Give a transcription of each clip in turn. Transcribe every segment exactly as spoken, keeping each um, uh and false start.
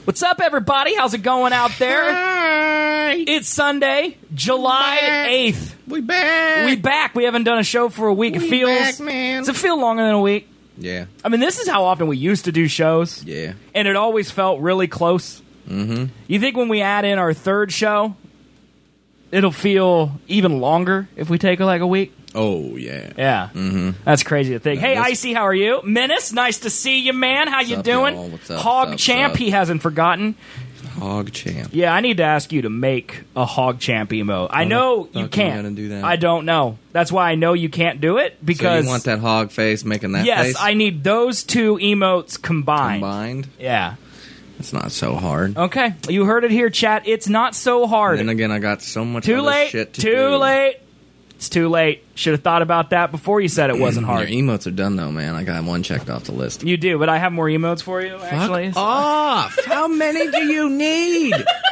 What's up, everybody? How's it going out there? Hi. It's Sunday, July eighth. We back. We back. We haven't done a show for a week. We it feels, back, man. Does it feel longer than a week? Yeah. I mean, this is how often we used to do shows. Yeah. And it always felt really close. Mm-hmm. You think when we add in our third show, it'll feel even longer if we take like a week? Oh, yeah. Yeah. Mm-hmm. That's crazy to think. No, hey, this- Icy, how are you? Menace, nice to see you, man. How What's you up, doing? y'all? What's up? Hog What's up? Champ, What's up? he hasn't forgotten. Hog Champ. Yeah, I need to ask you to make a Hog Champ emote. I How know the you fuck are can't. you gonna do that? I don't know. That's why I know you can't do it, because So you want that hog face making that yes, face? I need those two emotes combined. Combined? Yeah. It's not so hard. Okay, you heard it here, chat. It's not so hard. And then again, I got so much Too other late. shit to Too do. late. It's too late. Should have thought about that before you said it wasn't hard. Your emotes are done, though, man. I got one checked off the list. You do, but I have more emotes for you, actually. Fuck off! How many do you need?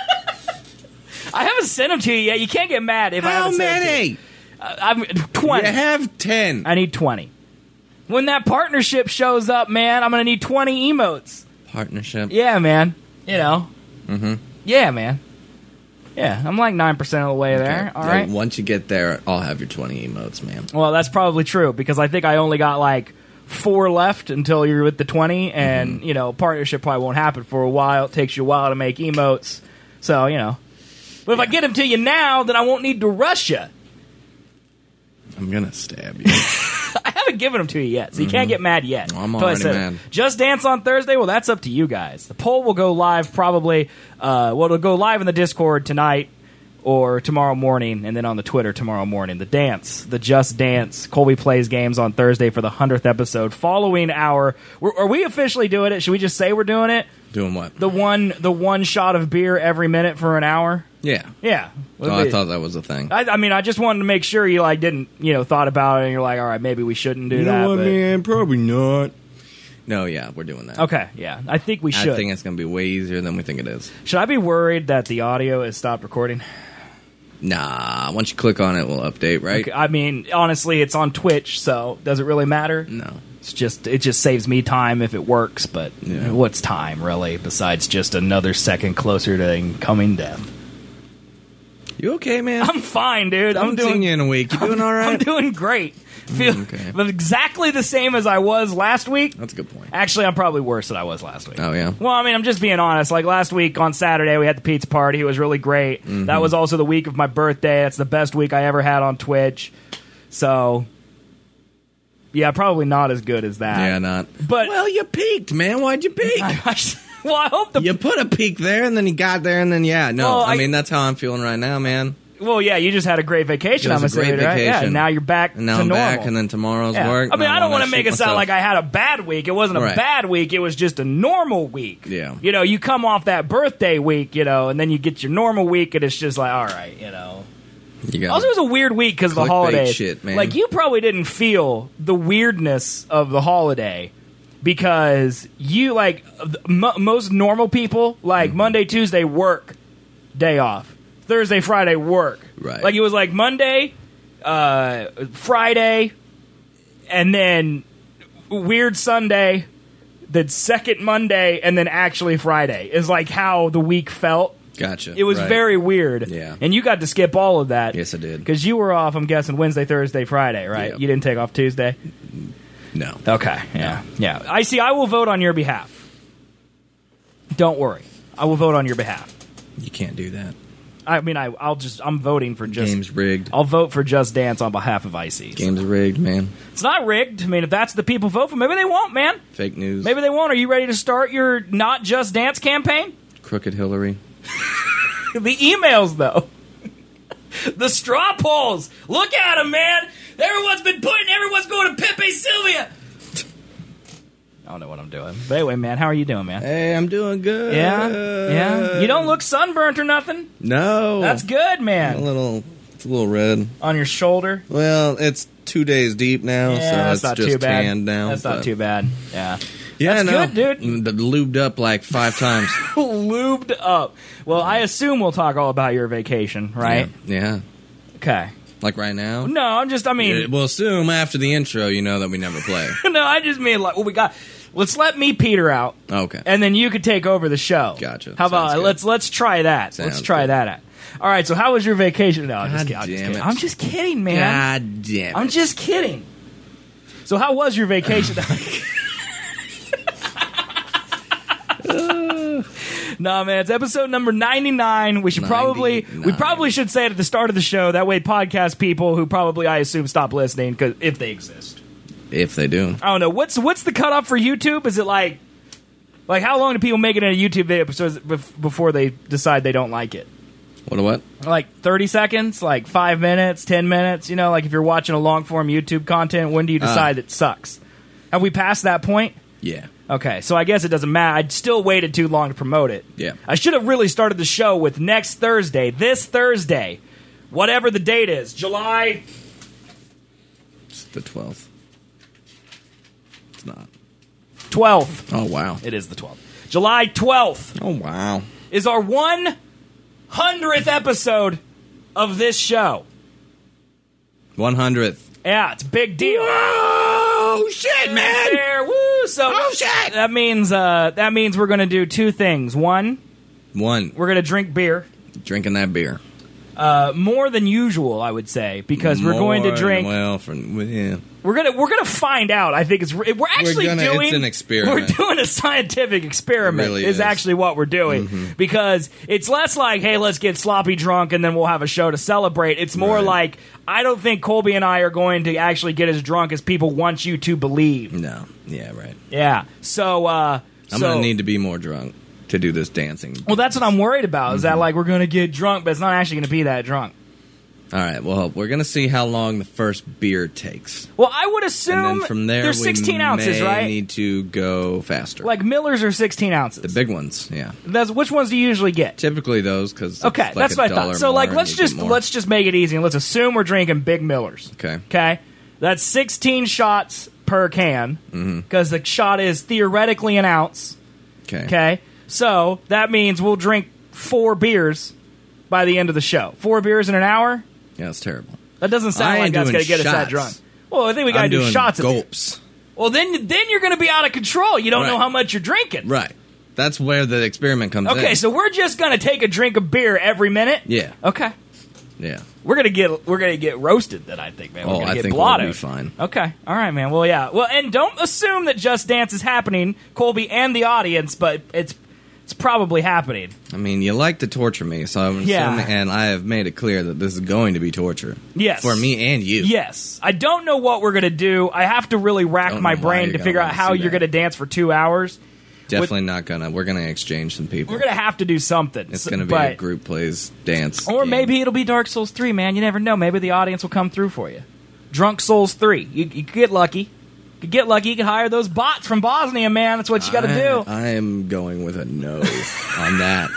I haven't sent them to you yet. You can't get mad if I How haven't sent them to you. many? Uh, I'm twenty. You have ten. I need twenty. When that partnership shows up, man, I'm gonna need twenty emotes. Partnership. Yeah, man. You know. Mm-hmm. Yeah, man. Yeah, I'm like nine percent of the way there. Okay. All Yeah, right. Once you get there, I'll have your twenty emotes, man. Well, that's probably true, because I think I only got like four left until you're with the twenty, and Mm-hmm. you know, partnership probably won't happen for a while. It takes you a while to make emotes, so you know. But if I get them to you now, then I won't need to rush you. I'm gonna stab you. I haven't given them to you yet, so you can't get mad yet. Well, I'm So I already said, mad. Just Dance on Thursday? Well, that's up to you guys. The poll will go live probably, uh, well, it'll go live in the Discord tonight or tomorrow morning, and then on the Twitter tomorrow morning. The dance, the Just Dance. Colby plays games on Thursday for the hundredth episode, following our... We're, are we officially doing it? Should we just say we're doing it? Doing what? The one the one shot of beer every minute for an hour? Yeah. Yeah. Oh, I thought that was a thing. I, I mean, I just wanted to make sure you like didn't, you know, thought about it and you're like, all right, maybe we shouldn't do that. but- man? Probably not. No, yeah, we're doing that. Okay, yeah, I think we should. I think it's going to be way easier than we think it is. Should I be worried that the audio has stopped recording? Nah, once you click on it, we'll update, right? Okay, I mean, honestly, it's on Twitch, so does it really matter? No. It's just it just saves me time if it works, but Yeah. what's time really besides just another second closer to incoming death? You okay, man? I'm fine, dude. I I'm haven't doing seen you in a week. You doing all right? I'm doing great. Feel okay. but exactly the same as I was last week. That's a good point. Actually, I'm probably worse than I was last week. Oh, yeah? Well, I mean, I'm just being honest. Like last week on Saturday, we had the pizza party. It was really great. Mm-hmm. That was also the week of my birthday. That's the best week I ever had on Twitch. So, yeah, probably not as good as that. Yeah, not. But Well, you peaked, man. Why'd you peak? well, I hope the You put a peak there, and then you got there, and then, yeah. No, Well, I, I- mean, that's how I'm feeling right now, man. well, yeah, you just had a great vacation. It was I'm a great assuming, right? Yeah, vacation. and now you're back And now to I'm normal. back, and then tomorrow's Yeah. work. I mean, I don't want to make it sound myself. like I had a bad week. It wasn't a Right. bad week. It was just a normal week. Yeah. You know, you come off that birthday week, you know, and then you get your normal week, and it's just like, all right, you know. You got Also, it was a weird week because of the Clickbait holidays. shit, man. Like, you probably didn't feel the weirdness of the holiday because you, like, m- most normal people, like, Mm-hmm. Monday, Tuesday, work, day off. Thursday, Friday, work. Right. Like, it was like Monday, uh, Friday, and then weird Sunday, then second Monday, and then actually Friday is like how the week felt. Gotcha. It was Right. very weird. Yeah. And you got to skip all of that. Yes, I did. Because you were off, I'm guessing, Wednesday, Thursday, Friday, right? Yep. You didn't take off Tuesday? No. Okay. Yeah. Yeah. I see. I will vote on your behalf. Don't worry. I will vote on your behalf. You can't do that. I mean, I, I'll just, I'm voting for just, Game's rigged. I'll vote for Just Dance on behalf of Icy. Game's rigged, man. It's not rigged. I mean, if that's the people vote for, maybe they won't, man. Fake news. Maybe they won't. Are you ready to start your Not Just Dance campaign? Crooked Hillary. The emails, though. The straw polls. Look at them, man. Everyone's been putting, everyone's going to Pepe Sylvia. I don't know what I'm doing. But anyway, man, how are you doing, man? Hey, I'm doing good. Yeah? Yeah? You don't look sunburnt or nothing? No. That's good, a man. little. It's a little red. On your shoulder? Well, it's two days deep now, Yeah, so that's it's not just too bad. canned now. That's not but- too bad. Yeah. Yeah, That's no. good, dude. The lubed up like five times. Lubed up. Well, I assume we'll talk all about your vacation, right? Yeah. yeah. Okay. Like right now? No, I'm just, I mean, Yeah, we'll assume after the intro, you know that we never play. no, I just mean like, well, we got, let's let me peter out. Okay. And then you could take over the show. Gotcha. How about Sounds good. let's let's try that. Sounds let's try good. that out. All right. So how was your vacation? No, I'm just, God kidding. I'm just damn kidding. it. I'm just kidding, man. God damn it. I'm just kidding. So how was your vacation? No, man, it's episode number ninety-nine. We should probably ninety-nine. we probably should say it at the start of the show. That way, podcast people who probably I assume stop listening because if they exist, If they do. I don't know what's what's the cutoff for YouTube. Is it like like how long do people make it in a YouTube video episode bef- before they decide they don't like it? What a what? Like thirty seconds, like five minutes, ten minutes. You know, like if you're watching a long form YouTube content, when do you decide Uh. it sucks? Have we passed that point? Yeah. Okay, so I guess it doesn't matter. I'd still waited too long to promote it. Yeah. I should have really started the show with next Thursday, this Thursday, whatever the date is, July. It's the twelfth. It's not. twelfth. Oh, wow. It is the twelfth. July twelfth Oh, wow. is our one hundredth episode of this show. one hundredth. Yeah, it's a big deal. Oh, shit, man. There, woo! So Oh, shit. that means uh, that means we're gonna do two things. One, One. we're gonna drink beer. Drinking that beer. Uh, more than usual, I would say, because we're going to More drink. Well, for, yeah. We're gonna we're gonna find out. I think it's we're actually gonna- doing it's an experiment. We're doing a scientific experiment. It really is is. actually what we're doing Mm-hmm. because it's less like hey let's get sloppy drunk and then we'll have a show to celebrate. It's more Right. like I don't think Colby and I are going to actually get as drunk as people want you to believe. No. Yeah, right. Yeah. So uh, I'm so, going to need to be more drunk to do this dancing. Well, that's what I'm worried about. Is Mm-hmm. that like we're going to get drunk, but it's not actually going to be that drunk. All right. Well, we're going to see how long the first beer takes. Well, I would assume And then from there, there's sixteen we ounces, may right? need to go faster. Like Miller's are sixteen ounces. the big ones, yeah. That's which ones do you usually get? Typically those, because Okay, like that's a what I dollar thought. So, more like, and let's you get just more. let's just make it easy and let's assume we're drinking Big Millers. Okay. Okay, that's sixteen shots per can because the shot is theoretically an ounce. Okay. Okay, so that means we'll drink four beers by the end of the show. Four beers in an hour. Yeah, it's terrible. That doesn't sound I like ain't that's doing going to get us that shots. drunk. Well, I think we got to I'm do doing shots of it. gulps. Well, then then you're going to be out of control. You don't Right. know how much you're drinking. Right. That's where the experiment comes in. Okay, so we're just going to take a drink of beer every minute. Yeah. Okay. Yeah. We're gonna get we're gonna get roasted. Then I think, man. We're Oh, gonna I get think blottoed. we'll be fine. Okay, all right, man. Well, yeah. Well, and don't assume that Just Dance is happening, Colby and the audience, but it's it's probably happening. I mean, you like to torture me, so I'm Yeah. assuming, and I have made it clear that this is going to be torture. Yes. For me and you. Yes, I don't know what we're gonna do. I have to really rack Don't my know why brain you're to gonna figure out wanna how see you're that. gonna dance for two hours. Definitely not gonna. We're gonna exchange some people. We're gonna have to do something. It's So- gonna be but, a group plays dance. or game. maybe it'll be Dark Souls three, man. You never know. Maybe the audience will come through for you. Drunk Souls three. You, you could get lucky. You could get lucky. You could hire those bots from Bosnia, man. That's what you got to I, do. I am going with a no on that.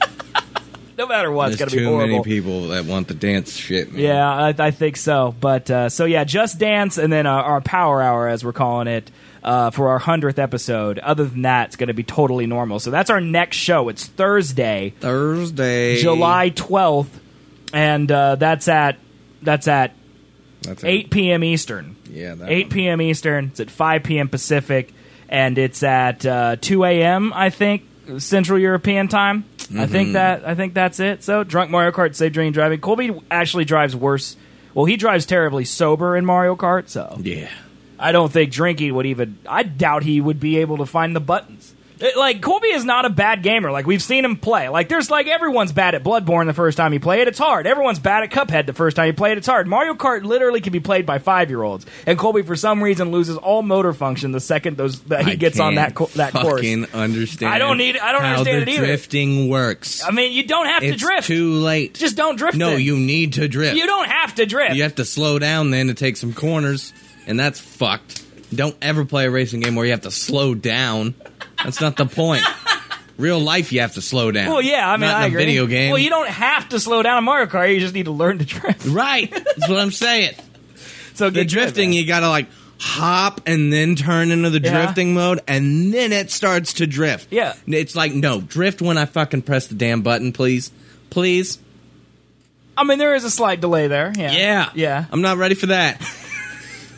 No matter what, it's There's going to be too horrible. many people that want the dance shit. Man. Yeah, I, I think so. But uh, so yeah, Just Dance, and then uh, our Power Hour, as we're calling it, uh, for our hundredth episode. Other than that, it's going to be totally normal. So that's our next show. It's Thursday, Thursday, July twelfth, and uh, that's at that's at That's eight p.m. Eastern. Yeah, that eight p.m. Eastern. It's at five p.m. Pacific, and it's at uh, two a.m. I think Central European time. I think that I think that's it. So, drunk Mario Kart, safe drinking driving. Colby actually drives worse. Well, he drives terribly sober in Mario Kart. So, Yeah. I don't think drinking would even. I doubt he would be able to find the buttons. It- like Colby is not a bad gamer. Like we've seen him play. Like there's like everyone's bad at Bloodborne the first time you play it. It's hard. Everyone's bad at Cuphead the first time you play it. It's hard. Mario Kart literally can be played by five year olds. And Colby for some reason loses all motor function the second those that he I gets on that can't co- that course. fucking understand. I don't need- I don't how understand the it either. drifting works. I mean, you don't have to It's drift. too late. Just don't drift. no, then. you need to drift. You don't have to drift. You have to slow down then to take some corners, and that's fucked. Don't ever play a racing game where you have to slow down. That's not the point. Real life, you have to slow down. Well, yeah, I mean, not I in a agree. video game. Well, you don't have to slow down in Mario Kart. You just need to learn to drift. right. That's what I'm saying. So The get drifting, good, man. you gotta like hop and then turn into the Yeah. drifting mode, and then it starts to drift. Yeah. It's like, no, drift when I fucking press the damn button, please. Please. I mean, there is a slight delay there. Yeah. Yeah. Yeah. I'm not ready for that.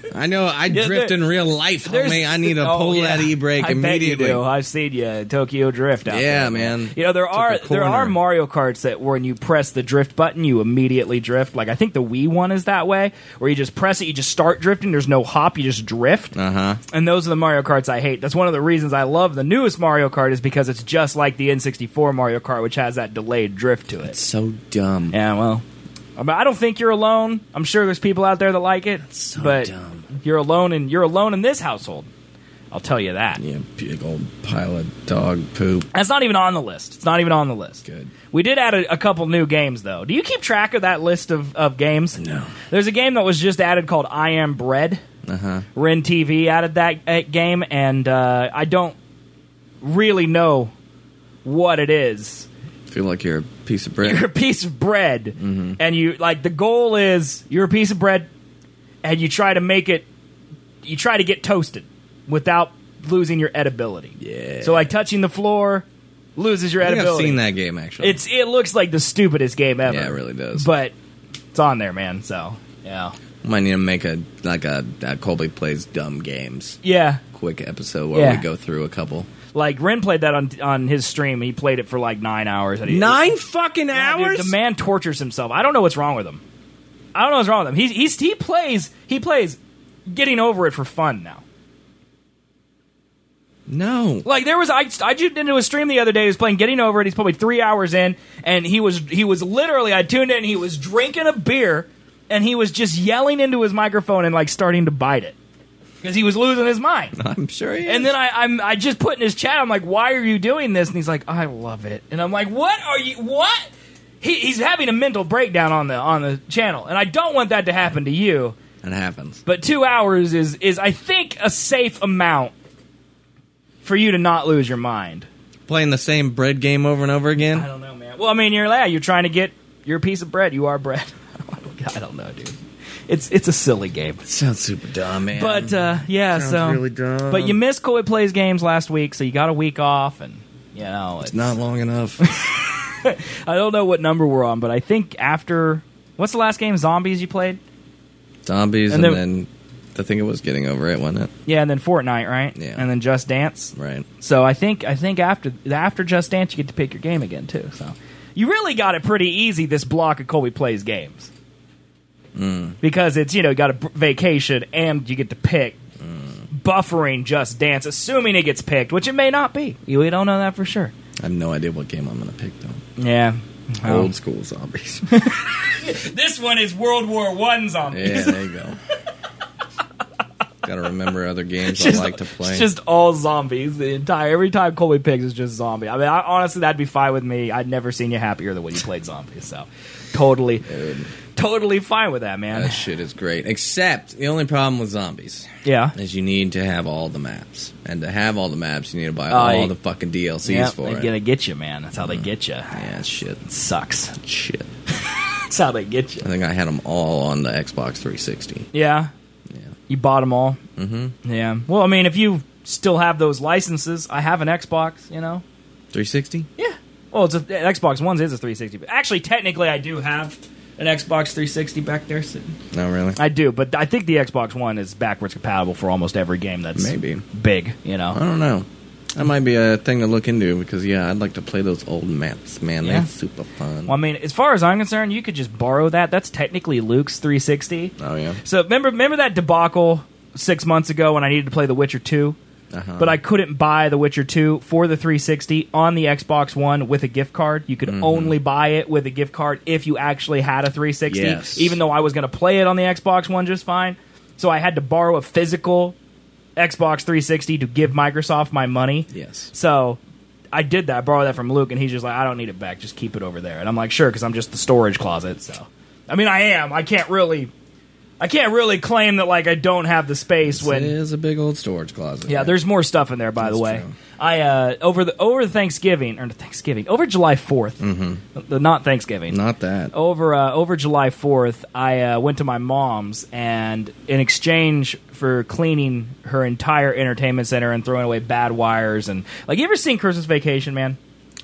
I know. I Yeah, drift there- in real life, There's- homie. I need to oh, pull yeah. that e-brake I immediately. bet you do. I've seen you Tokyo Drift out Yeah, there, man. You know there Took are a there are corner. Mario Karts that when you press the drift button, you immediately drift. Like I think the Wii one is that way, where you just press it, you just start drifting. There's no hop, you just drift. Uh huh. And those are the Mario Karts I hate. That's one of the reasons I love the newest Mario Kart is because it's just like the N sixty-four Mario Kart, which has that delayed drift to it. So dumb. Yeah, well, I mean, I don't think you're alone. I'm sure there's people out there that like it, so but dumb. you're alone, and you're alone in this household. I'll tell you that. Yeah, big old pile of dog poop. That's not even on the list. It's not even on the list. Good. We did add a, a couple new games, though. Do you keep track of that list of, of games? No. There's a game that was just added called I Am Bread. Uh huh. Ren T V added that uh, game, and uh, I don't really know what it is. Feel like you're a piece of bread. You're a piece of bread, mm-hmm. and you like the goal is you're a piece of bread, and you try to make it. You try to get toasted without losing your edibility. Yeah. So like touching the floor loses your I think I've edibility. seen that game actually. It's it looks like the stupidest game ever. Yeah, it really does. But it's on there, man. So yeah, Might need to make a like a, a Colby Plays Dumb Games yeah. quick episode where Yeah. we go through a couple. Like Ren played that on on his stream. He played it for like nine hours. And he- Nine fucking Yeah, dude, hours. the man tortures himself. I don't know what's wrong with him. I don't know what's wrong with him. He's, he's he plays he plays getting over it for fun now. No. Like there was I I tuned into a stream the other day. He was playing Getting Over It. He's probably three hours in, and he was he was literally I tuned in. He was drinking a beer, and he was just yelling into his microphone and like starting to bite it because he was losing his mind. I'm sure he is. And then I I'm I just put in his chat. I'm like, why are you doing this? And he's like, I love it. And I'm like, what are you? What? He, he's having a mental breakdown on the on the channel, and I don't want that to happen to you. It happens. But two hours is is I think a safe amount for you to not lose your mind. Playing the same bread game over and over again. I don't know, man. Well, I mean, you're yeah, you're trying to get your piece of bread. You are bread. I don't know, dude. It's it's a silly game. It sounds super dumb, man. But uh, yeah, Sounds so really dumb. But you missed Koi Plays games last week, so you got a week off, and you know it's, It's not long enough. I don't know what number we're on, but I think after what's the last game? Zombies you played? Zombies, And and, then- then, I think it was Getting Over It, wasn't it? Yeah, and then Fortnite, right? Yeah. And then Just Dance. Right. So I think I think after after Just Dance, you get to pick your game again too. So you really got it pretty easy this block of Colby Plays games Mm. because it's you know you got a b- vacation and you get to pick Mm. buffering Just Dance, assuming it gets picked, which it may not be. You we don't know that for sure. I have no idea what game I'm going to pick, though. Yeah. Well, Old school zombies. this one is World War One zombies. Yeah, there you go. Got to remember other games Just- I like to play. It's just all zombies. The entire every time Colby picks is just zombie. I mean, I, honestly, that'd be fine with me. I'd never seen you happier than when you played zombies. So, totally, Dude, totally fine with that, man. that shit is great. Except the only problem with zombies Yeah, is you need to have all the maps, and to have all the maps, you need to buy Oh, all you- the fucking D L Cs yeah. for They're it. gonna get you, man. That's how they get you. Yeah, shit, It sucks. shit. That's how they get you. I think I had them all on the Xbox three sixty. Yeah, Yeah. you bought them all. Mm-hmm. Yeah. Well, I mean, if you still have those licenses, I have an Xbox. You know. three sixty? Yeah. Well, it's a, Xbox One's is a three sixty. But actually, technically, I do have an Xbox three sixty back there sitting. No, really? I do, but I think the Xbox One is backwards compatible for almost every game that's Maybe. big, you I know. don't know. That might be a thing to look into because, yeah, I'd like to play those old maps, man. Yeah. They're super fun. Well, I mean, as far as I'm concerned, you could just borrow that. That's technically Luke's three sixty. Oh, yeah? So remember remember that debacle six months ago when I needed to play The Witcher two? Uh-huh. But I couldn't buy The Witcher two for the three sixty on the Xbox One with a gift card. You could only buy it with a gift card if you actually had a three sixty, Yes. even though I was going to play it on the Xbox One just fine. So I had to borrow a physical Xbox three sixty to give Microsoft my money. Yes. So I did that, borrow that from Luke, and he's just like, I don't need it back, just keep it over there. And I'm like, sure, because I'm just the storage closet. So, I mean, I am. I can't really, I can't really claim that like I don't have the space It when. is a big old storage closet. Yeah, there's more stuff in there. By the That's way, true. I uh, over the over the Thanksgiving or Thanksgiving over July fourth, mm-hmm. not Thanksgiving, Not that. over uh, over July fourth, I uh, went to my mom's, and in exchange for cleaning her entire entertainment center and throwing away bad wires and like, you ever seen Christmas Vacation, man?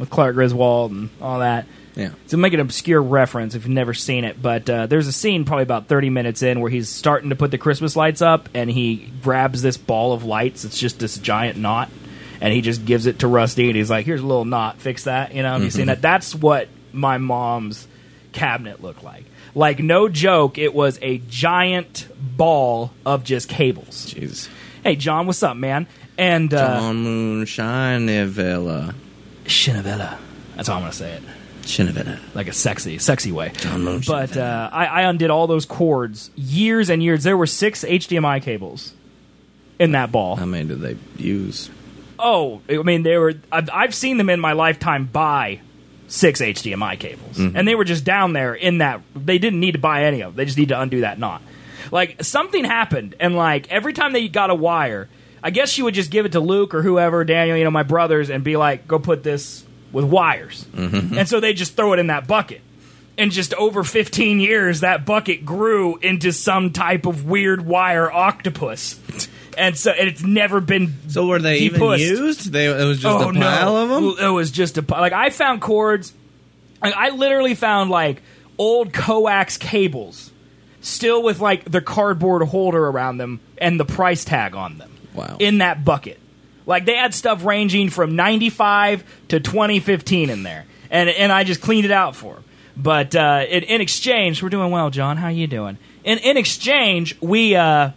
with Clark Griswold and all that. Yeah. So make an obscure reference if you've never seen it, but uh, there's a scene probably about thirty minutes in where he's starting to put the Christmas lights up, and he grabs this ball of lights. It's just this giant knot, and he just gives it to Rusty, and he's like, here's a little knot, fix that. You know, have mm-hmm. you seen that? That's what my mom's cabinet looked like. Like, no joke, it was a giant ball of just cables. Jeez. Hey, John, what's up, man? And uh, John Moonshine Villa. Shinavella. That's how I'm going to say it. Shinavella. Like a sexy, sexy way. John Moon But uh, I, I undid all those cords years and years. There were six H D M I cables in that ball. How many did they use? Oh, I mean, they were. I've, I've seen them in my lifetime buy six H D M I cables, mm-hmm. and they were just down there in that. They didn't need to buy any of them. They just need to undo that knot. Like, something happened, and like every time they got a wire, I guess she would just give it to Luke or whoever, Daniel, you know, my brothers, and be like, "Go put this with wires," mm-hmm. and so they just throw it in that bucket. And just over fifteen years, that bucket grew into some type of weird wire octopus. And so and it's never been So were they depussed. even used? They, it was just oh, a pile no. of them? It was just a pile. Like, I found cords. Like, I literally found, like, old coax cables still with, like, the cardboard holder around them and the price tag on them. Wow. In that bucket. Like, they had stuff ranging from ninety-five to twenty fifteen in there. And and I just cleaned it out for them. But uh, in, in exchange, we're doing well, John. How you doing? In in exchange, we uh,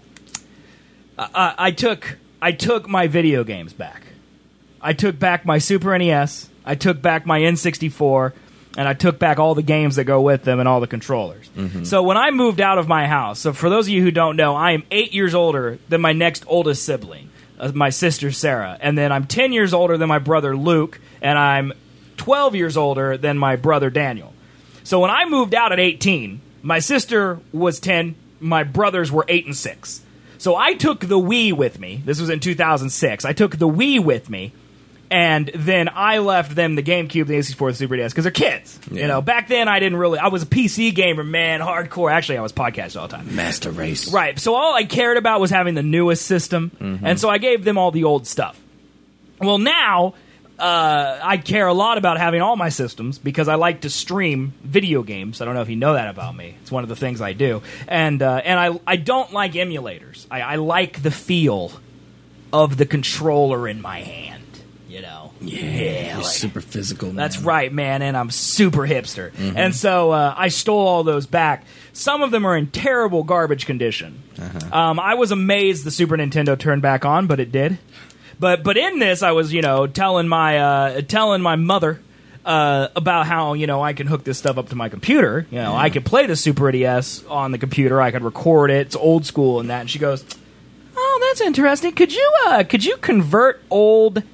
I, I took I took my video games back. I took back my Super N E S. I took back my N sixty-four, and I took back all the games that go with them and all the controllers. Mm-hmm. So when I moved out of my house, so for those of you who don't know, I am eight years older than my next oldest sibling, uh, my sister Sarah, and then I'm ten years older than my brother Luke, and I'm twelve years older than my brother Daniel. So when I moved out at eighteen, my sister was ten, my brothers were eight and six. So I took the Wii with me. This was in two thousand six. I took the Wii with me, and then I left them the GameCube, the N sixty-four, the Super D S, because they're kids. Yeah. You know, back then I didn't really, I was a P C gamer, man, hardcore. Actually, I was podcasting all the time. Master Race. Right. So all I cared about was having the newest system, mm-hmm. and so I gave them all the old stuff. Well, now Uh, I care a lot about having all my systems because I like to stream video games. I don't know if you know that about me. It's one of the things I do. And uh, and I I don't like emulators. I, I like the feel of the controller in my hand, you know? Yeah, yeah you're like, super physical, man. That's right, man, and I'm super hipster. Mm-hmm. And so uh, I stole all those back. Some of them are in terrible garbage condition. Uh-huh. Um, I was amazed the Super Nintendo turned back on, but it did. But but in this, I was, you know, telling my uh, telling my mother uh, about how, you know, I can hook this stuff up to my computer. You know, yeah. I could play the Super D S on the computer. I could record it. It's old school and that. And she goes, "Oh, that's interesting. Could you uh, could you convert old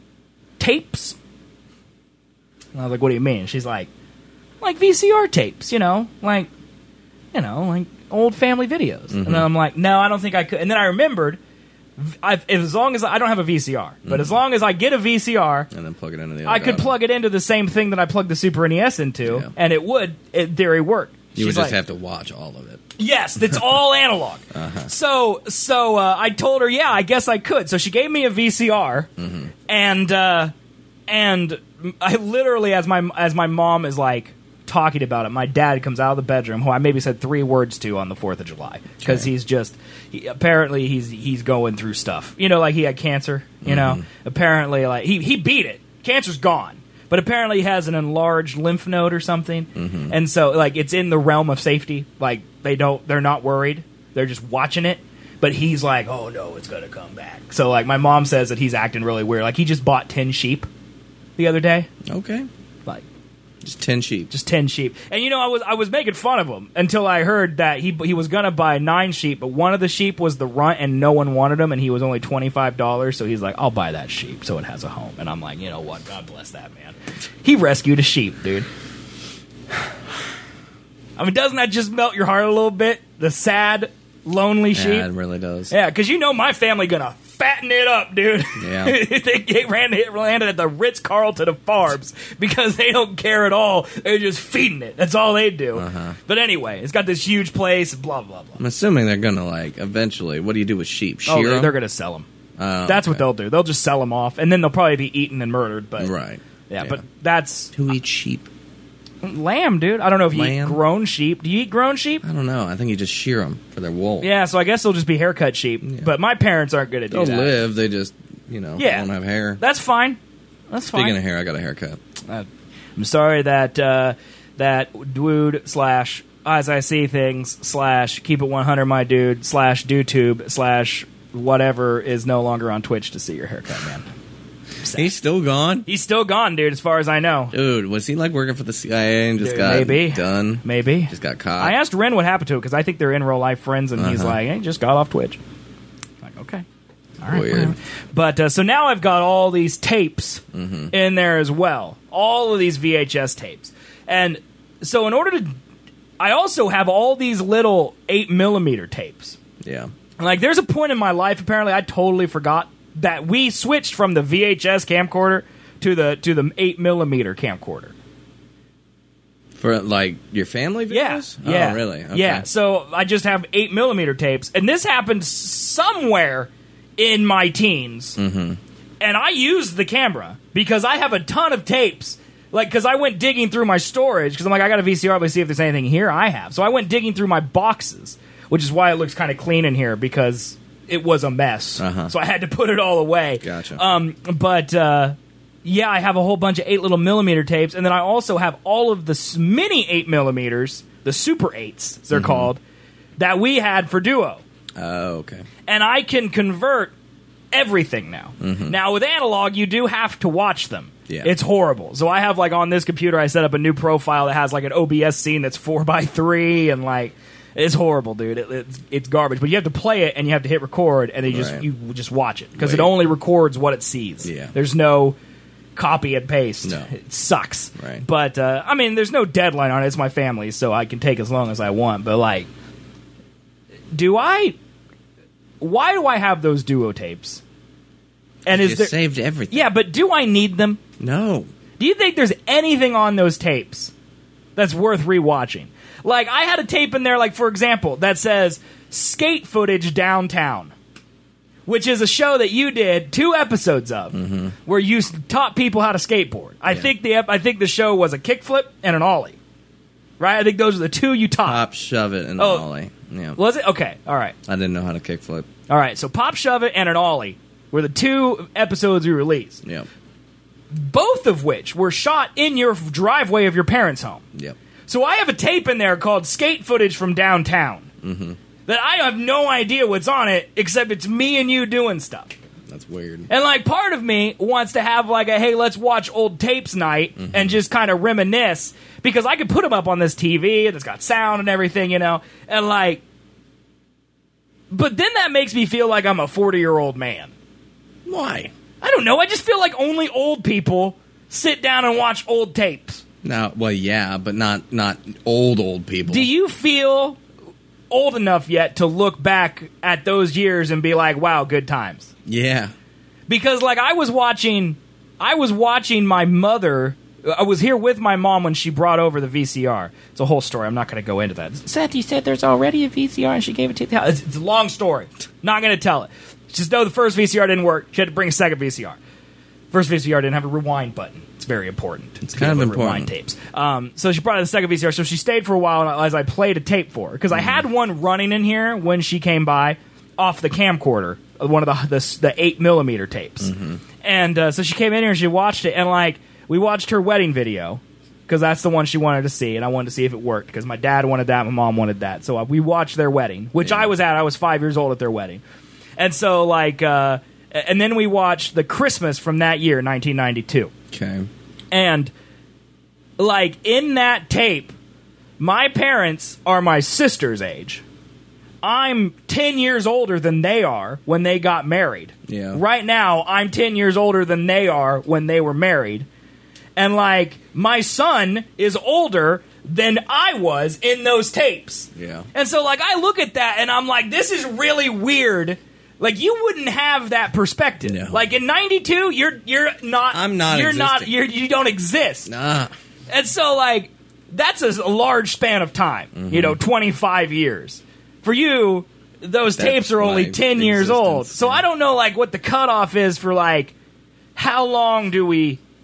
tapes?" And I was like, "What do you mean?" She's like, "Like V C R tapes, you know, like you know, like old family videos." Mm-hmm. And then I'm like, "No, I don't think I could." And then I remembered. I've, as long as I, I don't have a V C R, but mm-hmm. as long as I get a V C R, and then plug it into the, I could plug it into the same thing that I plugged the Super N E S into, yeah. and it would, in theory, work. You She's would just like, have to watch all of it. Yes, it's all analog. Uh-huh. So, so uh, I told her, yeah, I guess I could. So she gave me a V C R, mm-hmm. and uh, and I literally, as my as my mom is like talking about it, my dad comes out of the bedroom, who I maybe said three words to on the fourth of July, because okay. he's just he, apparently he's he's going through stuff. You know, like he had cancer. You mm-hmm. know, apparently like he he beat it. Cancer's gone. But apparently he has an enlarged lymph node or something, mm-hmm. and so like it's in the realm of safety. Like they don't, they're not worried. They're just watching it. But he's like, "Oh no, it's gonna come back." So like my mom says that he's acting really weird. Like he just bought ten sheep the other day. Okay, like just ten sheep, just ten sheep. And you know, I was I was making fun of him until I heard that he he was gonna buy nine sheep, but one of the sheep was the runt, and no one wanted him, and he was only twenty five dollars. So he's like, "I'll buy that sheep, so it has a home." And I'm like, you know what? God bless that man. He rescued a sheep, dude. I mean, doesn't that just melt your heart a little bit? The sad, lonely sheep. Yeah, it really does. Yeah, because you know my family gonna fatten it up, dude. Yeah. They ran it landed at the Ritz Carlton of Farbs because they don't care at all. They're just feeding it. That's all they do. Uh-huh. But anyway, it's got this huge place. Blah blah blah. I'm assuming they're gonna like eventually. What do you do with sheep? Shear oh, they're, them? they're gonna sell them. Oh, That's okay. what they'll do. They'll just sell them off, and then they'll probably be eaten and murdered. But right. Yeah, Yeah. but that's Who eats sheep? lamb, dude. I don't know if you Lamb? eat grown sheep. Do you eat grown sheep? I don't know. I think you just shear them for their wool. Yeah, so I guess they'll just be haircut sheep. But my parents aren't going to do They'll that. live. They just, you know, Yeah. don't have hair. That's fine. That's Speaking fine. of hair, I got a haircut. Uh, I'm sorry that uh, that dude slash as I see things slash keep it one hundred my dude slash DoTube slash whatever is no longer on Twitch to see your haircut, man. He's still gone? He's still gone, dude, as far as I know. Dude, was he like working for the C I A and just Dude, got maybe. done? Maybe. Just got caught? I asked Ren what happened to it because I think they're in real life friends, and he's Uh-huh. like, hey, just got off Twitch. I'm like, okay. All right. Weird. whatever. But uh, so now I've got all these tapes Mm-hmm. in there as well. All of these V H S tapes. And so in order to. I also have all these little eight millimeter tapes. Yeah. Like, there's a point in my life, apparently, I totally forgot that we switched from the V H S camcorder to the to the eight millimeter camcorder. For, like, your family Yeah, videos? yeah, Oh, really? Okay. Yeah. So I just have eight millimeter tapes, and this happened somewhere in my teens, Mm-hmm. and I used the camera because I have a ton of tapes. Like, because I went digging through my storage because I'm like, I got a V C R, but see if there's anything here. I have, so I went digging through my boxes, which is why it looks kind of clean in here because it was a mess. Uh-huh. So I had to put it all away. Gotcha. Um, but. Uh, Yeah, I have a whole bunch of eight little millimeter tapes, and then I also have all of the s- mini eight millimeters, the Super eights, as they're Mm-hmm. called, that we had for Duo. Oh, okay. And I can convert everything now. Now, with analog, you do have to watch them. Yeah. It's horrible. So I have, like, on this computer, I set up a new profile that has, like, an O B S scene that's four by three, and, like, it's horrible, dude. It, it's, it's garbage. But you have to play it, and you have to hit record, and then you just, Right. you just watch it. Because it Wait. only records what it sees. Yeah. There's no copy and paste. No. It sucks. Right. But, uh, I mean, there's no deadline on it. It's my family, so I can take as long as I want. But, like, do I... Why do I have those Duo tapes? And You is there... saved everything. Yeah, but do I need them? No. Do you think there's anything on those tapes that's worth rewatching? Like, I had a tape in there, like, for example, that says Skate Footage Downtown, which is a show that you did two episodes of, where you s- taught people how to skateboard. I Yeah. think the ep- I think the show was a kickflip and an ollie, right? I think those are the two you taught. Pop, shove it, and Oh. ollie. Yeah. Was it? Okay, all right. I didn't know how to kickflip. All right, so Pop Shove It and an ollie were the two episodes we released, Yep. both of which were shot in your driveway of your parents' home. Yep. So I have a tape in there called Skate Footage from Downtown Mm-hmm. that I have no idea what's on it except it's me and you doing stuff. That's weird. And, like, part of me wants to have, like, a, hey, let's watch old tapes night Mm-hmm. and just kind of reminisce because I could put them up on this T V and it's got sound and everything, you know, and, like, but then that makes me feel like I'm a forty-year-old man. Why? I don't know. I just feel like only old people sit down and watch old tapes. No. Well, yeah, but not not old old people. Do you feel old enough yet to look back at those years and be like, wow, good times? Yeah. Because, like, I was watching, I was watching my mother. I was here with my mom when she brought over the V C R. It's a whole story. I'm not going to go into that. Seth, you said there's already a V C R and she gave it to you. It's, it's a long story. Not going to tell it. Just know the first V C R didn't work. She had to bring a second V C R. First V C R didn't have a rewind button. It's very important. It's kind of Rewind important. tapes. Um, so she brought out the second V C R. So she stayed for a while as I played a tape for her. Because I had one running in here when she came by off the camcorder, one of the the, the eight millimeter tapes. And uh, so she came in here and she watched it. And, like, we watched her wedding video because that's the one she wanted to see. And I wanted to see if it worked because my dad wanted that. My mom wanted that. So uh, we watched their wedding, which Yeah. I was at. I was five years old at their wedding. And so, like, uh, and then we watched the Christmas from that year, nineteen ninety-two. Okay. And, like, in that tape, my parents are my sister's age. I'm ten years older than they are when they got married. Yeah. Right now, I'm ten years older than they are when they were married. And, like, my son is older than I was in those tapes. Yeah. And so, like, I look at that and I'm like, this is really weird. Like, you wouldn't have that perspective. No. Like, in ninety-two, you're you're not. I'm not You're not. existing. You're, you don't exist. Nah. And so, like, that's a, a large span of time. Mm-hmm. You know, twenty-five years. For you, those That's tapes are only my ten years existence, old. So yeah. I don't know, like, what the cutoff is for, like, how long do we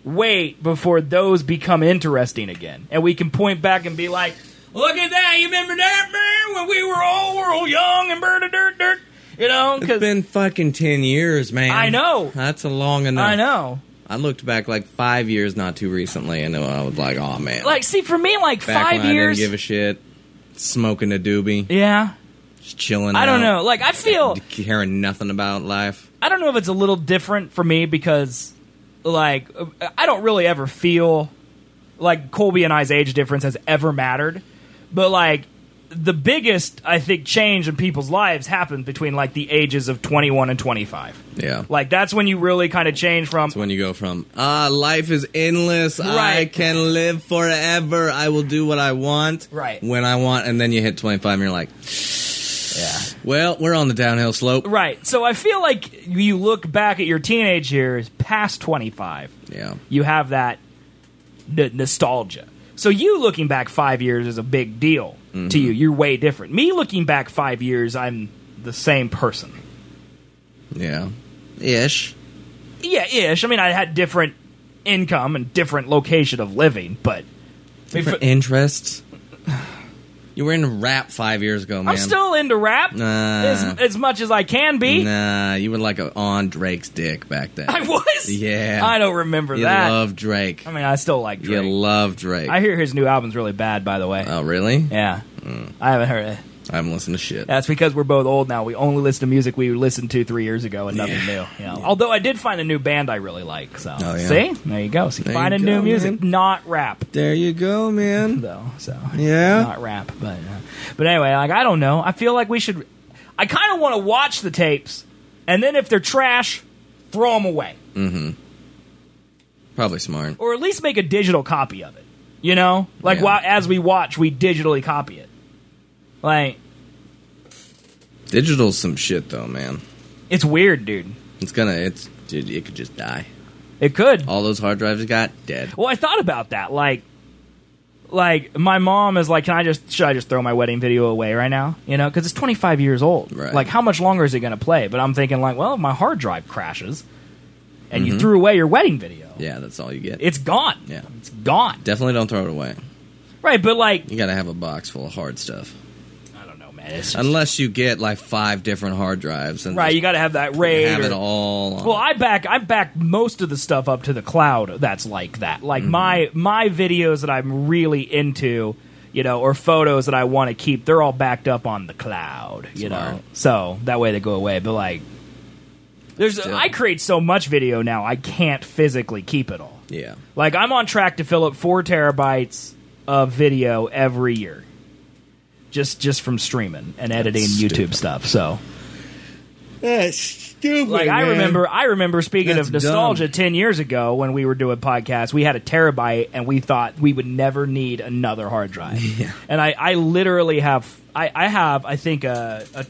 wait before those become interesting again, and we can point back and be like, "Look at that! You remember that, man? When we were all, we're all young and bird dirt dirt." You know, it's been fucking ten years, man. I know. That's a long enough. I know. I looked back like five years not too recently, and I was like, "Oh man!" Like, see, for me, like back five when years, I didn't give a shit, smoking a doobie, yeah, just chilling. I don't out, know. Like, I feel caring nothing about life. I don't know if it's a little different for me because, like, I don't really ever feel like Colby and I's age difference has ever mattered, but like. The biggest, I think, change in people's lives happened between, like, the ages of twenty-one and twenty-five. Yeah. Like, that's when you really kind of change from... That's when you go from, ah, life is endless, right. I can live forever, I will do what I want, right. when I want, and then you hit twenty-five and you're like, yeah. Well, we're on the downhill slope. Right. So I feel like you look back at your teenage years past twenty-five. Yeah. You have that n- nostalgia. So you looking back five years is a big deal mm-hmm. to you. You're way different. Me looking back five years, I'm the same person. Yeah. Ish. Yeah, ish. I mean, I had different income and different location of living, but... Different I mean, interests. You were into rap five years ago, man. I'm still into rap nah. as, as much as I can be. Nah, you were like a, on Drake's dick back then. I was? Yeah. I don't remember you that. You love Drake. I mean, I still like Drake. You love Drake. I hear his new album's really bad, by the way. Oh, really? Yeah. Mm. I haven't heard it. I haven't listened to shit. That's because we're both old now. We only listen to music we listened to three years ago and nothing yeah. new. You know? Yeah. Although I did find a new band I really like. So oh, yeah. see, there you go. See, finding new music, man. not rap. There you go, man. Though, so yeah, not rap. But uh, but anyway, like I don't know. I feel like we should. I kind of want to watch the tapes, and then if they're trash, throw them away. Mm-hmm. Probably smart, or at least make a digital copy of it. You know, like yeah. while as we watch, we digitally copy it. Like. Digital's some shit, though, man. It's weird, dude. It's gonna, it's, dude, it could just die. It could. All those hard drives you got, dead. Well, I thought about that. Like, like my mom is like, can I just, should I just throw my wedding video away right now? You know, because it's twenty-five years old. Right. Like, how much longer is it going to play? But I'm thinking, like, well, if my hard drive crashes and mm-hmm. you threw away your wedding video. Yeah, that's all you get. It's gone. Yeah. It's gone. Definitely don't throw it away. Right, but like. You got to have a box full of hard stuff. Just, unless you get like five different hard drives, and right? You got to have that RAID. Have or, it all. On. Well, I back I back most of the stuff up to the cloud. That's like that. Like mm-hmm. my my videos that I'm really into, you know, or photos that I want to keep. They're all backed up on the cloud. You Smart. know, so that way they go away. But like, there's Still. I create so much video now. I can't physically keep it all. Yeah. Like I'm on track to fill up four terabytes of video every year. Just just from streaming and editing That's YouTube stupid. stuff. So that's stupid. Like I man. remember I remember speaking That's of nostalgia dumb. ten years ago when we were doing podcasts, we had a terabyte and we thought we would never need another hard drive. Yeah. And I, I literally have I, I have I think a, a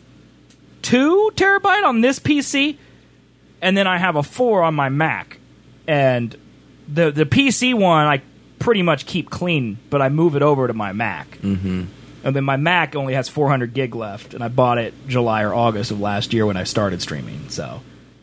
two terabyte on this P C and then I have a four on my Mac. And the the P C one I pretty much keep clean, but I move it over to my Mac. Mm-hmm. And then my Mac only has four hundred gig left, and I bought it July or August of last year when I started streaming. So,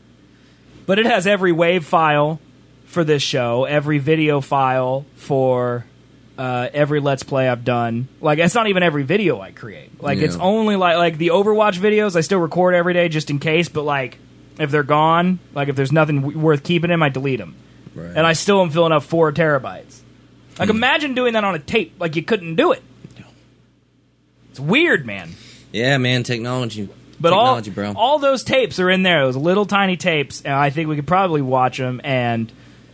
but it has every WAV file for this show, every video file for uh, every Let's Play I've done. Like, it's not even every video I create. Like, yeah. it's only like like the Overwatch videos I still record every day just in case. But like, if they're gone, like if there's nothing w- worth keeping them, I delete them. Right. And I still am filling up four terabytes. Like, Hmm. imagine doing that on a tape. Like, you couldn't do it. It's weird, man. Yeah, man, technology. But technology, all, bro. all those tapes are in there. Those little tiny tapes, and I think we could probably watch them and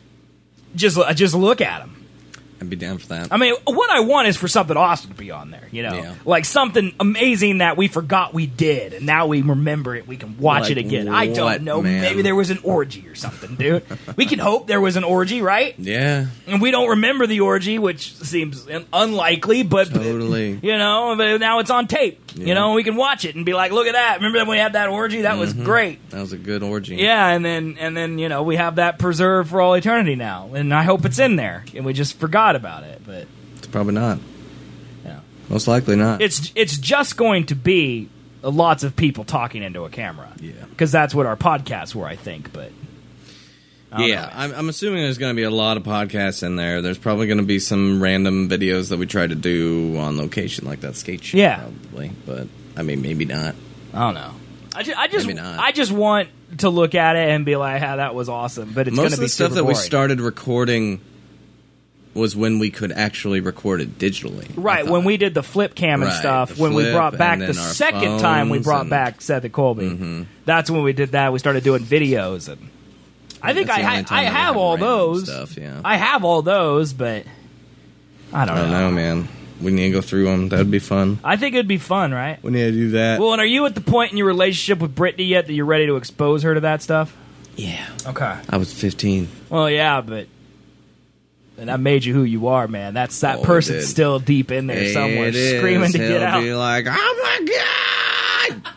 just just look at them. I'd be down for that. I mean, what I want is for something awesome to be on there, you know? Yeah. Like something amazing that we forgot we did, and now we remember it, we can watch Like it again. I don't what, know. man? Maybe there was an orgy or something, dude. We can hope there was an orgy, right? Yeah. And we don't remember the orgy, which seems unlikely, but Totally. you know, but now it's on tape. Yeah. You know, we can watch it and be like, "Look at that! Remember when we had that orgy? That was Mhm. great." That was a good orgy. Yeah, and then and then you know we have that preserved for all eternity now, and I hope it's in there, and we just forgot about it, but It's probably not. yeah, Most likely not. it's it's just going to be lots of people talking into a camera. Yeah. because that's what our podcasts were, I think, but. I don't Yeah, know. I'm, I'm assuming there's going to be a lot of podcasts in there. There's probably going to be some random videos that we try to do on location, like that skate shit, Yeah. probably. But, I mean, maybe not. I don't know. I just, I just, Maybe not. I just want to look at it and be like, "Ah, that was awesome." But it's going Most to of be the stuff super that we boring. started recording was when we could actually record it digitally. I Right, thought. when we did the flip cam and Right, stuff, the when we flip brought back and the then our second time we phones brought and- back Seth and Colby, Mhm. that's when we did that. We started doing videos, and I think That's I the only ha- time I that we have have all random those. stuff, yeah. I have all those, but I don't, I don't know, man. We need to go through them. That would be fun. I think it'd be fun, right? We need to do that. Well, and are you at the point in your relationship with Brittany yet that you're ready to expose her to that stuff? yeah. Okay. I was fifteen. Well, yeah, but and that made you who you are, man. That's that Oh, it person's did. still deep in there somewhere, It is. screaming to He'll get out. be like, oh my God!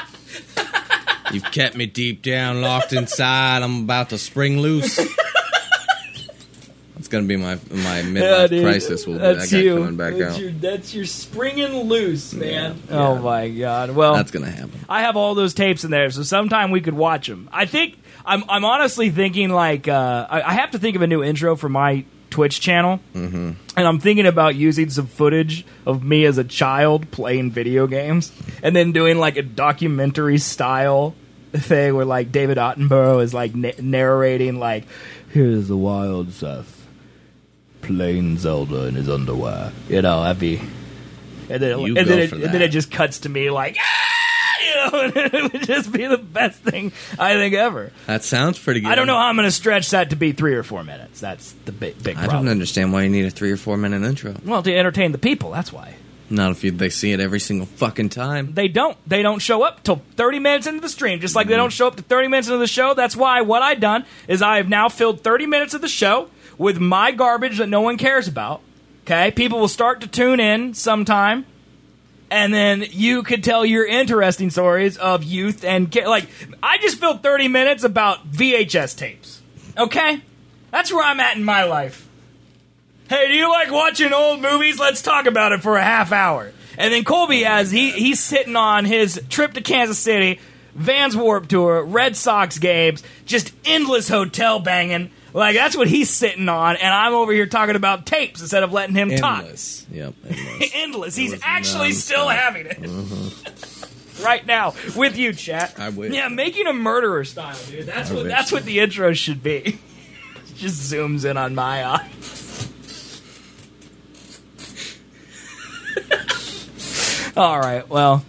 You've kept me deep down, locked inside. I'm about to spring loose. That's going to be my my midlife crisis. Will be that That's guy you. coming back that's out. Your, that's your springing loose, man. Yeah, Oh yeah. my god. Well, That's going to happen. I have all those tapes in there, so sometime we could watch them. I think I'm I'm honestly thinking like uh, I, I have to think of a new intro for my Twitch channel, mm-hmm. and I'm thinking about using some footage of me as a child playing video games, and then doing like a documentary style thing where like David Attenborough is like na- narrating like, "Here's the wild Seth playing Zelda in his underwear." You know, that'd be. And then, You and, go then it, for and then that. it just cuts to me like, ah! You know, and it would just be the best thing I think ever. That sounds pretty good. I don't know how I'm going to stretch that to be three or four minutes. That's the big, big I problem. don't understand why you need a three or four minute intro. Well, to entertain the people, that's why. Not if you, they see it every single fucking time. They don't. They don't show up till thirty minutes into the stream, just like they don't show up to thirty minutes into the show. That's why what I've done is I have now filled thirty minutes of the show with my garbage that no one cares about. Okay? People will start to tune in sometime, and then you could tell your interesting stories of youth and ca- like I just filled thirty minutes about V H S tapes. Okay? That's where I'm at in my life. Hey, do you like watching old movies? Let's talk about it for a half hour. And then Colby has he he's sitting on his trip to Kansas City, Vans Warped Tour, Red Sox games, just endless hotel banging. Like that's what he's sitting on, and I'm over here talking about tapes instead of letting him Endless. Yep, endless. talk. Endless. He's was actually nonstop. still having it. Right now, with you, chat. I wish. Yeah, making a murderer style, dude. That's I what wish. that's what the intro should be. Just zooms in on my eye. All right, well,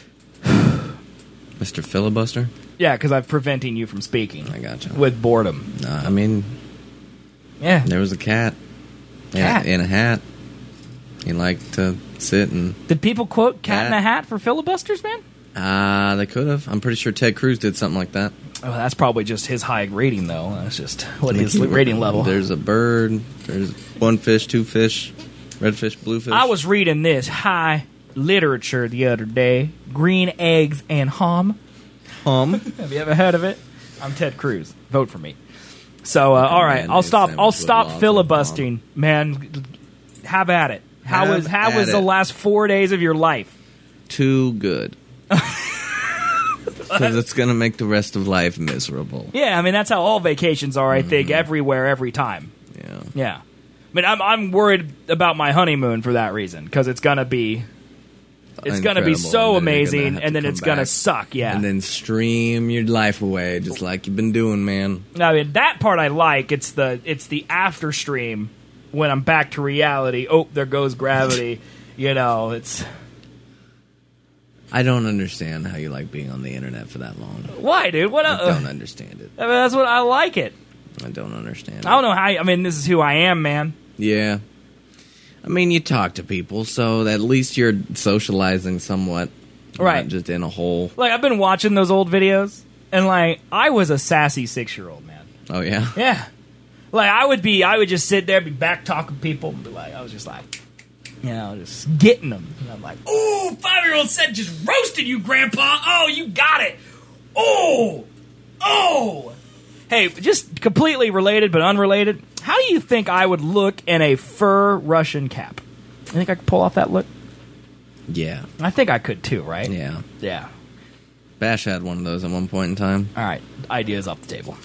Mister Filibuster? yeah, because I'm preventing you from speaking I gotcha. with boredom. Nah, I mean, Yeah, there was a cat, in a- Cat? In, a, hat. He liked to sit and... did people quote "Cat in Cat. a Hat" for filibusters, man? Ah, they could have. I'm pretty sure Ted Cruz did something like that. Oh, that's probably just his high rating, though. That's just what his rating level. There's a bird. There's one fish, two fish, red fish, blue fish. I was reading this high literature the other day: green eggs and ham. hum. Have you ever heard of it? I'm Ted Cruz. Vote for me. So, uh, all right, Man, I'll they stop. sandwich I'll with stop lots of filibustering, man. Have at it. How Have was how at was the it. last four days of your life? Too good. Because it's going to make the rest of life miserable. Yeah, I mean that's how all vacations are. I think everywhere, every time. Yeah. Yeah, I mean I'm I'm worried about my honeymoon for that reason because it's gonna be it's gonna be Incredible, so and then you're gonna amazing, have and to then come it's gonna back suck. Yeah, And then stream your life away, just like you've been doing, man. I mean that part I like. It's the it's the after stream when I'm back to reality. Oh, there goes gravity. You know, it's I don't understand how you like being on the internet for that long. why, dude. What? I Uh, don't understand it. I mean, that's what I like it. I don't understand I don't know how. I mean, this is who I am, man. it. Yeah. I mean, you talk to people, so at least you're socializing somewhat. Right. Not just in a hole. Like I've been watching those old videos, and like I was a sassy six year old man. Oh, yeah? Yeah. Like, I would be, I would just sit there, be back talking to people, and be like, I was just like, you know, just getting them. And I'm like, ooh, five-year-old said just roasted you, Grandpa. Oh, you got it. Oh, oh. Hey, just completely related but unrelated, how do you think I would look in a fur Russian cap? You think I could pull off that look? Yeah. I think I could too, right? Yeah. Yeah. Bash had one of those at one point in time. All right, ideas off the table.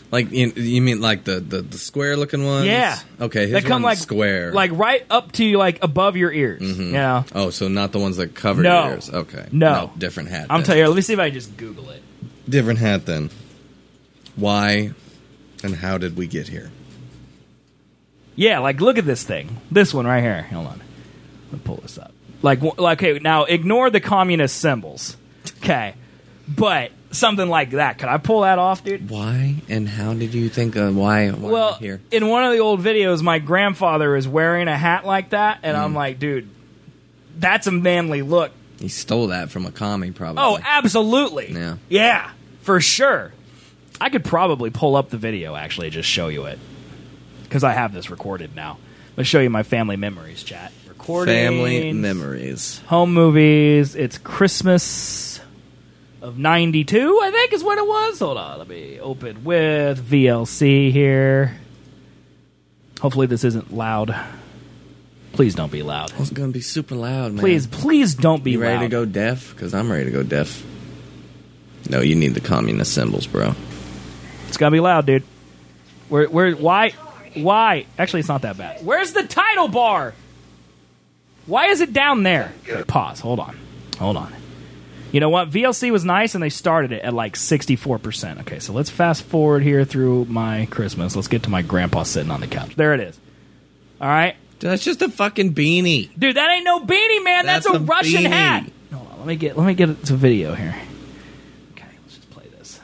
Like you, you mean like the, the, the square looking ones? Yeah. Okay, his They come one's like square. like right up to like above your ears. Mhm. You know? Oh, so not the ones that cover No. your ears. Okay. No. different hat. I'm then. telling you. Let me see if I can just Google it. Different hat then. Why and how did we get here? Yeah, like look at this thing. This one right here. Hold on. Let me pull this up. Like, like, okay, now ignore the communist symbols. Okay, but something like that. Could I pull that off, dude? Why and how did you think of why? why Well, here? in one of the old videos, my grandfather is wearing a hat like that, and Mm. I'm like, dude, that's a manly look. He stole that from a commie, probably. Oh, absolutely. Yeah. Yeah, for sure. I could probably pull up the video, actually, just show you it. Because I have this recorded now. Let's show you my family memories, chat. Recording. Family memories. Home movies. It's Christmas of ninety-two, I think is what it was. Hold on. Let me open with V L C here. Hopefully this isn't loud. Please don't be loud. It's gonna be super loud, man. Please, please don't be You ready loud. to go deaf? Because I'm ready to go deaf. No, you need the communist symbols, bro. It's gonna be loud, dude. Where, where, why, why? Actually, it's not that bad. Where's the title bar? Why is it down there? Okay, pause. Hold on. Hold on. You know what? V L C was nice, and they started it at like sixty-four percent. Okay, so let's fast forward here through my Christmas. Let's get to my grandpa sitting on the couch. There it is. All right. Dude, that's just a fucking beanie. Dude, that ain't no beanie, man. That's, That's a, a Russian beanie. hat. Hold on. Let me get, let me get it to video here. Okay, let's just play this.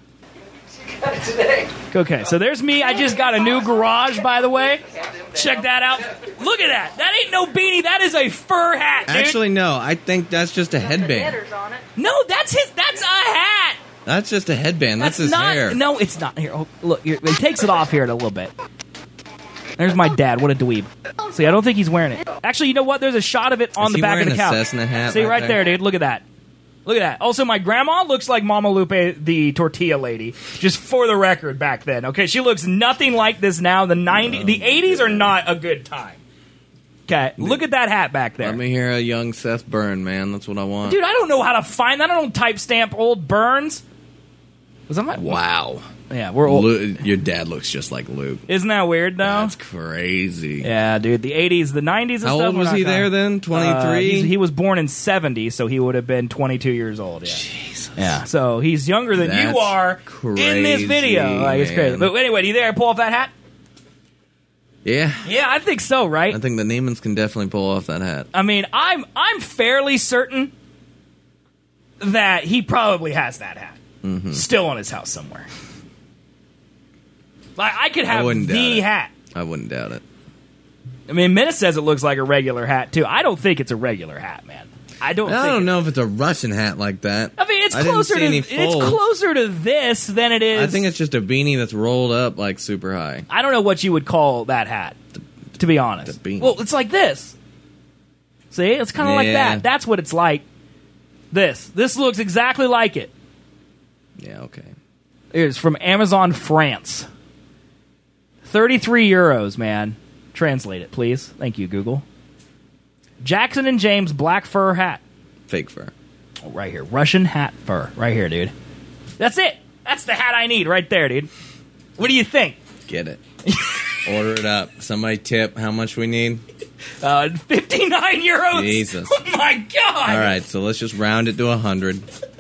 Okay, so there's me. I just got a new garage, by the way. Check that out. Look at that. That ain't no beanie. That is a fur hat, dude. Actually, no. I think that's just a headband. No, that's his. That's a hat. That's just a headband. That's, his not. hair. No, it's not. Here, oh, look. Here, he takes it off here in a little bit. There's my dad. What a dweeb. See, I don't think he's wearing it. Actually, you know what? There's a shot of it on Is the he back of the wearing a couch. Cessna hat See, right right there, there? dude. Look at that. Look at that. Also, my grandma looks like Mama Lupe, the tortilla lady. Just for the record, back then. Okay, she looks nothing like this now. The nineties, the eighties are not a good time. Okay, look at that hat back there. Let me hear a young Seth Byrne, man. That's what I want. Dude, I don't know how to find that. I don't type stamp old Burns. Was that my? Wow. Yeah, we're old. Lu- your dad looks just like Luke. Isn't that weird, though? That's crazy. Yeah, dude. The eighties, the nineties and How stuff. old were was not he kinda- there then? twenty-three? Uh, he was born in seventy, so he would have been twenty-two years old. Yeah. Jesus. Yeah. So he's younger than you That's are in this crazy, video. Like, it's crazy. man. But anyway, do you think I pull off that hat? Yeah. Yeah, I think so, right? I think the Neiman's can definitely pull off that hat. I mean, I'm I'm fairly certain that he probably has that hat Mm-hmm. still on his house somewhere. Like I could I have wouldn't doubt the it. hat. I wouldn't doubt it. I mean, Minna says it looks like a regular hat too. I don't think it's a regular hat, man. I don't. I think don't it- know if it's a Russian hat like that. I mean, it's I didn't closer see to any it's folds. closer to this than it is. I think it's just a beanie that's rolled up like super high. I don't know what you would call that hat, to be honest. The beanie. Well, it's like this. See, it's kind of like Yeah. that. That's what it's like. This. This looks exactly like it. Yeah, okay. It's from Amazon France. thirty-three euros, man. Translate it, please. Thank you, Google. Jackson and James black fur hat. Fake fur. Oh, right here. Russian hat fur. Right here, dude. That's it. That's the hat I need right there, dude. What do you think? Get it. Order it up. Somebody tip how much we need. Uh, fifty-nine euros. Jesus. Oh, my God. All right, so let's just round it to a hundred.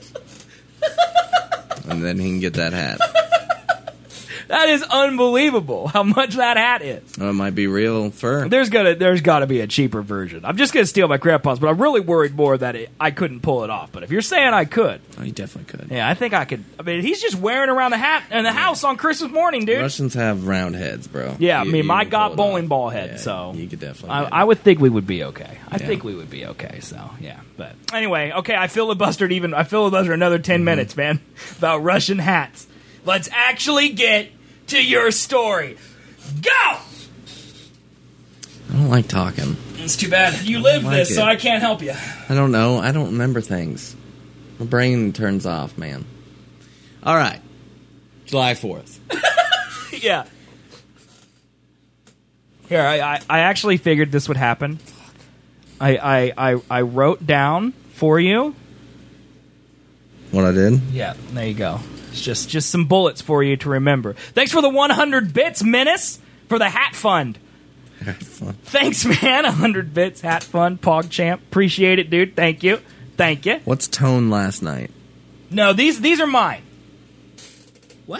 And then he can get that hat. That is unbelievable how much that hat is. Oh, it might be real fur. There's gonna, there's got to be a cheaper version. I'm just gonna steal my grandpa's, but I'm really worried more that it, I couldn't pull it off. But if you're saying I could, Oh, you definitely could. yeah, I think I could. I mean, he's just wearing around the hat in the house on Christmas morning, dude. Russians have round heads, bro. Yeah, I You- mean, you my can got pull it bowling off. ball head, Yeah, so you could definitely. I, get I it. would think we would be okay. I Yeah. think we would be okay. So yeah, but anyway, okay. I filibustered even. I filibustered another ten Mm-hmm. minutes, man, about Russian hats. Let's actually get to your story. Go. I don't like talking. It's too bad you live like this, it. so I can't help you. I don't know. I don't remember things. My brain turns off, man. All right. July fourth. Yeah. Here, I, I, I actually figured this would happen. I, I, I, I wrote down for you. What I did? Yeah, there you go. It's just just some bullets for you to remember. Thanks for the one hundred bits, Menace, for the hat fund. Thanks, man. one hundred bits, hat fund, PogChamp. Appreciate it, dude. Thank you. Thank you. What's Tone last night? No, these these are mine. What?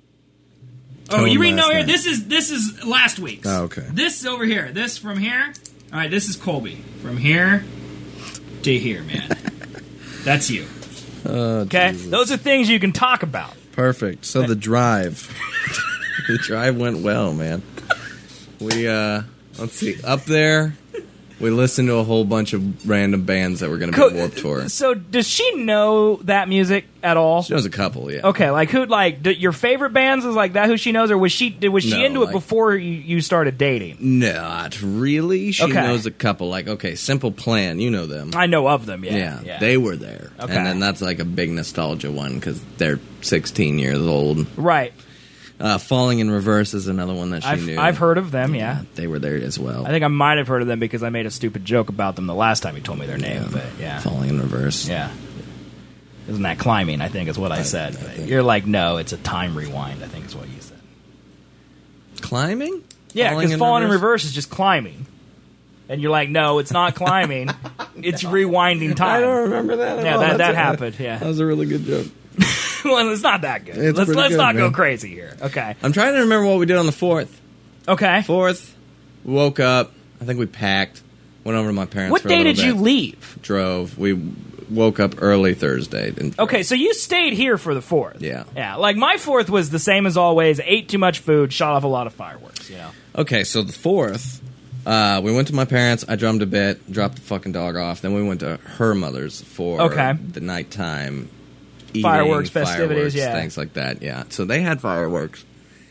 Tone oh, you read no last here. night. This is this is last week's. Oh, okay. This over here. This from here. All right, this is Colby. From here to here, man. That's you. Oh, Okay? Jesus. Those are things you can talk about. Perfect. So the drive. The drive went well, man. We, uh, let's see, up there, we listened to a whole bunch of random bands that were going to be Co- on Warped Tour. So, does she know that music at all? She knows a couple, yeah. Okay, like who? Like d- your favorite bands is like that? Who she knows, or was she? Did, was she No, into it like- before you, you started dating? Not really. She Okay. knows a couple. Like, okay, Simple Plan, you know them. I know of them. Yeah, Yeah, yeah. they were there. Okay. And then that's like a big nostalgia one because they're sixteen years old. right. Uh, Falling in Reverse is another one that she I've knew. I've heard of them. Yeah. They were there as well. I think I might have heard of them because I made a stupid joke about them the last time you told me their name. But yeah, Falling in Reverse. yeah. Isn't that climbing? I think is what I, I- said. I But think- you're like, no, it's a time rewind. I think is what you said. Climbing? Yeah, because falling in reverse is just climbing, and you're like, no, it's not climbing. It's rewinding time. I don't remember that at Yeah, all. that- That's that a- happened, yeah. That was a really good joke. Well, it's not that good. It's let's pretty let's good, not go man. crazy here. Okay. I'm trying to remember what we did on the fourth. Okay. Fourth, we woke up. I think we packed. Went over to my parents What for a day little did you bit. leave? Drove. We woke up early Thursday. And drove. Okay, so you stayed here for the fourth. Yeah. Yeah. Like my fourth was the same as always. Ate too much food. Shot off a lot of fireworks. You know. Okay, so the fourth, uh, we went to my parents. I drummed a bit, dropped the fucking dog off. Then we went to her mother's for Okay. the nighttime eating, Fireworks, festivities, fireworks, yeah. things like that. Yeah, so they had fireworks,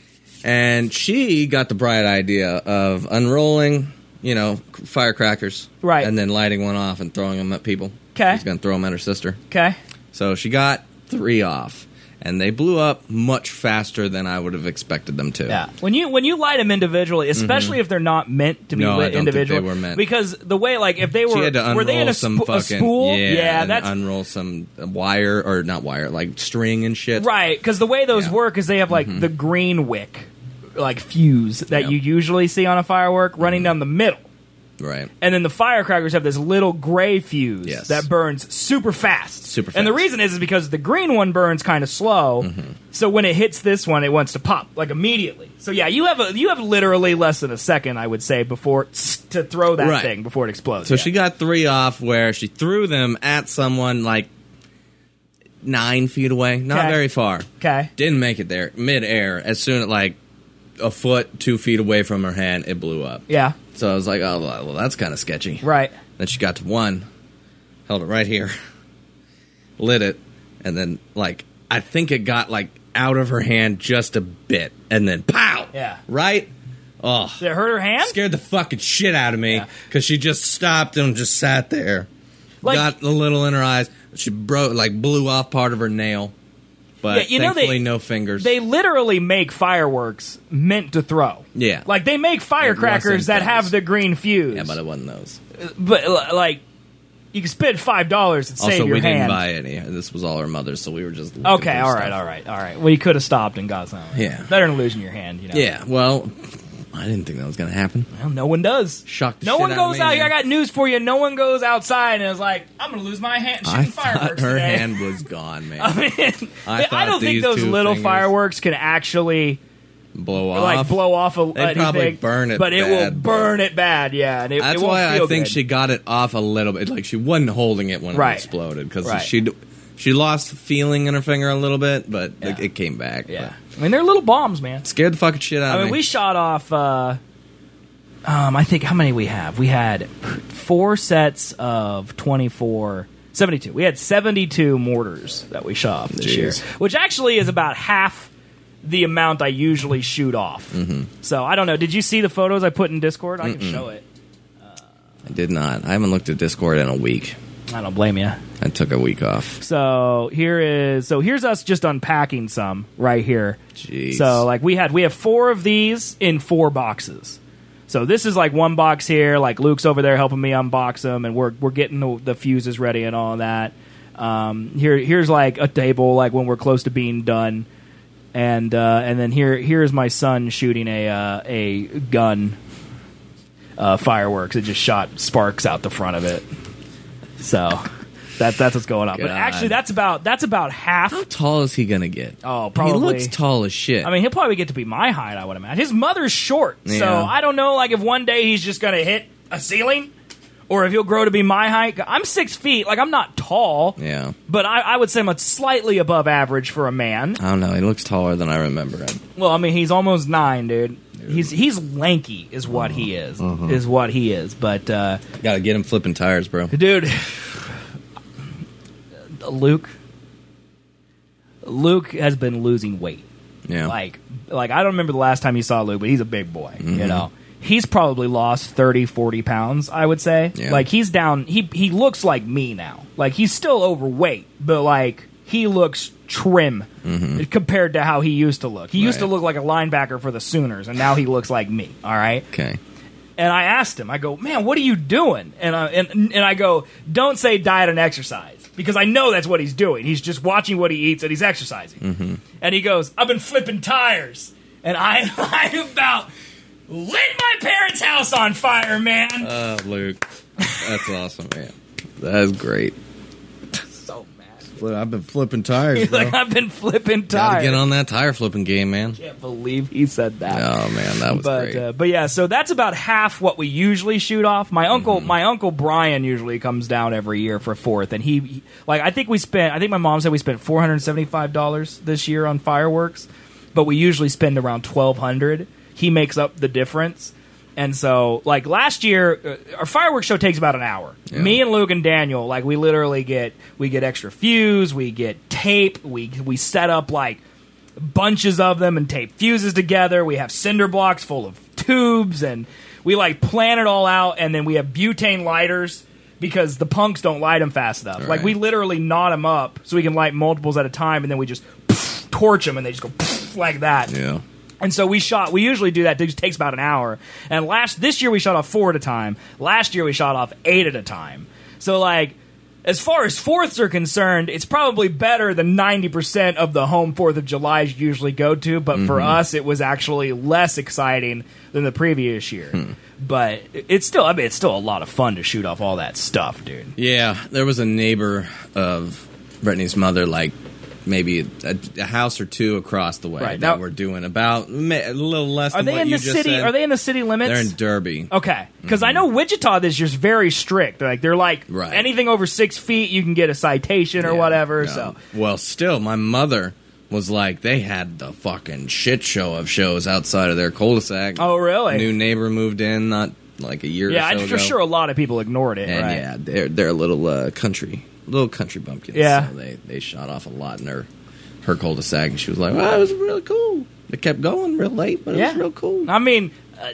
and she got the bright idea of unrolling, you know, firecrackers, Right. and then lighting one off and throwing them at people. 'Kay. She's gonna throw them at her sister. Okay. So she got three off, and they blew up much faster than I would have expected them to. Yeah. When you when you light them individually, especially if they're not meant to be Mm-hmm. No, I lit don't think they individually, were meant. because the way like if they were She had to were they in unroll a, some sp- a fucking spool, yeah, and that's unroll some wire or not wire, like string and shit. right. Because the way those Yeah. Mm-hmm. work is they have like the green wick, like fuse that Yeah. you usually see on a firework running down the middle. Right. And then the firecrackers have this little gray fuse Yes. that burns super fast. Super And the fast. reason is, is because the green one burns kind of slow. Mm-hmm. So when it hits this one, it wants to pop like immediately. So yeah, you have a, you have literally less than a second, I would say, before to throw that Right. thing before it explodes. So yeah. she got three off where she threw them at someone like nine feet away, not Okay. very far. Okay. Didn't make it there. Mid-air, as soon as like a foot, two feet away from her hand, it blew up. Yeah. So I was like, oh, well, that's kind of sketchy. Right. Then she got to one, held it right here, lit it, and then, like, I think it got, like, out of her hand just a bit, and then pow! Yeah. Right? Oh. Did it hurt her hand? Scared the fucking shit out of me, Yeah. because she just stopped and just sat there. Like- got a little in her eyes. She broke, like, blew off part of her nail. But Yeah, you know thankfully, they- no fingers. They literally make fireworks meant to throw. Yeah. Like they make firecrackers that those. have the green fuse. yeah, but it wasn't those. But l- like, you can spend five dollars and Also, save your we hand. didn't buy any. This was all her mother's, so we were just looking Okay, through all right, stuff. all right, all right. Well, you could have stopped and got some. Yeah. Better than losing your hand, you know. Yeah, well, I didn't think that was going to happen. Well, no one does. Shocked the No shit one out of goes me, out here. I man. got news for you. No one goes outside and is like, I'm going to lose my hand shooting I fireworks thought her today. hand was gone, man. I mean, I, thought don't think these those two little fingers- fireworks can actually blow off. like blow off a, They'd anything, probably burn it but it will bad, but- burn it bad. Yeah, and it, That's it won't why I feel think good. she got it off a little bit. Like she wasn't holding it when Right. it exploded because Right. she she lost feeling in her finger a little bit, but Yeah. it, it came back. Yeah, I mean they're little bombs, man. But scared the fucking shit out I of mean, me. we shot off. Uh, um, I think how many we have? We had four sets of twenty-four, seventy-two. We had seventy-two mortars that we shot off this Jeez. year, which actually is about half the amount I usually shoot off. Mm-hmm. So I don't know. Did you see the photos I put in Discord? I can Mm-mm. show it. I did not. I haven't looked at Discord in a week. I don't blame you. I took a week off. So here is so here's us just unpacking some right here. Jeez. So like we had we have four of these in four boxes. So this is like one box here. Like Luke's over there helping me unbox them, and we're we're getting the, the fuses ready and all that. Um, here, here's like a table, like when we're close to being done, and uh, and then here, here's my son shooting a uh, a gun, uh, fireworks. It just shot sparks out the front of it. So that that's what's going on. God. But actually, that's about that's about half. How tall is he gonna get? Oh, probably. He looks tall as shit. I mean, he'll probably get to be my height, I would imagine. His mother's short, so Yeah. I don't know. Like if one day he's just gonna hit a ceiling. Or if he'll grow to be my height. I'm six feet. Like, I'm not tall. Yeah. But I, I would say I'm slightly above average for a man. I don't know. He looks taller than I remember. Well, I mean, he's almost nine, dude. He's he's lanky is what he is. Uh-huh. Is what he is. But, uh... Gotta get him flipping tires, bro. Dude. Luke. Luke has been losing weight. Yeah. Like, like I don't remember the last time you saw Luke, but he's a big boy, Mm-hmm. you know? He's probably lost thirty, forty pounds, I would say. Yeah. Like, he's down... He he looks like me now. Like, he's still overweight, but, like, he looks trim Mm-hmm. compared to how he used to look. He used to Right. look like a linebacker for the Sooners, and now he looks like me, all right? Okay. And I asked him, I go, man, what are you doing? And I, and, and I go, don't say diet and exercise, because I know that's what he's doing. He's just watching what he eats and he's exercising. Mm-hmm. And he goes, I've been flipping tires. And I, I about lit my parents' house on fire, man. Oh, Luke. That's awesome, man. That is great. So mad. I've been flipping tires, He's bro. like, I've been flipping Gotta tires. get on that tire flipping game, man. Can't believe he said that. Oh, man, that was but great. uh, but yeah, so that's about half what we usually shoot off. My uncle, Mm-hmm. my uncle Brian usually comes down every year for Fourth, and he, he like I think we spent. I think my mom said we spent four hundred seventy five dollars this year on fireworks, but we usually spend around twelve hundred. He makes up the difference. And so, like, last year, uh, our fireworks show takes about an hour. Yeah. Me and Luke and Daniel, like, we literally get, we get extra fuse, we get tape, we we set up, like, bunches of them and tape fuses together. We have cinder blocks full of tubes, and we, like, plan it all out, and then we have butane lighters because the punks don't light them fast enough. Like, Right. we literally knot them up so we can light multiples at a time, and then we just poof, torch them, and they just go poof, like that. Yeah. And so we shot. We usually do that. It just takes about an hour. And last this year we shot off four at a time. Last year we shot off eight at a time. So like, as far as Fourths are concerned, it's probably better than ninety percent of the home Fourth of Julys usually go to. But for us, it was actually less exciting than the previous year. But it's still. I mean, it's still a lot of fun to shoot off all that stuff, dude. Yeah, there was a neighbor of Brittany's mother, like maybe a, a house or two across the way Right, that now- we're doing about ma- a little less Are than they what in you the just city? said. Are they in the city limits? They're in Derby. Okay, because I know Wichita this year's very strict. They're like they're like Right. anything over six feet, you can get a citation or Yeah, whatever. no. So well, still, my mother was like, they had the fucking shit show of shows outside of their cul-de-sac. Oh, really? New neighbor moved in not like a year yeah, or so I, for ago. sure a lot of people ignored it. And right? yeah, they're they're a little uh, country, little country bumpkins. Yeah. So they they shot off a lot in her her cul-de-sac, and she was like, "Wow, it was really cool." It kept going real late, but it yeah, was real cool. I mean, uh,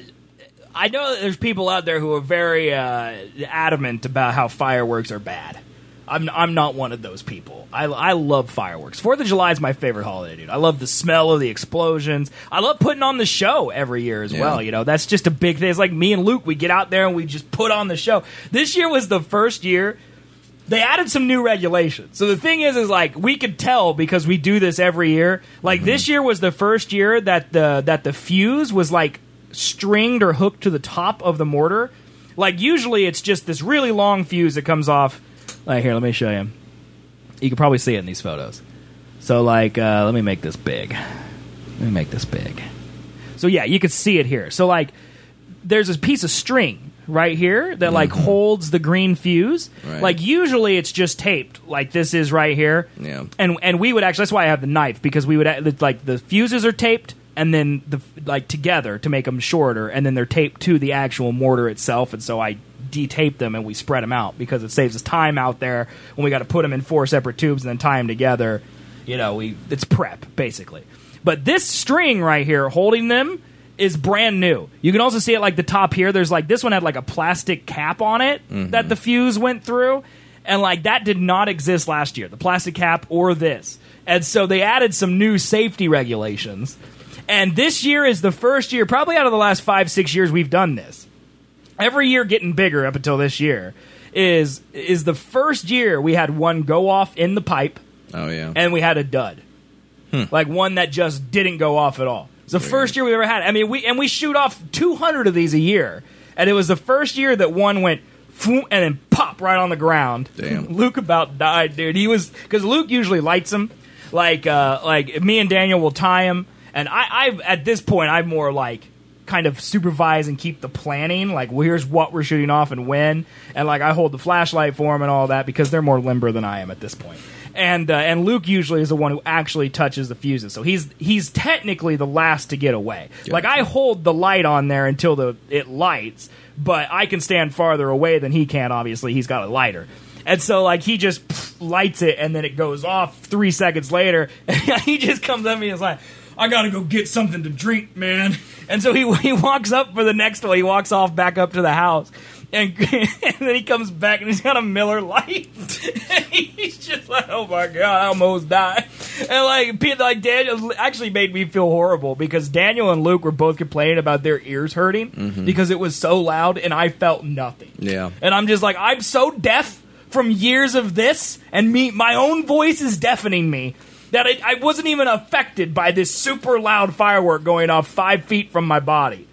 I know that there's people out there who are very uh, adamant about how fireworks are bad. I'm I'm not one of those people. I, I love fireworks. Fourth of July is my favorite holiday, dude. I love the smell of the explosions. I love putting on the show every year as Yeah. well. You know, that's just a big thing. It's like me and Luke. We get out there and we just put on the show. This year was the first year they added some new regulations. So the thing is, is like we could tell because we do this every year. Like this year was the first year that the that the fuse was like stringed or hooked to the top of the mortar. Like usually it's just this really long fuse that comes off. Like here, let me show you. You can probably see it in these photos. So like, uh, let me make this big. Let me make this big. So yeah, you can see it here. So like, there's a piece of string right here that like holds the green fuse. Right. Like usually it's just taped like this is right here. Yeah. And and we would actually, that's why I have the knife, because we would add- like the fuses are taped and then the like together to make them shorter, and then they're taped to the actual mortar itself. And so I de-tape them and we spread them out because it saves us time out there when we got to put them in four separate tubes and then tie them together. You know, we it's prep basically. But this string right here holding them is brand new. You can also see it like the top here. There's like this one had like a plastic cap on it that the fuse went through, and like that did not exist last year. The plastic cap or this, and so they added some new safety regulations. And this year is the first year, probably out of the last five six years, we've done this. Every year getting bigger up until this year is is the first year we had one go off in the pipe, Oh yeah. and we had a dud, Hmm. like one that just didn't go off at all. It's the Weird. first year we ever had. I mean, we and we shoot off two hundred of these a year, and it was the first year that one went phoom, and then pop right on the ground. Damn. Luke about died, dude. He was because Luke usually lights them, like uh, like me and Daniel will tie him, and I I at this point I'm more like kind of supervise and keep the planning, like well, here's what we're shooting off and when, and like I hold the flashlight for them and all that because they're more limber than I am at this point. And uh, and Luke usually is the one who actually touches the fuses, so he's he's technically the last to get away. Gotcha. Like I hold the light on there until the it lights, but I can stand farther away than he can. Obviously, he's got a lighter, and so like he just pff, lights it, and then it goes off three seconds later, and he just comes at me and is like, I gotta go get something to drink, man. And so he he walks up for the next one. He walks off back up to the house. And, and then he comes back and he's got a Miller Lite. And he's just like, oh my God, I almost died. And like, Pete- like Daniel actually made me feel horrible because Daniel and Luke were both complaining about their ears hurting Mm-hmm. because it was so loud and I felt nothing. Yeah. And I'm just like, I'm so deaf from years of this, and me, my own voice is deafening me, that I, I wasn't even affected by this super loud firework going off five feet from my body.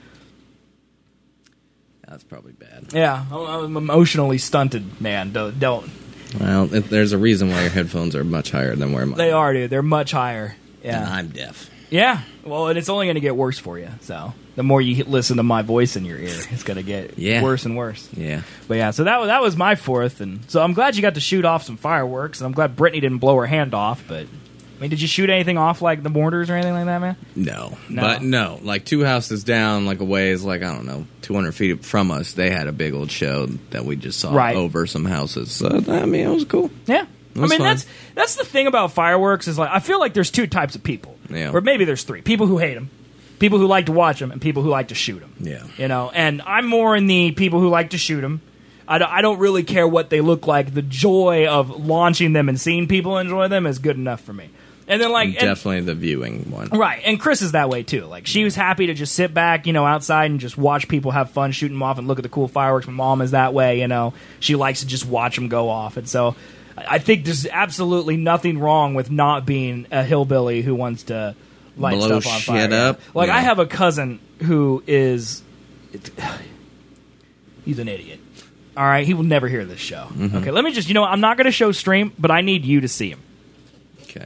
That's probably bad. Yeah, I'm emotionally stunted, man. Don't. don't. Well, it, there's a reason why your headphones are much higher than where mine. They are, dude. They're much higher. And Yeah. I'm deaf. Yeah. Well, and it's only going to get worse for you. So the more you listen to my voice in your ear, it's going to get Yeah. worse and worse. Yeah. But yeah, so that was that was my fourth, and so I'm glad you got to shoot off some fireworks, and I'm glad Brittany didn't blow her hand off. But I mean, did you shoot anything off like the mortars or anything like that, man? No. No. But no, like two houses down, like a ways, like, I don't know, two hundred feet from us, they had a big old show that we just saw Right. over some houses. So, I mean, it was cool. Yeah. I was mean, fun. that's that's the thing about fireworks is like I feel like there's two types of people, Yeah. or maybe there's three: people who hate them, people who like to watch them, and people who like to shoot them. Yeah. You know, and I'm more in the people who like to shoot them. I don't, I don't really care what they look like. The joy of launching them and seeing people enjoy them is good enough for me. And then like and- Definitely the viewing one. Right, and Chris is that way too. Like she was happy to just sit back, you know, outside and just watch people have fun, shoot them off, and look at the cool fireworks. My mom is that way, you know. She likes to just watch them go off, and so I think there's absolutely nothing wrong with not being a hillbilly who wants to light Blow stuff on fire. shit Yeah. up. Like Yeah. I have a cousin who is, it, he's an idiot. All right, he will never hear this show. Mm-hmm. Okay, let me just, you know, what, I'm not going to show stream, but I need you to see him. Okay.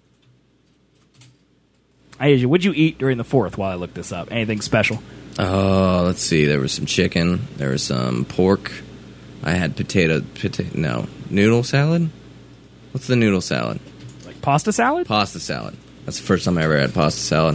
I need you. What'd you eat during the fourth while I looked this up? Anything special? Oh, let's see. There was some chicken. There was some pork. I had potato, potato, no, noodle salad? What's the noodle salad? Like pasta salad? Pasta salad. That's the first time I ever had pasta salad.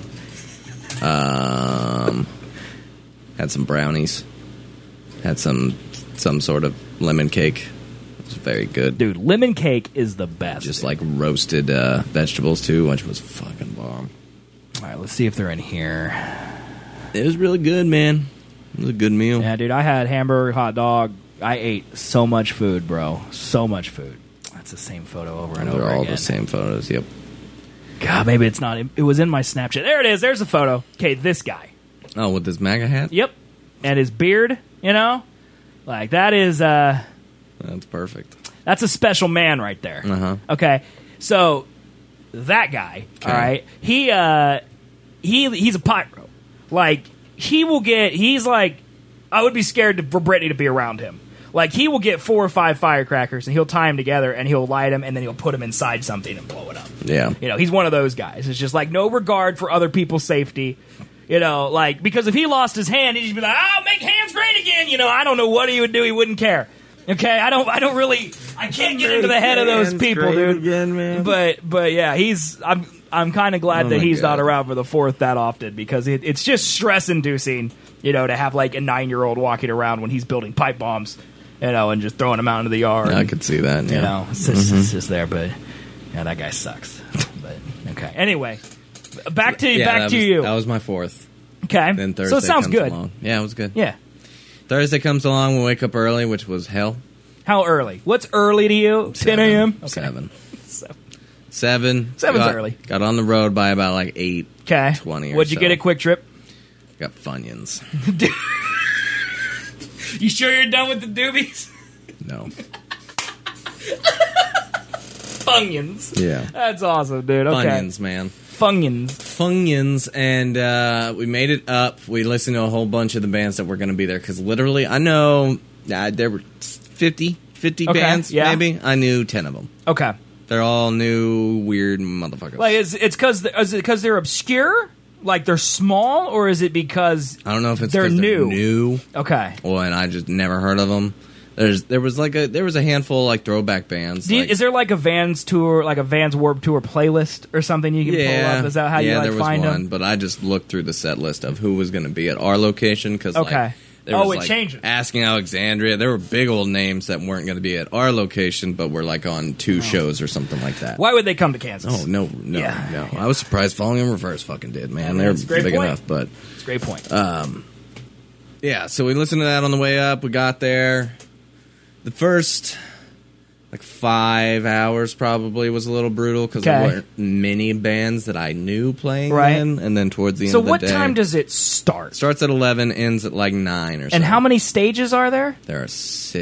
Um, had some brownies. Had some some sort of lemon cake. It was very good. Dude, lemon cake is the best. Just like roasted uh, vegetables too, which was fucking bomb. All right, let's see if they're in here. It was really good, man. It was a good meal. Yeah, dude, I had hamburger, hot dog. I ate so much food, bro. So much food. That's the same photo over and They're over all again. the same photos. Yep. God, maybe it's not. It was in my Snapchat. There it is. There's a photo. Okay, this guy. Oh, with this MAGA hat? Yep. And his beard, you know? Like, that is, uh... That's perfect. That's a special man right there. Uh-huh. Okay, so that guy, Okay. all right, he uh, he he's a pyro. Like he will get, he's like, I would be scared to, for Brittany to be around him. Like he will get four or five firecrackers and he'll tie them together and he'll light them and then he'll put them inside something and blow it up. Yeah. You know, he's one of those guys. It's just like no regard for other people's safety. You know, like because if he lost his hand, he'd just be like, "Oh, make hands great again." You know, I don't know what he would do. He wouldn't care. Okay, I don't. I don't really. I can't get into the head of those people, dude. Again, man. But but yeah, he's. I'm I'm kind of glad Oh that my he's not God. around for the fourth that often because it, it's just stress inducing. You know, to have like a nine year old walking around when he's building pipe bombs, you know, and just throwing them out into the yard. I could see that. Yeah. You know, it's just, it's just there, but yeah, that guy sucks. But okay, anyway, back to Yeah, back that to was, you. That was my fourth. Okay, Then Thursday so it sounds comes good. along. Yeah, it was good. Yeah. Thursday comes along. We wake up early, which was hell. How early? What's early to you? ten a.m. Okay. Seven. So- Seven. Seven's got, early. Got on the road by about like eight. Okay. twenty or What'd you so. get at Quick Trip? Got Funyuns. You sure you're done with the doobies? No. Funyuns. Yeah. That's awesome, dude. Okay. Funyuns, man. Funyuns. Funyuns, and uh, we made it up. We listened to a whole bunch of the bands that were going to be there, because literally, I know uh, there were fifty, fifty Okay, bands, yeah. maybe. I knew ten of them. Okay. They're all new, weird motherfuckers. Like, is it's because is it because they're obscure? Like they're small, or is it because I don't know if it's they're 'cause new? They're new. Okay. Well, and I just never heard of them. There's there was like a there was a handful of like throwback bands. Do you, like, is there like a Vans tour, like a Vans Warped Tour playlist or something you can yeah, pull up? Is that how yeah, you like there was find one, them? but I just looked through the set list of who was going to be at our location because Okay. like, there Oh, was, it like, changes. Asking Alexandria. There were big old names that weren't going to be at our location, but were like on two shows or something like that. Why would they come to Kansas? Oh no, no, Yeah. no! I was surprised Falling in Reverse fucking did, man. I mean, They're that's a great big point. enough, but It's a great point. yeah. So we listened to that on the way up. We got there. The first like five hours probably was a little brutal because there Okay. weren't many bands that I knew playing Right. then. And then towards the end so of the what day, time does it start? starts at eleven, ends at like nine or something. And how many stages are there? There are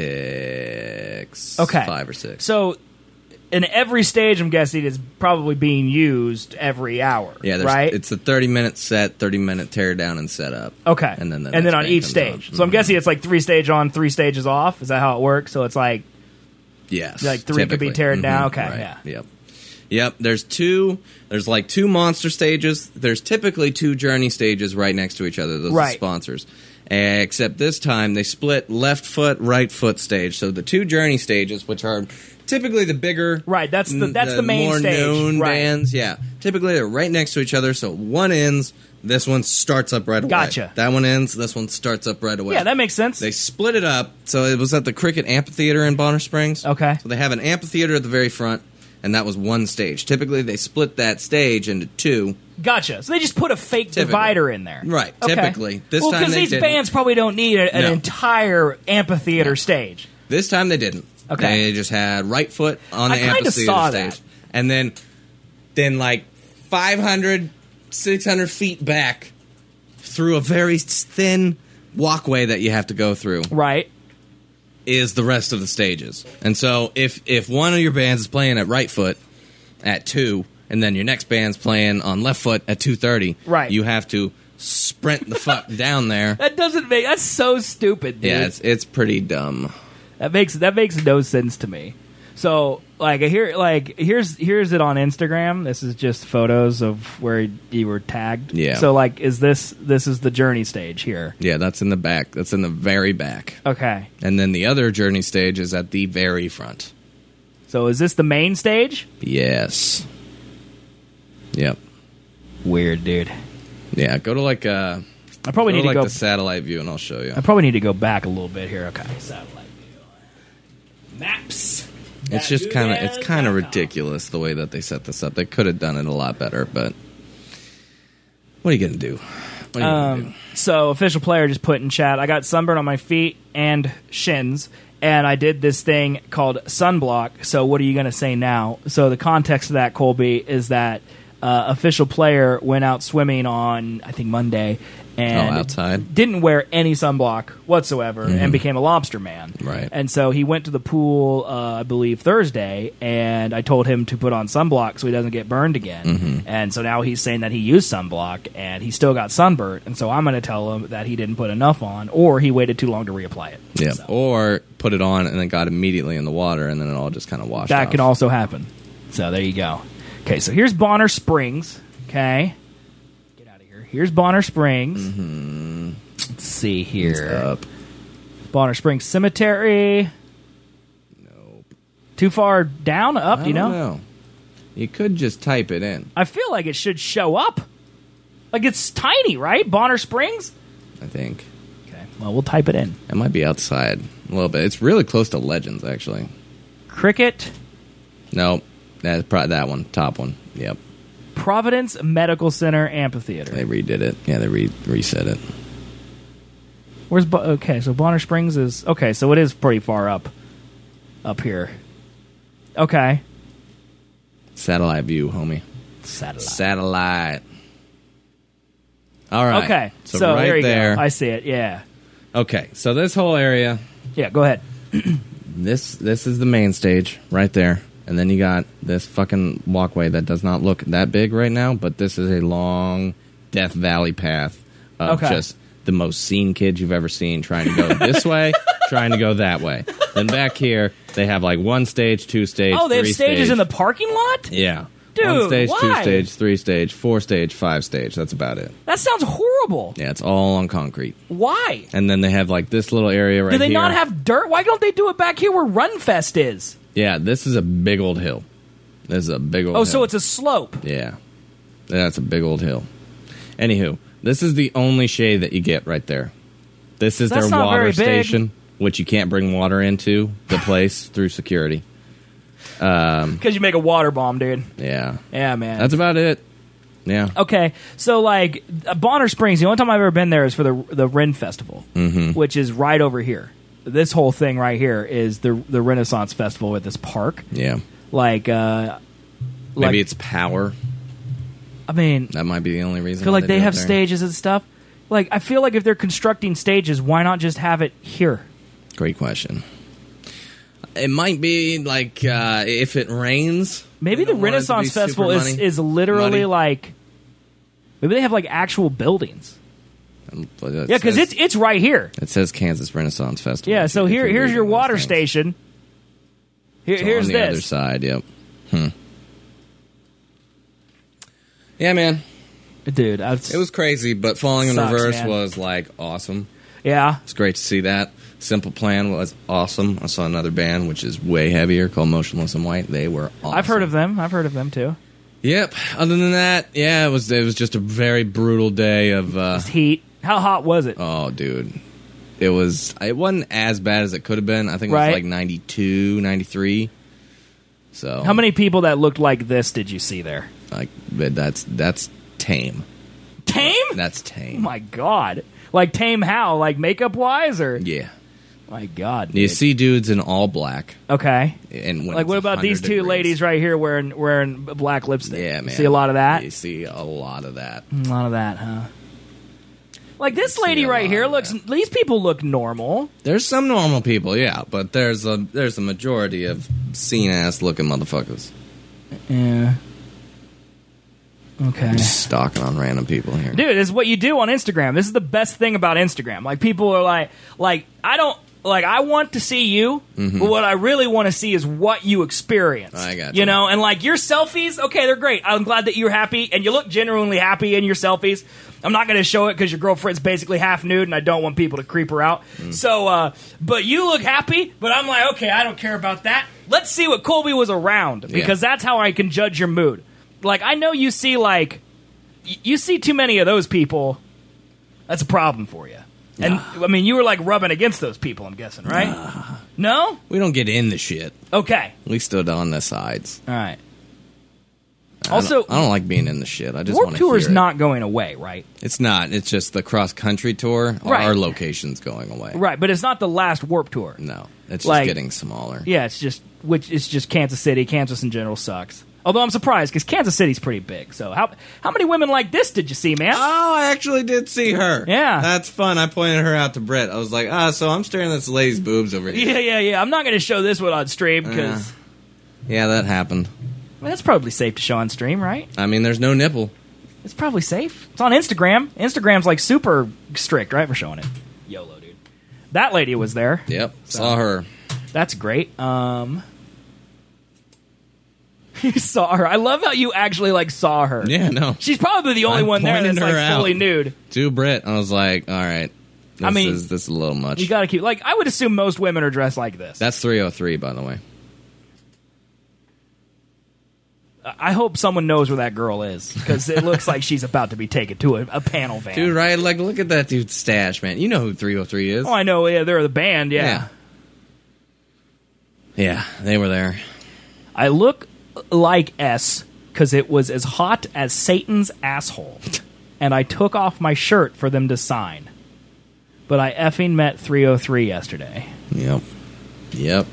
six. Okay. five or six. So in every stage, I'm guessing, is probably being used every hour. Yeah, there's, right. it's a thirty minute set, thirty minute tear down and setup. Okay. And then the and then next on band each comes stage. on. So I'm Mhm. guessing it's like three stage on, three stages off. Is that how it works? So it's like Yes. like three could be typically. teared down? Mhm, Okay, right. yeah. Yep. Yep. There's two. There's like two monster stages. There's typically two journey stages right next to each other. Those Right. are sponsors. Except this time they split left foot, right foot stage. So the two journey stages, which are typically the bigger, Right, that's the- that's the main more stage, known right. bands. Yeah. Typically they're right next to each other. So one ends, this one starts up right away. Gotcha. That one ends, this one starts up right away. yeah, that makes sense. They split it up, so it was at the Cricket Amphitheater in Bonner Springs. Okay. So they have an amphitheater at the very front, and that was one stage. Typically, they split that stage into two. Gotcha. So they just put a fake Typically. divider in there. Right, Okay. typically. This well, time because they these didn't. bands probably don't need a, an No. entire amphitheater No. stage. This time they didn't. Okay. They just had right foot on the I kinda amphitheater saw stage. that. And then, then like five hundred, six hundred feet back through a very thin walkway that you have to go through. Right. Is the rest of the stages. And so if if one of your bands is playing at right foot at two, and then your next band's playing on left foot at two thirty, Right. you have to sprint the fuck down there. That doesn't make. That's so stupid, dude. Yeah, it's it's pretty dumb. That makes that makes no sense to me. So like here like here's here's it on Instagram. This is just photos of where you were tagged. Yeah. So like is this this is the journey stage here. Yeah, that's in the back. That's in the very back. Okay. And then the other journey stage is at the very front. So is this the main stage? Yes. Yep. Weird, dude. Yeah, go to like uh I probably go need to to like go the satellite view and I'll show you. I probably need to go back a little bit here. Okay. Satellite view. Maps. It's just kind of it's kind of ridiculous the way that they set this up. They could have done it a lot better, but what are you gonna do? What are you gonna do? Um, so official player just put in chat. I got sunburn on my feet and shins, and I did this thing called sunblock. So what are you going to say now? So the context of that, Colby, is that uh, official player went out swimming on I think Monday and Oh, outside? didn't wear any sunblock whatsoever and became a lobster man. Right. And so he went to the pool, uh, I believe Thursday, and I told him to put on sunblock so he doesn't get burned again. And so now he's saying that he used sunblock and he still got sunburnt. And so I'm going to tell him that he didn't put enough on, or he waited too long to reapply it. Yeah, So, or put it on and then got immediately in the water and then it all just kind of washed that off. can also happen. So there you go. Okay, so here's Bonner Springs. Okay. Get out of here. Here's Bonner Springs. Mm-hmm. Let's see here. Up. Bonner Springs Cemetery. Nope. Too far down, up, I you know? don't know. You could just type it in, I feel like it should show up. Like it's tiny, right? Bonner Springs? I think. Okay, well, we'll type it in. It might be outside a little bit. It's really close to Legends, actually. Cricket, Nope. That's probably that one. Top one. Yep. Providence Medical Center Amphitheater. They redid it. Yeah, they re- reset it. Where's Bo- okay? So Bonner Springs is okay. So it is pretty far up, up here. Okay, Satellite view, homie. satellite. Satellite. All right. Okay, So, so, right there you there. go. I see it. Yeah, Okay. So this whole area, yeah. Go ahead. this this is the main stage right there. And then you got this fucking walkway that does not look that big right now, but this is a long Death Valley path of Okay. just the most seen kids you've ever seen trying to go this way, trying to go that way. Then back here, they have like one stage, two stage, Oh, they have three stages stage. in the parking lot? Yeah. Dude, one stage, two why? stage, three stage, four stage, five stage. That's about it. That sounds horrible. Yeah, it's all on concrete. Why? And then they have like this little area right Do they here. not have dirt? Why don't they do it back here where Runfest is? Yeah, this is a big old hill. This is a big old Oh, hill. so it's a slope. Yeah. That's a big old hill. Anywho, this is the only shade that you get right there. This is That's their not water very big. station, which you can't bring water into the place through security. Um, Because you make a water bomb, dude. yeah. Yeah, man. That's about it. Yeah. Okay, so like uh, Bonner Springs, the only time I've ever been there is for the the Ren Festival, Mm-hmm. which is right over here. This whole thing right here is the the Renaissance Festival at this park. Yeah. Like, uh, like Maybe it's power. I mean, That might be the only reason. feel why like they do it have there. stages and stuff. Like, I feel like if they're constructing stages, why not just have it here? Great question. It might be like uh, if it rains. Maybe they the don't want it to be Renaissance Festival super is muddy. is literally Muddy. like maybe they have like actual buildings. Um, but it Yeah, because says- it's it's right here. it says Kansas Renaissance Festival. Yeah, if so you- if here you're here's your reading those water things. station. Here, It's here's on the other this. side. Yep. Hmm. Yeah, man. Dude, I was, It was crazy, but falling in Sucks, reverse man. was like awesome. yeah. It's great to see that. Simple Plan was awesome. I saw another band which is way heavier called Motionless in White. They were awesome. I've heard of them. I've heard of them too. Yep. Other than that, yeah, it was it was just a very brutal day of uh, It's heat. How hot was it? oh, dude. It was it wasn't as bad as it could have been. I think it Right. was like ninety-two, ninety-three. So How many people that looked like this did you see there? like but that's that's tame. Tame? That's Oh tame. my god. Like tame how? Like makeup wise or? Yeah. My god. You dude. see dudes in all black Okay. and when Like it's what about one these hundred two degrees. ladies right here wearing wearing black lipstick? Yeah, man. See a lot of that? You see a lot of that. A lot of that, huh? Like this see lady a right lot here of looks. that. These people look normal. There's some normal people, yeah, but there's a there's a majority of seen ass looking motherfuckers Yeah. Okay. just stalking on random people here. Dude, this is what you do on Instagram. This is the best thing about Instagram. Like people are like, like I don't like. I want to see you, but what I really want to see is what you experience. I got you you. know, and like your selfies. Okay, they're great. I'm glad that you're happy and you look genuinely happy in your selfies. I'm not going to show it because your girlfriend's basically half nude, and I don't want people to creep her out. Mm. So, uh, but you look happy. But I'm like, okay, I don't care about that. Let's see what Colby was around because that's how I can judge your mood. Like I know you see like y- you see too many of those people. That's a problem for you. And I mean, you were like rubbing against those people. I'm guessing, right? No. We don't get in the shit. Okay. We stood on the sides. All right. I Also, don't, I don't like being in the shit. I just Warped want to Tour is hear it. not going away, right? It's not. It's just the cross country tour. Right. Our location's going away. Right, but it's not the last Warped Tour. No, it's Like- just getting smaller. Yeah, it's just which it's just Kansas City. Kansas in general sucks. Although I'm surprised because Kansas City's pretty big. So how how many women like this did you see, man? Oh, I actually did see her. Yeah. That's fun. I pointed her out to Brett. I was like, ah, so I'm staring at this lady's boobs over here. Yeah, yeah, yeah. I'm not going to show this one on stream because Yeah, that happened. well, that's probably safe to show on stream, right? I mean, there's no nipple. It's probably safe. It's on Instagram. Instagram's like super strict, right, for showing it. YOLO, dude. That lady was there. Yep, saw her. That's great. Um, you saw her. I love how you actually like saw her. Yeah, no. She's probably the only I one there pointed that's like her out. fully nude. To Brett, I was like, all right, this I mean, is this is a little much. You got to keep like I would assume most women are dressed like this. That's three oh three, by the way. I hope someone knows where that girl is because it looks like she's about to be taken to a, a panel van. Dude, right? Like, look at that dude's stash, man. You know who three oh three is. Oh, I know. Yeah, they're the band. Yeah. Yeah. Yeah, they were there. I look like S because it was as hot as Satan's asshole, and I took off my shirt for them to sign. But I effing met three oh three yesterday. Yep. Yep.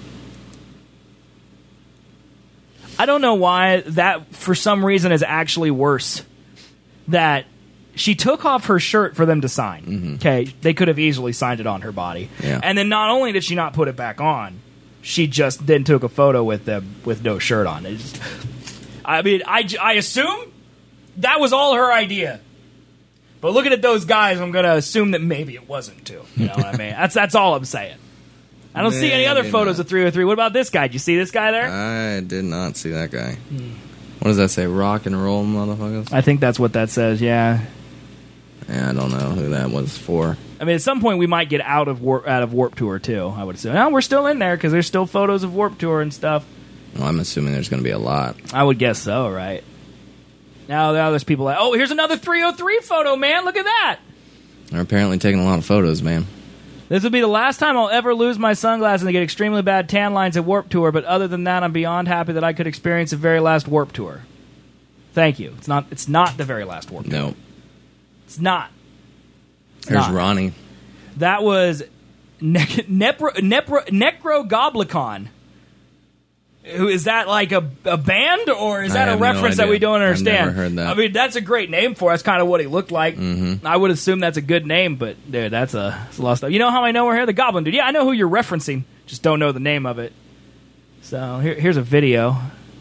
I don't know why that, for some reason, is actually worse. That she took off her shirt for them to sign. Okay, they could have easily signed it on her body. Yeah. And then not only did she not put it back on, she just then took a photo with them with no shirt on. It's just, I mean, I, I assume that was all her idea. But looking at those guys, I'm going to assume that maybe it wasn't too. You know what I mean? That's that's all I'm saying. I don't see any other Maybe photos not. of three oh three. What about this guy? Did you see this guy there? I did not see that guy. Hmm. What does that say? Rock and roll, motherfuckers? I think that's what that says, yeah. Yeah, I don't know who that was for. I mean, at some point we might get out of Warp, out of Warp Tour, too, I would assume. No, we're still in there because there's still photos of Warp Tour and stuff. Well, I'm assuming there's going to be a lot. I would guess so, right? Now, now there's people like, oh, here's another three oh three photo, man. Look at that. They're apparently taking a lot of photos, man. This will be the last time I'll ever lose my sunglasses and get extremely bad tan lines at Warp Tour, but other than that, I'm beyond happy that I could experience the very last Warp Tour. Thank you. It's not It's not the very last Warp Tour. No. It's not. It's There's not. Ronnie. That was ne- Nepro- Nepro- Necrogoblicon. Who is that, like a, a band, or is I that a have no reference that idea. we don't understand? I've never heard that. I mean, that's a great name for it. That's kind of what he looked like. Mm-hmm. I would assume that's a good name, but dude, that's a, that's a lot of stuff. You know how I know we're here? The Goblin Dude. Yeah, I know who you're referencing. Just don't know the name of it. So here, here's a video.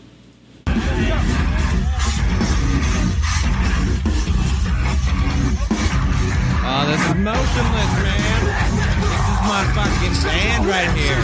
Oh, this is motionless, man. This is my fucking band right here.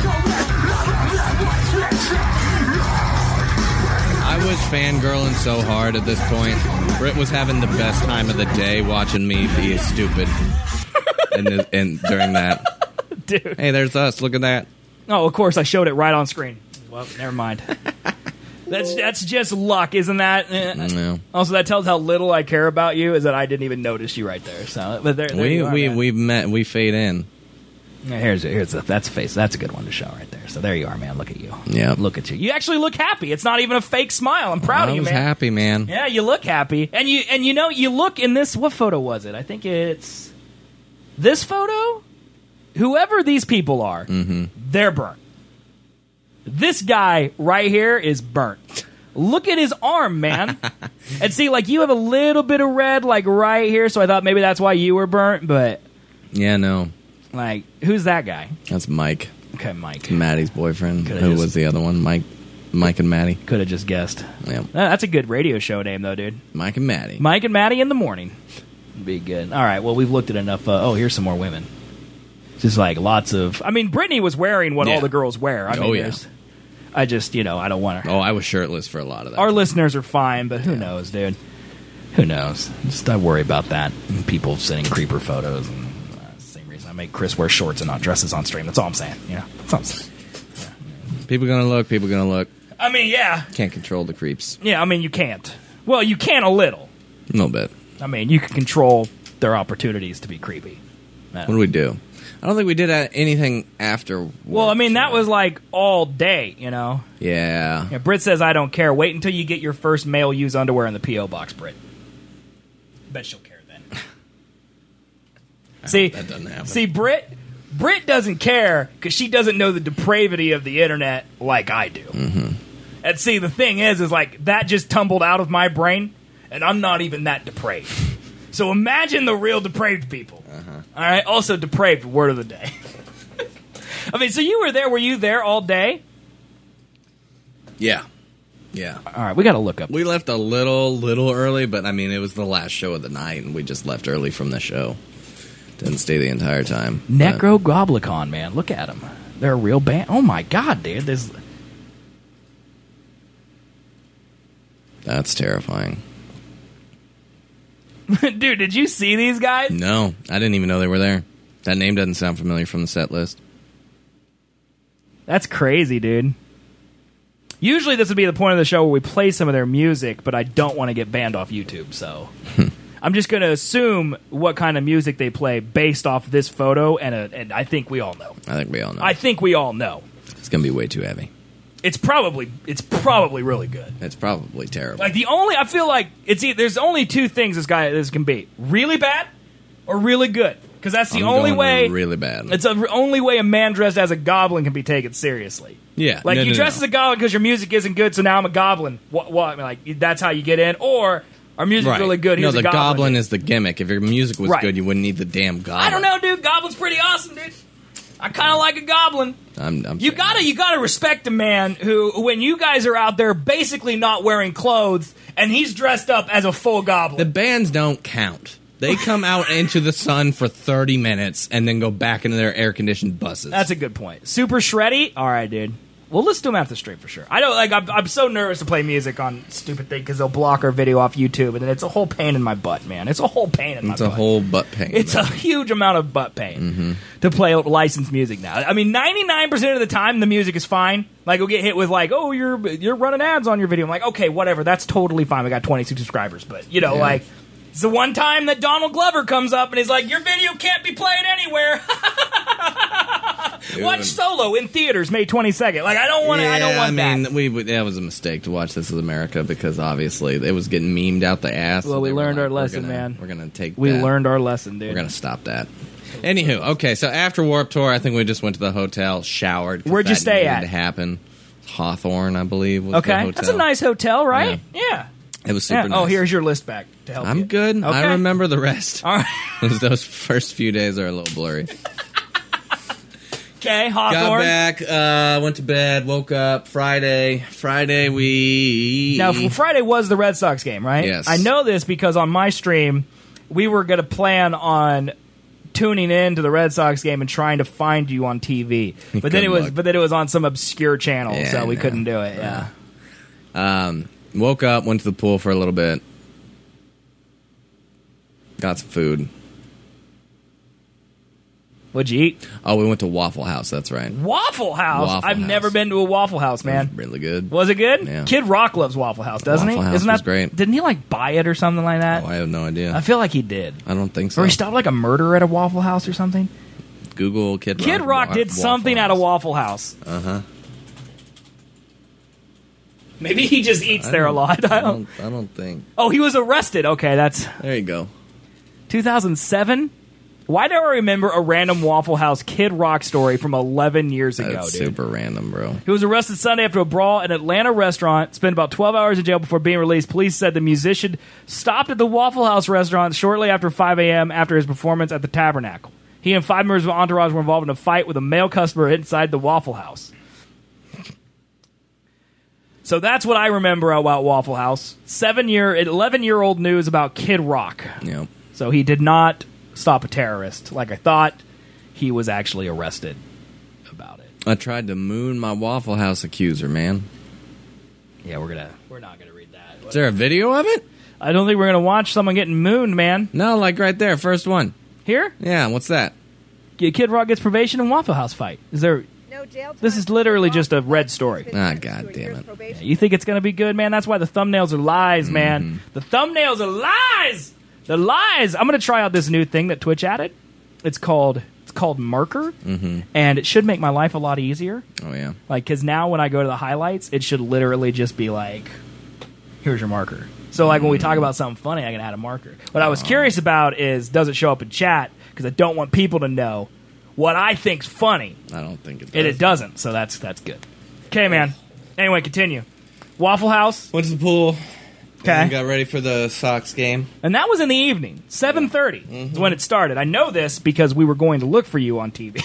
I was fangirling so hard at this point. Britt was having the best time of the day watching me be stupid. and, and during that. Dude. Hey, there's us. Look at that. Oh, of course, I showed it right on screen. Well, never mind. That's that's just luck, isn't that? Eh. No. Also, that tells how little I care about you, is that I didn't even notice you right there. So, but there, there We you are, we man. we met. We fade in. Yeah, Here's here's a, that's a face. That's a good one to show right there. So there you are, man. Look at you. Yeah. Look at you. You actually look happy. It's not even a fake smile. I'm proud I of you, was man. happy, man. Yeah, you look happy, and you and you know you look in this. What photo was it? I think it's this photo. Whoever these people are, Mm-hmm. they're burnt. This guy right here is burnt. Look at his arm, man. And see, like, you have a little bit of red, like, right here, so I thought maybe that's why you were burnt, but, Yeah, no. like, who's that guy? That's Mike. Okay, Mike. Maddie's boyfriend. Coulda Who just- was the other one? Mike. Mike and Maddie. Could have just guessed. Yeah. Uh, That's a good radio show name, though, dude. Mike and Maddie. Mike and Maddie in the morning. Be good. All right, well, we've looked at enough. Uh, oh, here's some more women. Just, like, lots of... I mean, Brittany was wearing what Yeah. all the girls wear. I mean, Oh, yeah. there's- I just, you know, I don't want to... Oh, I was shirtless for a lot of that. Our listeners are fine, but who knows, dude? Who knows? Just I worry about that. And people sending creeper photos. And, uh, same reason I make Chris wear shorts and not dresses on stream. That's all I'm saying. You know, that's all I'm saying. People gonna look. People gonna look. I mean, yeah, Can't control the creeps. yeah. I mean, you can't. Well, you can a little. A little bit. I mean, you can control their opportunities to be creepy. Uh, What do we do? I don't think we did uh, anything after. well, I mean, that War. was like all day. You know. Yeah. Yeah, Britt says, "I don't care. Wait until you get your first male used underwear in the P O box, Britt. Bet she'll care then." See, that doesn't happen. See, Britt, Britt doesn't care because she doesn't know the depravity of the internet like I do. Mm-hmm. And see, the thing is, is like that just tumbled out of my brain, and I'm not even that depraved. So imagine the real depraved people. Uh-huh. All right. Also, depraved word of the day. I mean, so you were there. Were you there all day? Yeah. Yeah. All right. We got to look up. We left a little, little early, but I mean, it was the last show of the night, and we just left early from the show. Didn't stay the entire time. but- Necrogoblicon, man. Look at them. They're a real band. Oh, my God, dude. There's... That's terrifying. Dude, did you see these guys? No, I didn't even know they were there. That name doesn't sound familiar from the set list. That's crazy, dude. Usually this would be the point of the show where we play some of their music, but I don't want to get banned off YouTube, so... I'm just going to assume what kind of music they play based off this photo, and, uh and I think we all know. I think we all know. I think we all know. It's going to be way too heavy. It's probably it's probably really good. It's probably terrible. Like the only I feel like it's e- there's only two things this guy this can be: really bad or really good. Because that's the I'm only going way. really bad. It's the only way a man dressed as a goblin can be taken seriously. Yeah, like no, you no, dress no. as a goblin because your music isn't good, so now I'm a goblin. What? What? I mean, like that's how you get in, or our music's Right. really good. No, Here's the a goblin. goblin is the gimmick. If your music was Right. good, you wouldn't need the damn goblin. I don't know, dude. Goblin's pretty awesome, dude. I kind of like a goblin. I'm, I'm You saying gotta, that. you gotta respect a man who, when you guys are out there basically not wearing clothes, and he's dressed up as a full goblin. The bands don't count. They come out into the sun for thirty minutes and then go back into their air-conditioned buses. That's a good point. Super Shreddy? All right, dude. We'll listen to him after the stream for sure. I don't like. I'm, I'm so nervous to play music on stupid thing because they'll block our video off YouTube, and then it's a whole pain in my butt, man. It's a whole pain in my It's butt. a whole butt pain. It's man. a huge amount of butt pain Mm-hmm. to play licensed music now. I mean, ninety-nine percent of the time the music is fine. Like, we'll get hit with like, "Oh, you're you're running ads on your video." I'm like, "Okay, whatever. That's totally fine. We got twenty-six subscribers." But you know, Yeah. like, it's the one time that Donald Glover comes up and he's like, "Your video can't be played anywhere." Watch Dude. Solo in theaters May twenty-second. Like, I don't want to. I don't Yeah, want I mean, that. we that was a mistake to watch This Is America because obviously it was getting memed out the ass. Well, so we they were learned like, our we're lesson, gonna- man. We're gonna take. We that. learned our lesson, dude. We're gonna stop that. Anywho, okay, so after Warped Tour, I think we just went to the hotel, showered. 'cause Where'd you that stay needed at? To happen. Hawthorne, I believe. Was the Okay, hotel. that's a nice hotel, right? Yeah. It was super Yeah. nice. Oh, here's your list back to help you. I'm good. Okay. I remember the rest. All right. Those- Those first few days are a little blurry. Okay, Got Hawthorne. back, uh, went to bed, woke up. Friday, Friday we Now, f- Friday was the Red Sox game, right? Yes. I know this because on my stream, we were going to plan on tuning in to the Red Sox game and trying to find you on T V. But then Good it was, luck. but then it was on some obscure channel, Yeah, so we I know. couldn't do it. Yeah. Um, woke up, went to the pool for a little bit, got some food. What'd you eat? Oh, we went to Waffle House. That's right. Waffle House. Waffle I've House. never been to a Waffle House, man. Really good. Was it good? Yeah. Kid Rock loves Waffle House, doesn't Waffle he? House Isn't that was great. Didn't he like buy it or something like that? Oh, I have no idea. I feel like he did. I don't think so. Or he stopped like a murder at a Waffle House or something. Google Kid Rock. Kid Rock Wa- did Waffle something House. at a Waffle House. Uh huh. Maybe he just eats there a lot. I I don't. don't. I don't think. Oh, he was arrested. Okay, that's There you go. two thousand seven. Why do I remember a random Waffle House Kid Rock story from eleven years ago, That's dude? super random, bro. He was arrested Sunday after a brawl at an Atlanta restaurant, spent about twelve hours in jail before being released. Police said the musician stopped at the Waffle House restaurant shortly after five a.m. after his performance at the Tabernacle. He and five members of Entourage were involved in a fight with a male customer inside the Waffle House. So that's what I remember about Waffle House. Seven year, eleven year old news about Kid Rock. Yep. So he did not stop a terrorist like I thought. He was actually arrested about it. I tried to moon my Waffle House accuser, man. Yeah, we're gonna we're not gonna read that. Is there a video of it? I don't think we're gonna watch someone getting mooned, man. No, like right there, first one. Here, Yeah, what's that? Kid Rock gets probation in Waffle House fight. Is there? No jail time. This is literally just a red story. Ah, God damn it. Probation. You think it's gonna be good, man? That's why the thumbnails are lies, man. The thumbnails are lies. The lies. I'm gonna try out this new thing that Twitch added. It's called it's called Marker, mm-hmm. and it should make my life a lot easier. Oh yeah. Like, because now when I go to the highlights, it should literally just be like, here's your marker. So, like, when we talk about something funny, I can add a marker. What I was curious about is, does it show up in chat? Because I don't want people to know what I think's funny. I don't think it does. And it doesn't, so that's that's good. Okay, man. Anyway, continue. Waffle House, Went to the pool. Okay. And got ready for the Sox game. and that was in the evening. seven thirty is when it started. I know this because we were going to look for you on T V.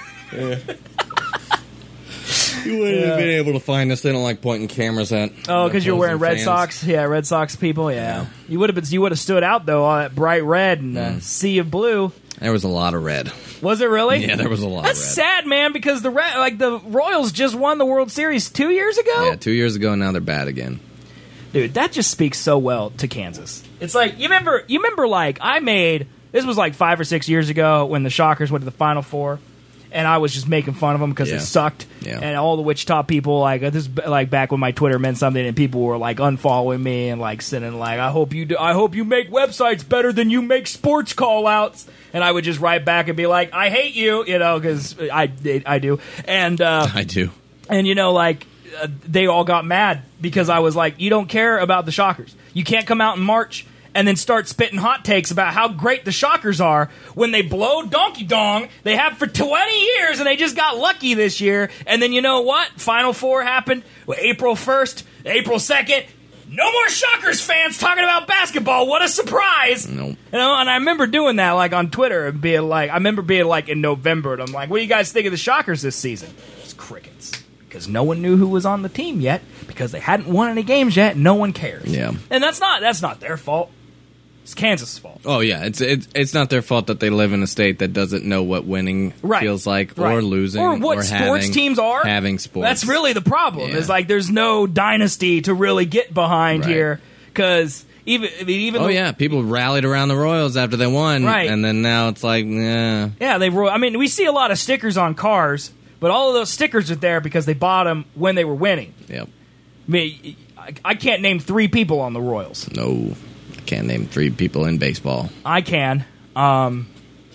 You wouldn't have been able to find us. They don't like pointing cameras at. Oh, because you're wearing opposing Red fans. Sox, yeah, Red Sox people, yeah. You would have been, you would have stood out though, all that bright red and uh, sea of blue. There was a lot of red. Was it really? Yeah, there was a lot That's of red. sad, man, because the Red, like the Royals just won the World Series two years ago. Yeah, two years ago, now they're bad again. Dude, that just speaks so well to Kansas. It's like you remember, you remember, like I made this was like five or six years ago when the Shockers went to the Final Four, and I was just making fun of them because Yeah. they sucked. Yeah. And all the Wichita people, like this, is like back when my Twitter meant something, and people were like unfollowing me and like sending like, I hope you, do, I hope you make websites better than you make sports call outs. And I would just write back and be like, I hate you, you know, because I, I do, and uh, I do. and you know, like uh, they all got mad because I was like, you don't care about the Shockers. You can't come out in March and then start spitting hot takes about how great the Shockers are when they blow donkey dong. They have for twenty years and they just got lucky this year. And then you know what? Final Four happened well, April first, April second. No more Shockers fans talking about basketball. What a surprise. Nope. You know, and I remember doing that like on Twitter and being like, I remember being like in November and I'm like, what do you guys think of the Shockers this season? crickets. Because no one knew who was on the team yet, because they hadn't won any games yet, and no one cares. Yeah. And that's not that's not their fault. It's Kansas' fault. Oh, yeah. It's, it's it's not their fault that they live in a state that doesn't know what winning Right. feels like, Right. or losing, or what or sports having, teams are. having sports. That's really the problem. Yeah. Is like there's no dynasty to really get behind Right. here, because even I mean, even Oh, the- yeah. People rallied around the Royals after they won. Right. And then now it's like, yeah. yeah, they were. I mean, we see a lot of stickers on cars, but all of those stickers are there because they bought them when they were winning. Yep. I mean, I, I can't name three people on the Royals. No. I can't name three people in baseball. I can. Um,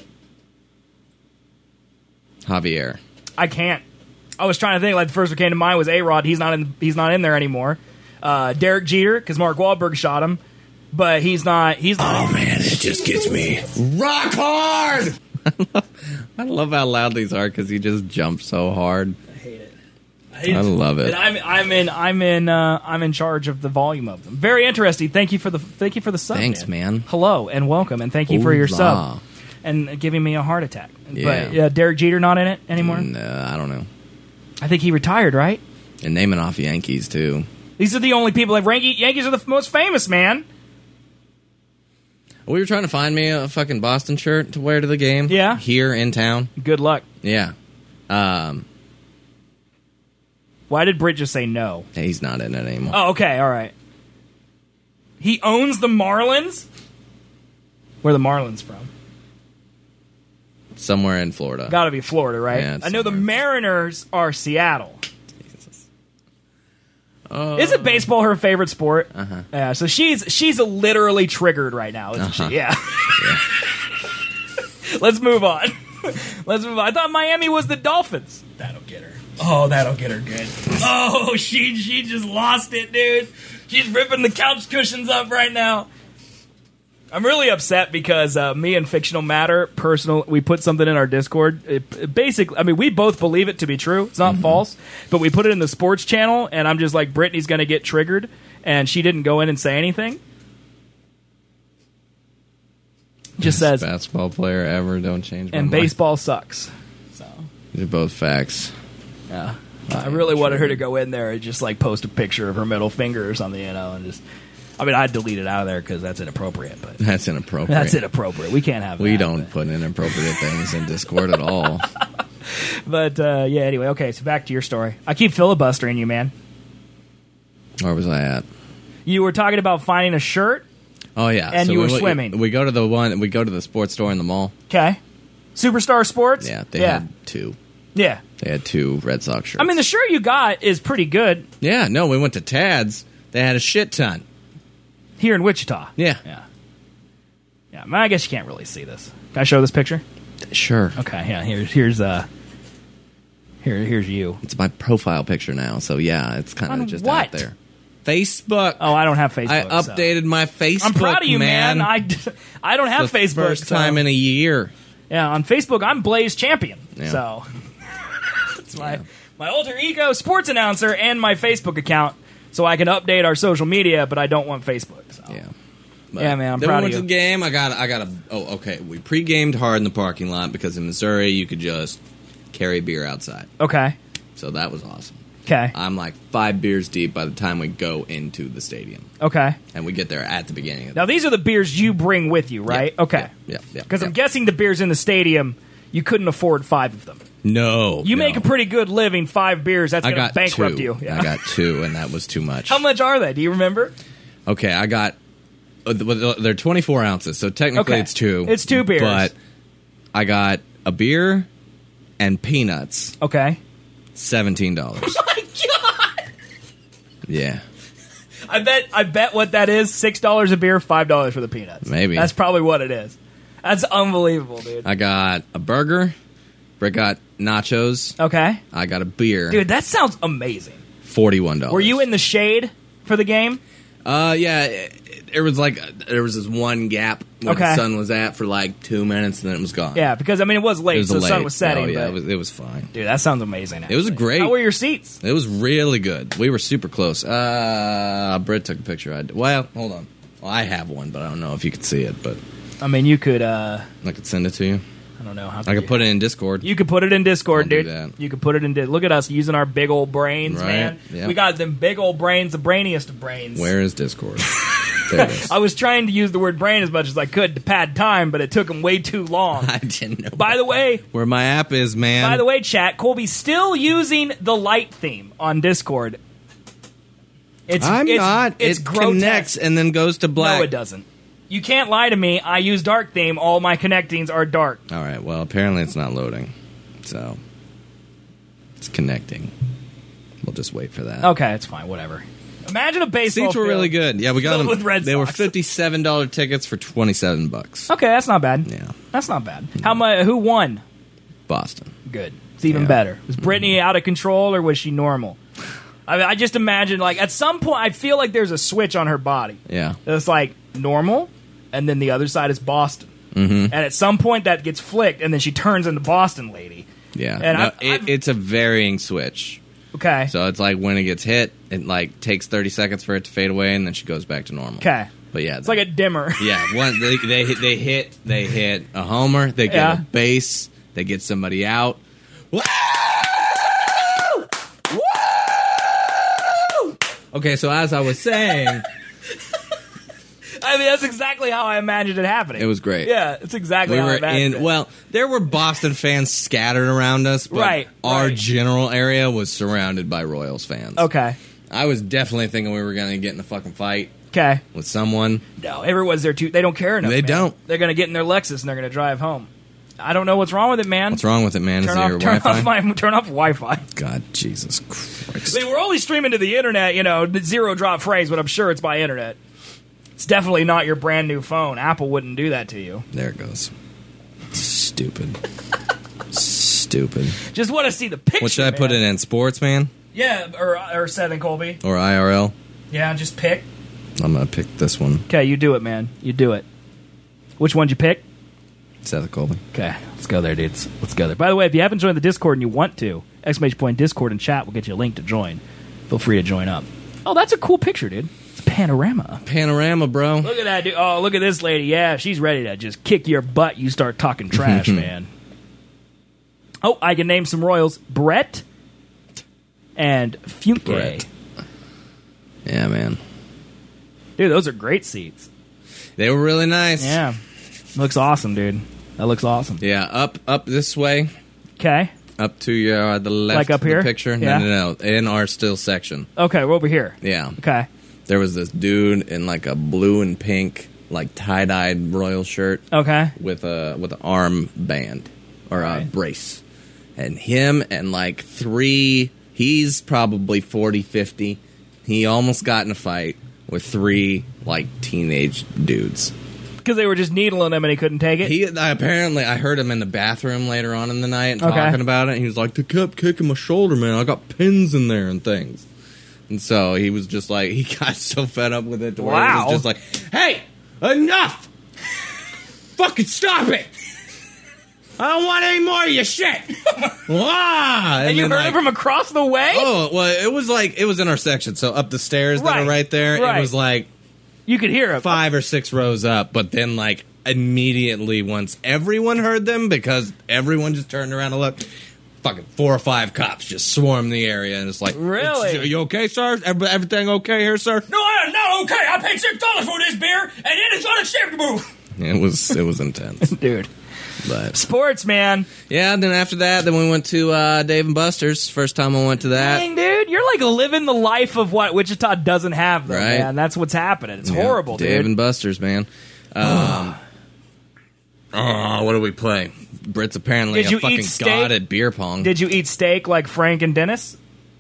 Javier. I can't. I was trying to think. Like the first one came to mind was A-Rod. He's not in. He's not in there anymore. Uh, Derek Jeter, because Mark Wahlberg shot him, but he's not. He's not. Oh, man, it just gets me rock hard! I love how loud these are because he just jumps so hard. I hate it. I, hate I love it. And I'm, I'm in. I'm in. Uh, I'm in charge of the volume of them. Very interesting. Thank you for the. Thank you for the sub. Thanks, man. Hello and welcome, and thank you for your Hola. sub and giving me a heart attack. Yeah. But uh, Derek Jeter not in it anymore. No, I don't know. I think he retired. Right. And naming off Yankees, too. These are the only people that rank. Yankees are the f- most famous, man. We were trying to find me a fucking Boston shirt to wear to the game. Yeah. Here in town. Good luck. Yeah. Um, Why did Britt just say no? he's not in it anymore. Oh, okay, all right. He owns the Marlins? Where are the Marlins from? Somewhere in Florida. Gotta be Florida, right? Yeah, it's I know the somewhere. Mariners are Seattle. Oh. Isn't baseball her favorite sport? Uh-huh. Yeah, so she's she's literally triggered right now, isn't Uh-huh. she? Yeah. Let's move on. Let's move on. I thought Miami was the Dolphins. That'll get her. Oh, that'll get her good. Oh, she she just lost it, dude. She's ripping the couch cushions up right now. I'm really upset because uh, me and Fictional Matter, personal, we put something in our Discord. It, it basically, I mean, we both believe it to be true. It's not false, but we put it in the sports channel, and I'm just like, Brittany's going to get triggered, and she didn't go in and say anything. Just Best says, basketball player ever. Don't change my and mind. baseball sucks. So, These are both facts. yeah. I really wanted her to go in there and just like post a picture of her middle finger or something, you know, and just. I mean, I'd delete it out of there because that's inappropriate. But That's inappropriate. that's inappropriate. We can't have. We that, don't but- put inappropriate things in Discord at all. But uh, yeah. Anyway, okay. So back to your story. I keep filibustering you, man. Where was I at? You were talking about finding a shirt. Oh yeah, And so you we, were we- swimming. We go to the one. We go to the sports store in the mall. Okay. Superstar Sports. Yeah, they yeah. had two. Yeah. They had two Red Sox shirts. I mean, the shirt you got is pretty good yeah, no, we went to Tad's. They had a shit ton. here in Wichita. Yeah, Yeah. Yeah. I guess you can't really see this. Can I show this picture? sure. Okay. Yeah. Here's here's uh. Here here's you. It's my profile picture now, so yeah, it's kind On of just what? out there. Facebook. Oh, I don't have Facebook. I so. updated my Facebook. I'm proud of you, man. I, I don't have the Facebook. First so- time in a year. Yeah, on Facebook, I'm Blaze Champion. Yeah. So it's my Yeah. my alter ego sports announcer and my Facebook account, so I can update our social media. But I don't want Facebook. So. Yeah. Yeah, man, I'm then proud we of went you. to the game. I got. I got a. Oh, okay. We pre-gamed hard in the parking lot because in Missouri you could just carry beer outside. Okay. So that was awesome. Okay. I'm like five beers deep by the time we go into the stadium, Okay. and we get there at the beginning. Of Now these are the beers you bring with you, right? Yeah, Okay. Yeah. Yeah. Because yeah. I'm guessing the beers in the stadium, you couldn't afford five of them. No. You no. make a pretty good living. Five beers, that's I going to got bankrupt two. you. Yeah. I got two, and that was too much. How much are they? Do you remember? Okay, I got. Uh, th- they're twenty-four ounces, so technically Okay. it's two. It's two beers. But I got a beer and peanuts, Okay. seventeen dollars. Oh my God! Yeah, I bet. I bet what that is: six dollars a beer, five dollars for the peanuts. Maybe. That's probably what it is. That's unbelievable, dude. I got a burger. Britt got nachos. Okay, I got a beer. dude, that sounds amazing. Forty-one dollars. Were you in the shade for the game? Uh, yeah. It, it was like there was this one gap where Okay. the sun was at for like two minutes, and then it was gone. Yeah, because I mean it was late, it was so the late. sun was setting. Oh, yeah, but, it was, it was fine. dude, that sounds amazing. It was actually. great. How were your seats? It was really good. We were super close. Uh, Britt took a picture. I well, hold on. Well, I have one, but I don't know if you could see it. But I mean, you could. uh I could send it to you. I don't know how. I could put it in Discord. You could put it in Discord, I'll do dude. that. You could put it in. Di- Look at us using our big old brains, Right. man. Yep. We got them big old brains, the brainiest of brains. Where is Discord? There it is. I was trying to use the word brain as much as I could to pad time, but it took them way too long. I didn't know. By the way, where my app is, man. by the way, chat, Colby's still using the light theme on Discord. It's, I'm it's, not. It's it grotesque. connects and then goes to black. No, it doesn't. You can't lie to me. I use dark theme. All my connectings are dark. All right. Well, apparently it's not loading, so it's connecting. We'll just wait for that. Okay, it's fine. Whatever. Imagine a baseball Seats were field really good. Yeah, we got filled them. with Red they were Sox. fifty-seven dollar tickets for twenty-seven bucks. Okay, that's not bad. Yeah, That's not bad. How much? Who won? Boston. Good. It's even Yeah. better. Was Brittany out of control or was she normal? I mean, I just imagine, like, at some point, I feel like there's a switch on her body. Yeah. It's like normal, and then the other side is Boston. Mm-hmm. And at some point, that gets flicked, and then she turns into Boston lady. Yeah. And No, I've- it, I've- it's a varying switch. Okay. So it's like when it gets hit, it like takes thirty seconds for it to fade away, and then she goes back to normal. Okay. But yeah, It's like a dimmer. yeah. One they they hit, they hit they hit a homer. They get Yeah. a base. They get somebody out. Woo! Woo! Okay, so as I was saying, I mean, that's exactly how I imagined it happening. it was great. Yeah, it's exactly We how I were imagined in. it. Well, there were Boston fans scattered around us, but Right, our right. general area was surrounded by Royals fans. Okay. I was definitely thinking we were going to get in a fucking fight Okay. with someone. No, everyone's there too. They don't care enough. They man. don't. They're going to get in their Lexus and they're going to drive home. I don't know what's wrong with it, man. What's wrong with it, man? Turn Is it off, your turn Wi-Fi? off my, turn off Wi-Fi. God, Jesus Christ. I mean, we're only streaming to the internet, you know, the zero drop phrase, but I'm sure it's by internet. It's definitely not your brand new phone. Apple wouldn't do that to you. There it goes. Stupid. Stupid. Just want to see the picture. What should I put man. it in? Sports, man? Yeah, or or Seven Colby. Or I R L? Yeah, just pick. I'm going to pick this one. Okay, you do it, man. You do it. Which one'd you pick? Seth Colby. Okay, let's go there, dudes. Let's go there. By the way, if you haven't joined the Discord and you want to, exclamation point Discord and chat will get you a link to join. Feel free to join up. Oh, that's a cool picture, dude. It's a panorama. Panorama, bro. Look at that, dude. Oh, look at this lady. Yeah, she's ready to just kick your butt. You start talking trash, man. Oh, I can name some Royals. Brett and Funke. Brett. Yeah, man. Dude, those are great seats. They were really nice. Yeah. Looks awesome, dude. That looks awesome. Yeah, up up this way. Okay. Up to your, uh, the left Like up of here? the picture. Yeah. No, no, no. In our still section. Okay, we're over here. Yeah. Okay. There was this dude in like a blue and pink, like tie-dyed Royal shirt Okay. with a with an arm band or a Right. brace. And him and like three, he's probably forty, fifty. He almost got in a fight with three like teenage dudes. Because they were just needling him and he couldn't take it? He apparently, I heard him in the bathroom later on in the night and Okay. talking about it. He was like, "They kept kicking my shoulder, man. I got pins in there and things." And so he was just like, he got so fed up with it to where he Wow. was just like, "Hey, enough! Fucking stop it! I don't want any more of your shit." Wah! and you then, heard like, it from across the way? Oh well, it was like it was in our section, so up the stairs that Right, are right there. right. It was like You could hear him. five or six rows up, but then like immediately once everyone heard them, because everyone just turned around and looked, fucking four or five cops just swarmed the area, and it's like, Really? "Are you okay, sir? Every- Everything okay here, sir?" No, I'm not okay. I paid six dollars for this beer, and then it's on a ship move. It was it was intense, Dude. but Sports, man. yeah. Then after that, then we went to uh, Dave and Buster's. First time I went to that. Dang, dude. You're like living the life of what Wichita doesn't have, though, Right. man. That's what's happening. It's Yeah, horrible, Dave dude. and Buster's, man. Um, oh, what do we play? Britt's apparently Did you a fucking eat steak? god at beer pong. Did you eat steak like Frank and Dennis?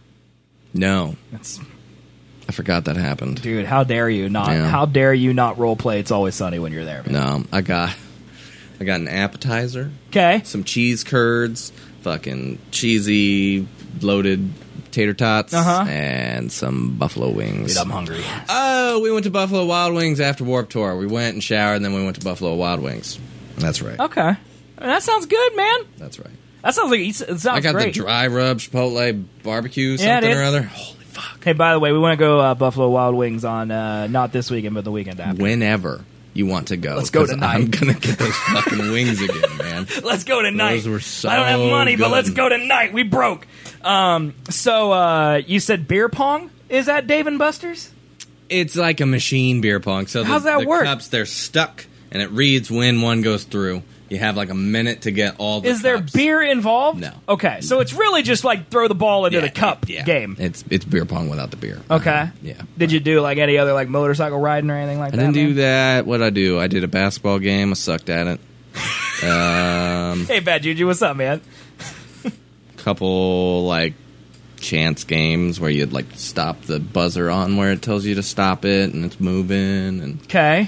no, That's, I forgot that happened. dude, how dare you not? Yeah. How dare you not role play? It's Always Sunny when you're there, man. No, I got I got an appetizer, Okay. some cheese curds, fucking cheesy loaded tater tots, Uh-huh. and some buffalo wings. Dude, I'm hungry. Oh, we went to Buffalo Wild Wings after Warped Tour. We went and showered, and then we went to Buffalo Wild Wings. That's right. Okay. I mean, that sounds good, man. That's right. That sounds like it sounds I got great. the dry rub Chipotle barbecue Yeah, something dude. or other. Holy fuck! Hey, by the way, we want to go uh, Buffalo Wild Wings on uh, not this weekend, but the weekend after. Whenever. you want to go. Let's go 'cause tonight. I'm gonna get those fucking wings again, man. Let's go tonight. Those were so I don't have money, good. but let's go tonight. We broke. Um, so uh, you said beer pong is at Dave and Buster's? It's like a machine beer pong. So How's the, that the work? cups, they're stuck, and it reads when one goes through. You have like a minute to get all the Is there cups. beer involved? No. Okay, so it's really just like throw the ball into Yeah, the cup yeah. game. It's it's beer pong without the beer. Okay. Yeah. Did you do like any other like motorcycle riding or anything like I that? didn't do man? that. What'd I do? I did a basketball game. I sucked at it. Um, Hey, Bad Juju, what's up, man? couple like chance games where you'd like stop the buzzer on where it tells you to stop it and it's moving. And Okay.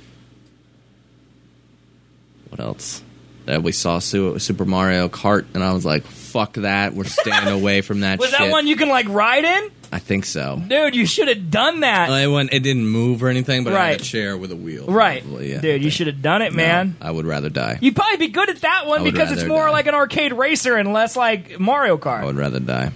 what else? Uh, we saw Su- Super Mario Kart, and I was like, "Fuck that! We're staying away from that." Was shit. that one you can like ride in? I think so. Dude, you should have done that. Well, it, went, it didn't move or anything, but I Right. had a chair with a wheel. Right. Probably, yeah, Dude, you should have done it, man. No, I would rather die. You'd probably be good at that one I would because it's rather more die. like an arcade racer and less like Mario Kart. I would rather die.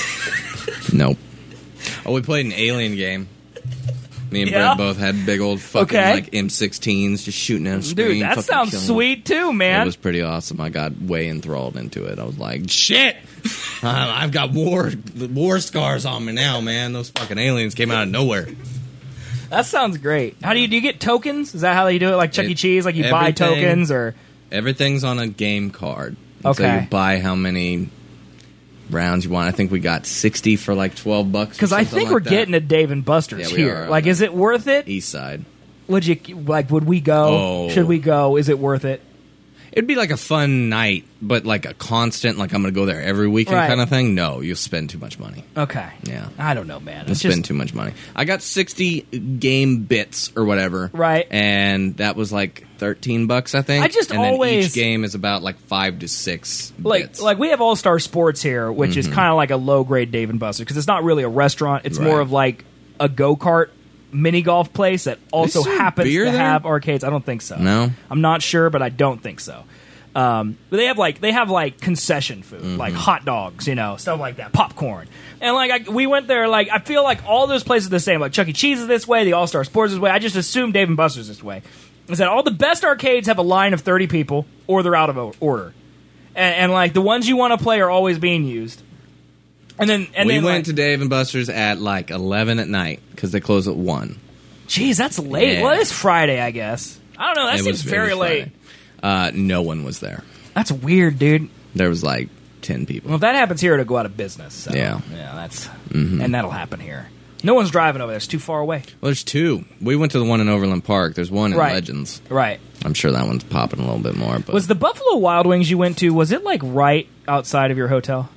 Nope. Oh, we played an Alien game. Me and Yeah? Brett both had big old fucking Okay. like M sixteens just shooting at a screen. Dude, that fucking sounds killing sweet too, man. It was pretty awesome. I got way enthralled into it. I was like, shit! uh, I've got war war scars on me now, man. Those fucking aliens came out of nowhere. That sounds great. How do you do you get tokens? Is that how you do it? Like Chuck E. It- Cheese, like you buy everything- tokens or Everything's on a game card. And So Okay. you buy how many rounds you want. I think we got sixty for like twelve bucks. because I think we're getting a Dave and Buster's Yeah, we here. are. Like, is it worth it? East Side. Would you like? Would we go? Oh. Should we go? Is it worth it? It'd be like a fun night, but like a constant, like I'm going to go there every weekend Right. kind of thing. No, you'll spend too much money. Okay. Yeah. I don't know, man. You'll It's spend just too much money. I got sixty game bits or whatever. Right. And that was like thirteen bucks, I think. I just and then always- each game is about like five to six like bits. like we have All Star Sports here, which is kind of like a low grade Dave and Buster's because it's not really a restaurant. It's more Right. of like a go kart mini golf place that also serve happens beer to there? have arcades. I don't think so. No? I'm not sure, but I don't think so. Um, but they have like they have like concession food, Mm-hmm. like hot dogs, you know, stuff like that, popcorn, and like I, we went there. Like I feel like all those places are the same. Like Chuck E. Cheese is this way, the All Star Sports is this way. I just assume Dave and Buster's this way. Is that all the best arcades have a line of thirty people, or they're out of o- order, and, and like the ones you want to play are always being used. And then and we then went like, to Dave and Buster's at like eleven at night because they close at one. geez, that's late. Yeah. Well, it's Friday, I guess. I don't know. That It seems was- it very was late. Friday. Uh, no one was there. That's weird, dude. There was like ten people. Well, if that happens here, it'll go out of business. So, Yeah. yeah, that's Mm-hmm. and that'll happen here. No one's driving over there; it's too far away. Well, there's two. We went to the one in Overland Park. There's one in Right. Legends. Right? I'm sure that one's popping a little bit more. But Was the Buffalo Wild Wings you went to? Was it like right outside of your hotel?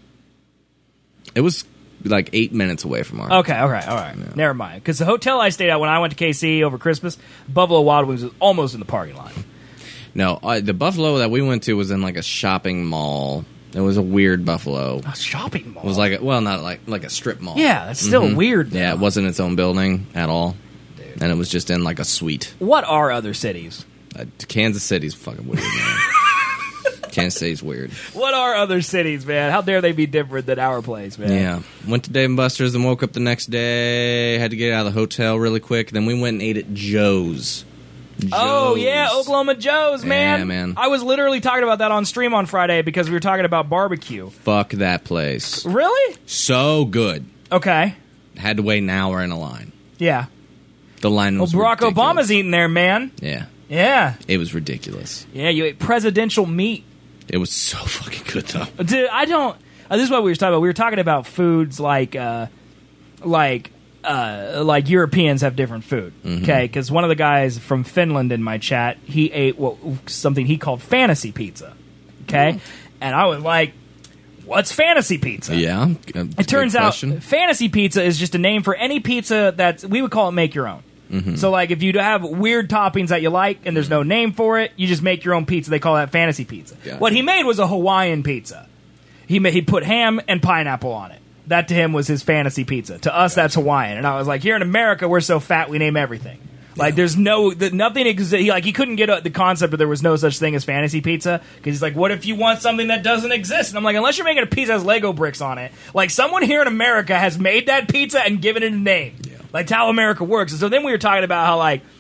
it was like eight minutes away from our. Okay, all right, all right. Never mind. Because the hotel I stayed at when I went to K C over Christmas, Buffalo Wild Wings was almost in the parking lot. No, uh, the Buffalo that we went to was in like a shopping mall. It was a weird Buffalo. A shopping mall. It was like a, well, not like like a strip mall. yeah, that's still Mhm. weird. Yeah, though. it wasn't its own building at all, Dude. and it was just in like a suite. What are other cities? Uh, Kansas City's fucking weird, man. Kansas City's weird. What are other cities, man? How dare they be different than our place, man? Yeah, went to Dave and Buster's and woke up the next day. Had to get out of the hotel really quick. Then we went and ate at Joe's. Oh Joe's. yeah, Oklahoma Joe's, man. Yeah, man. I was literally talking about that on stream on Friday because we were talking about barbecue. Fuck that place. Really? So good. Okay. Had to wait an hour in a line. Yeah. The line Well, was Barack ridiculous. Obama's eating there, man. Yeah, Yeah. it was ridiculous. Yeah, you ate presidential meat. It was so fucking good though. Dude, I don't. Uh, this is what we were talking about. We were talking about foods like, uh, like, uh, like Europeans have different food. Mm-hmm. Okay, because one of the guys from Finland in my chat, he ate what something he called fantasy pizza. Okay, Mm. and I was like, "What's fantasy pizza?" Yeah, It turns out fantasy pizza is just a name for any pizza that we would call it make your own. Mm-hmm. So, like, if you have weird toppings that you like and there's no name for it, you just make your own pizza. They call that fantasy pizza. Got What it. he made was a Hawaiian pizza. He made, he put ham and pineapple on it. That to him was his fantasy pizza. To us, that's Hawaiian. And I was like, here in America, we're so fat we name everything. Like, there's no the, nothing exists. He, like, he couldn't get a, the concept that there was no such thing as fantasy pizza because he's like, what if you want something that doesn't exist? And I'm like, unless you're making a pizza that has Lego bricks on it, like someone here in America has made that pizza and given it a name. Yeah. Like, that's how America works. And so then we were talking about how like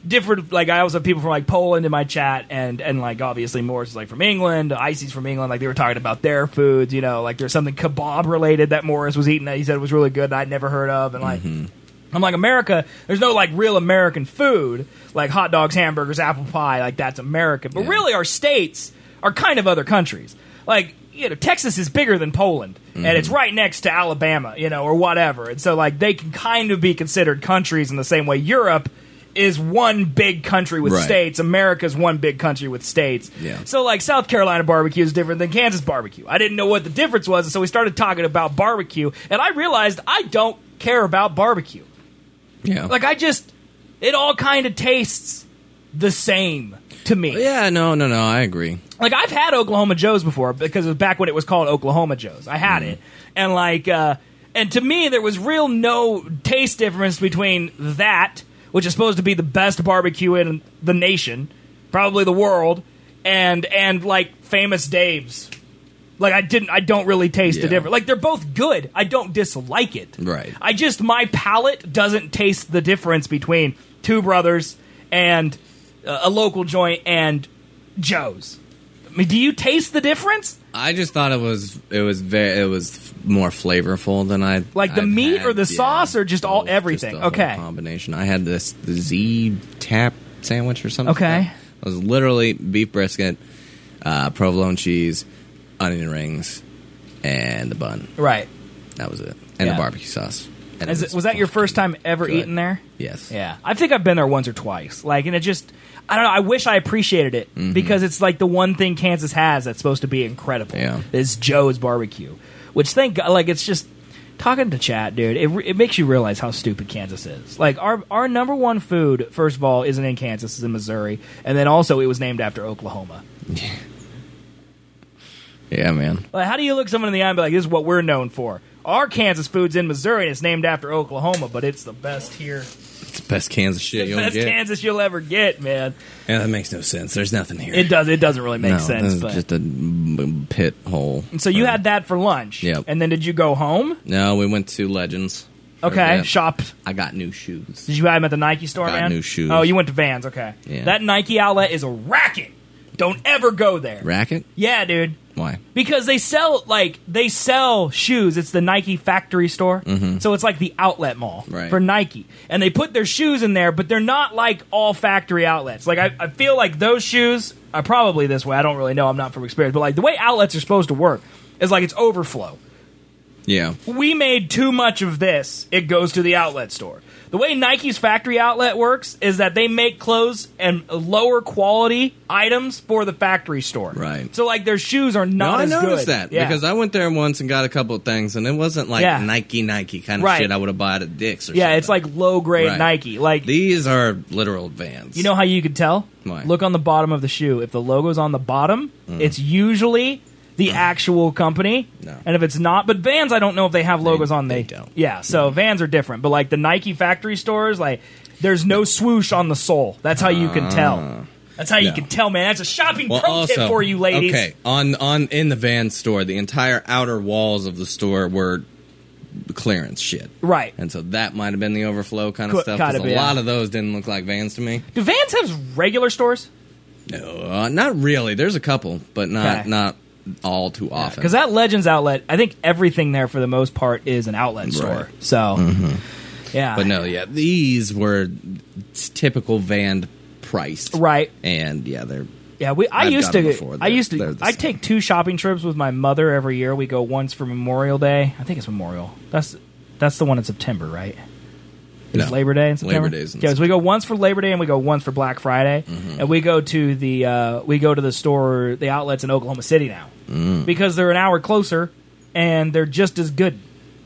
different, like, I also have people from, like, Poland in my chat, and, and like, obviously Morris is, like, from England, Icy's from England, like, they were talking about their foods, you know, like, there's something kebab-related that Morris was eating that he said was really good that I'd never heard of, and, like, mm-hmm. I'm like, America, there's no, like, real American food, like hot dogs, hamburgers, apple pie, like, that's American, but yeah. really our states are kind of other countries. Like, you know, Texas is bigger than Poland, mm-hmm. and it's right next to Alabama, you know, or whatever, and so, like, they can kind of be considered countries in the same way Europe is one big country with right. states. America's one big country with states. Yeah. So, like, South Carolina barbecue is different than Kansas barbecue. I didn't know what the difference was, and so we started talking about barbecue, and I realized I don't care about barbecue. Yeah. Like, I just... It all kind of tastes the same to me. Yeah, no, no, no, I agree. Like, I've had Oklahoma Joe's before, because it was back when it was called Oklahoma Joe's. I had mm. it. And, like... Uh, and to me, there was real no taste difference between that... which is supposed to be the best barbecue in the nation, probably the world, and and like Famous Dave's. Like I didn't, I don't really taste yeah. the difference. Like they're both good. I don't dislike it. Right. I just my palate doesn't taste the difference between Two Brothers and uh, a local joint and Joe's. I mean, do you taste the difference? I just thought it was it was very it was more flavorful than I like the I've meat had. or the yeah. sauce or just all Both, everything. Just the okay, whole combination. I had this the Z Tap sandwich or something. Okay, like it was literally beef brisket, uh, provolone cheese, onion rings, and the bun. Right, that was it, and yeah. the barbecue sauce. And Is it was, was that your first time ever good. eating there? Yes. Yeah, I think I've been there once or twice. Like, and it just. I don't know. I wish I appreciated it mm-hmm. because it's like the one thing Kansas has that's supposed to be incredible. Yeah. Is Joe's barbecue, which thank God, like it's just talking to chat, dude. It it makes you realize how stupid Kansas is. Like our our number one food, first of all, isn't in Kansas, it's in Missouri, and then also it was named after Oklahoma. Yeah, yeah, man. Like, how do you look someone in the eye and be like, "This is what we're known for"? Our Kansas food's in Missouri and it's named after Oklahoma, but it's the best here. It's the best Kansas shit you'll best get. Best Kansas you'll ever get, man. Yeah, that makes no sense. There's nothing here. It does. It doesn't really make no, sense. This but. is just a b- pit hole. And so you had that for lunch. Yep. And then did you go home? No, we went to Legends. Okay. Shop. I got new shoes. Did you buy them at the Nike store, got man? new shoes. Oh, you went to Vans. Okay. Yeah. That Nike outlet is a racket. Don't ever go there. Racket? Yeah, dude. Why? Because they sell like they sell shoes. It's the Nike factory store, mm-hmm. so it's like the outlet mall right. for Nike, and they put their shoes in there, but they're not like all factory outlets. Like I, I feel like those shoes are probably this way. I don't really know. I'm not from experience, but like the way outlets are supposed to work is like it's overflow. Yeah. We made too much of this. It goes to the outlet store. The way Nike's factory outlet works is that they make clothes and lower quality items for the factory store. Right. So, like, their shoes are not no, as I good. noticed that yeah. because I went there once and got a couple of things, and it wasn't like yeah. Nike, Nike kind of right. shit I would have bought at Dick's or yeah, something. it's like low-grade right. Nike. Like These are literal Vans. You know how you can tell? Why? Look on the bottom of the shoe. If the logo's on the bottom, mm. it's usually... the actual company, no. and if it's not, but Vans, I don't know if they have logos they, on. They, they don't. Yeah, so mm-hmm. Vans are different, but like the Nike factory stores, like there's no swoosh on the sole. That's how you can tell. That's how you no. can tell, man. That's a shopping well, pro also, tip for you, ladies. Okay, on on in the Vans store, the entire outer walls of the store were clearance shit, right? And so that might have been the overflow kind of Co- stuff. Because a yeah. lot of those didn't look like Vans to me. Do Vans have regular stores? No, uh, not really. There's a couple, but not okay. not. all too often. Because that Legends outlet, I think everything there for the most part is an outlet store. Right. So, mm-hmm. yeah. But no, yeah, these were typical Van priced. Right. And yeah, they're yeah, we I I've used got to them before. I used to They're the I same. take two shopping trips with my mother every year. We go once for Memorial Day. I think it's Memorial. That's that's the one in September, right? Is No. Labor Day in September? Labor Day's in yeah, so we go once for Labor Day and we go once for Black Friday, mm-hmm. and we go to the uh, we go to the store, the outlets in Oklahoma City now mm. because they're an hour closer and they're just as good.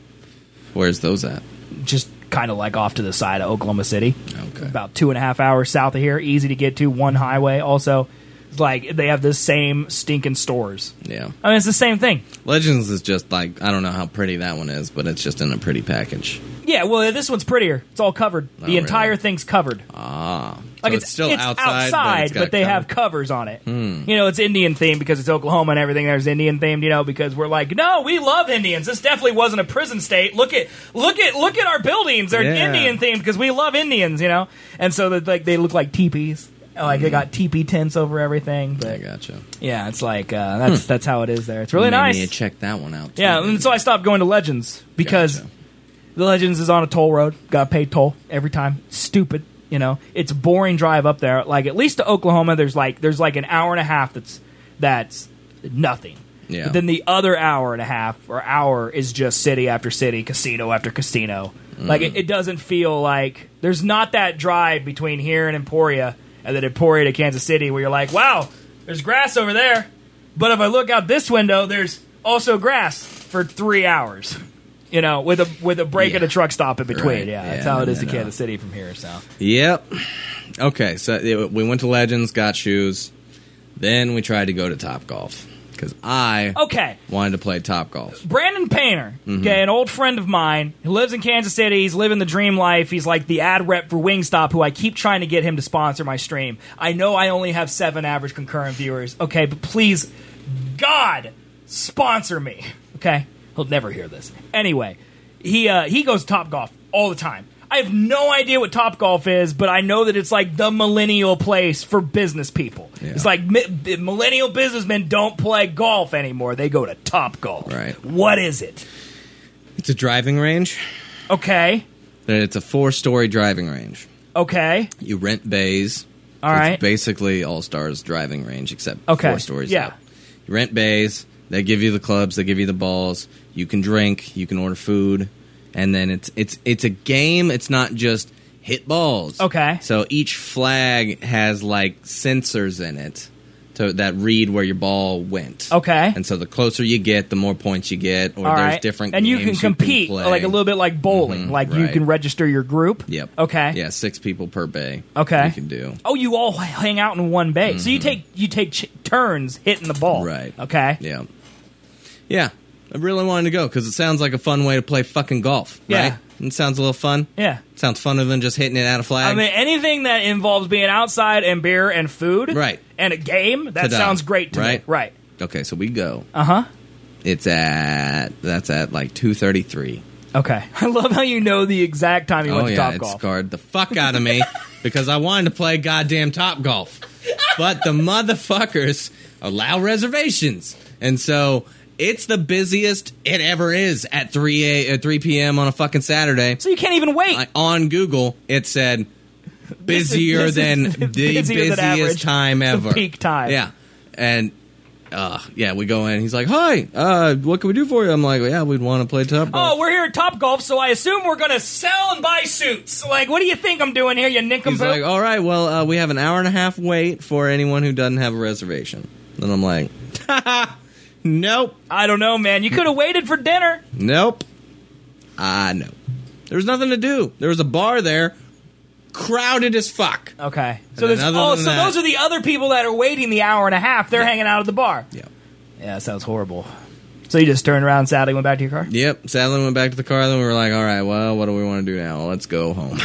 Where's those at? Just kind of like off to the side of Oklahoma City, okay. about two and a half hours south of here, easy to get to, one highway. Also, it's like they have the same stinking stores. Yeah, I mean it's the same thing. Legends is just like I don't know how pretty that one is, but it's just in a pretty package. Yeah, well, this one's prettier. It's all covered. Oh, the entire really? thing's covered. Ah, Like So it's, it's still it's outside, but it's got but they cover. have covers on it. Hmm. You know, it's Indian themed because it's Oklahoma and everything there's Indian themed. You know, because we're like, no, we love Indians. This definitely wasn't a prison state. Look at look at look at our buildings. They're Yeah. Indian themed because we love Indians. You know, and so that like they look like teepees. Like they got teepee tents over everything. But I gotcha. yeah, it's like uh, that's that's how it is there. It's really Maybe nice. you check that one out. Too. Yeah, and so I stopped going to Legends because Gotcha. the Legends is on a toll road. Got to pay toll every time. Stupid, you know. It's a boring drive up there. Like at least to Oklahoma, there's like there's like an hour and a half that's that's nothing. Yeah. But then the other hour and a half or hour is just city after city, casino after casino. Like it, it doesn't feel like there's not that drive between here and Emporia and then Emporia to Kansas City where you're like, wow, there's grass over there. But if I look out this window, there's also grass for three hours. You know, with a with a break Yeah. and a truck stop in between. Right. Yeah, that's Yeah, how it no, is to no, Kansas City from here. So Yep. Okay, so it, we went to Legends, got shoes. Then we tried to go to Top Golf because I okay, wanted to play Top Golf. Brandon Painter, Mm-hmm. okay, an old friend of mine who lives in Kansas City. He's living the dream life. He's like the ad rep for Wingstop, who I keep trying to get him to sponsor my stream. I know I only have seven average concurrent viewers, okay, but please, God, sponsor me, okay? He'll never hear this. Anyway, he uh, he goes to Top Golf all the time. I have no idea what Top Golf is, but I know that it's like the millennial place for business people. Yeah. It's like mi- millennial businessmen don't play golf anymore. They go to Top Golf. Right. What is it? It's a driving range. Okay. It's a four-story driving range. Okay. You rent bays. All it's right. basically All Stars driving range, except Okay. four stories Yeah. up. You rent bays. They give you the clubs. They give you the balls. You can drink. You can order food. And then it's it's it's a game. It's not just hit balls. Okay. So each flag has like sensors in it to, that read where your ball went. Okay. And so the closer you get, the more points you get. Or All there's right. different and you games can compete play. like a little bit like bowling. Mhm, like you right. can register your group. Yep. Okay. Yeah, six people per bay. Okay. You can do. Oh, you all hang out in one bay. So you take you take ch- turns hitting the ball. Mm-hmm. Right. Okay. Yeah. Yeah. I really wanted to go because it sounds like a fun way to play fucking golf. Yeah. Right? It sounds a little fun. Yeah. Sounds funner than just hitting it at a flag. I mean, anything that involves being outside and beer and food, Right. and a game, that Ta-da. sounds great to Right? me. Right. Okay, so we go. Uh huh. It's at that's at like two thirty three. Okay. I love how you know the exact time you Oh went to yeah, Top it Golf. scarred the fuck out of me because I wanted to play goddamn Top Golf, but the motherfuckers allow reservations, and so it's the busiest it ever is at three a at three p.m. on a fucking Saturday. So you can't even wait. I, on Google, it said busier This is- than this is the busier than average. busiest time ever, peak time. Yeah, and uh, yeah, we go in. He's like, "Hi, uh, what can we do for you?" I'm like, well, "Yeah, we'd want to play Top Golf." Oh, we're here at Top Golf, so I assume we're going to sell and buy suits. Like, what do you think I'm doing here, you He's nincompoop? like, "All right, well, uh, we have an hour and a half wait for anyone who doesn't have a reservation." And I'm like, "Nope, I don't know, man. You could have waited for dinner. nope, ah, no." There was nothing to do. There was a bar there, crowded as fuck. Okay. So, And there's, then other oh, than so that- those are the other people that are waiting the hour and a half. They're Yeah. hanging out at the bar. Yeah. Yeah, that sounds horrible. So you just turned around, sadly went back to your car? Yep. Sadly, went back to the car. Then we were like, "All right, well, what do we want to do now? Let's go home."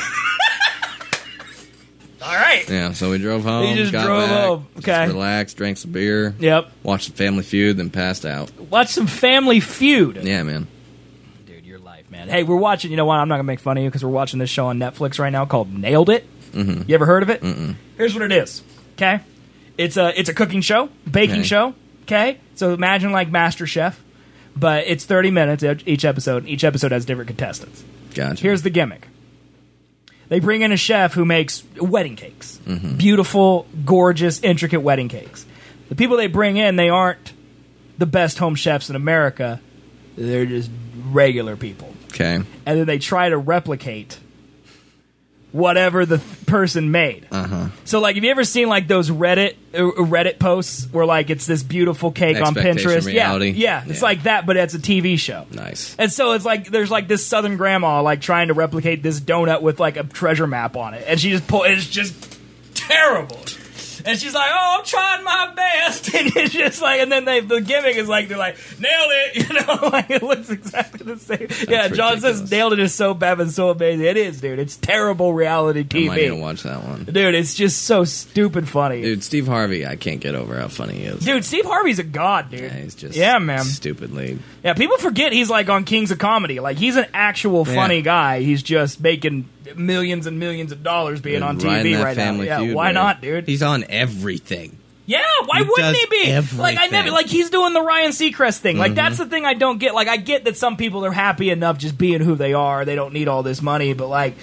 All right. Yeah. So we drove home. You just got drove back, home. just Okay. relaxed, drank some beer. Yep. Watched the Family Feud, then passed out. Watch some Family Feud. Yeah, man. Dude, your life, man. Hey, we're watching, you know what? I'm not going to make fun of you because we're watching this show on Netflix right now called Nailed It. Mm-hmm. You ever heard of it? Mm-mm. Here's what it is, okay? It's a, it's a cooking show, baking Okay. show, okay? So imagine like MasterChef, but it's thirty minutes each episode. Each episode has different contestants. Gotcha. Here's the gimmick. They bring in a chef who makes wedding cakes. Mm-hmm. Beautiful, gorgeous, intricate wedding cakes. The people they bring in, they aren't the best home chefs in America. They're just regular people. okay. And then they try to replicate whatever the th- person made. Uh-huh. So, like, have you ever seen, like, those Reddit uh, Reddit posts where, like, it's this beautiful cake on Expectation Pinterest? reality. Yeah, yeah. It's Yeah. like that, but it's a T V show. Nice. And so it's like there's like this Southern grandma like trying to replicate this donut with like a treasure map on it, and she just pull. It's just terrible. And she's like, "Oh, I'm trying my best," and it's just like, and then they, the gimmick is like, they're like, "Nailed it," you know, like it looks exactly the same. That's yeah, John ridiculous. Says, "Nailed it" is so bad and so amazing. It is, dude. It's terrible reality T V. I might need to watch that one, dude. It's just so stupid funny, dude. Steve Harvey, I can't get over how funny he is, dude. Steve Harvey's a god, dude. Yeah, he's just yeah, man, stupidly. Yeah, people forget he's like on Kings of Comedy. Like he's an actual funny yeah. guy. He's just making millions and millions of dollars being and on T V right now. Yeah, feud, why right? not, dude? He's on everything. Yeah, why he wouldn't he be? Everything. Like I never, like he's doing the Ryan Seacrest thing. Like mm-hmm. that's the thing I don't get. Like I get that some people are happy enough just being who they are. They don't need all this money, but like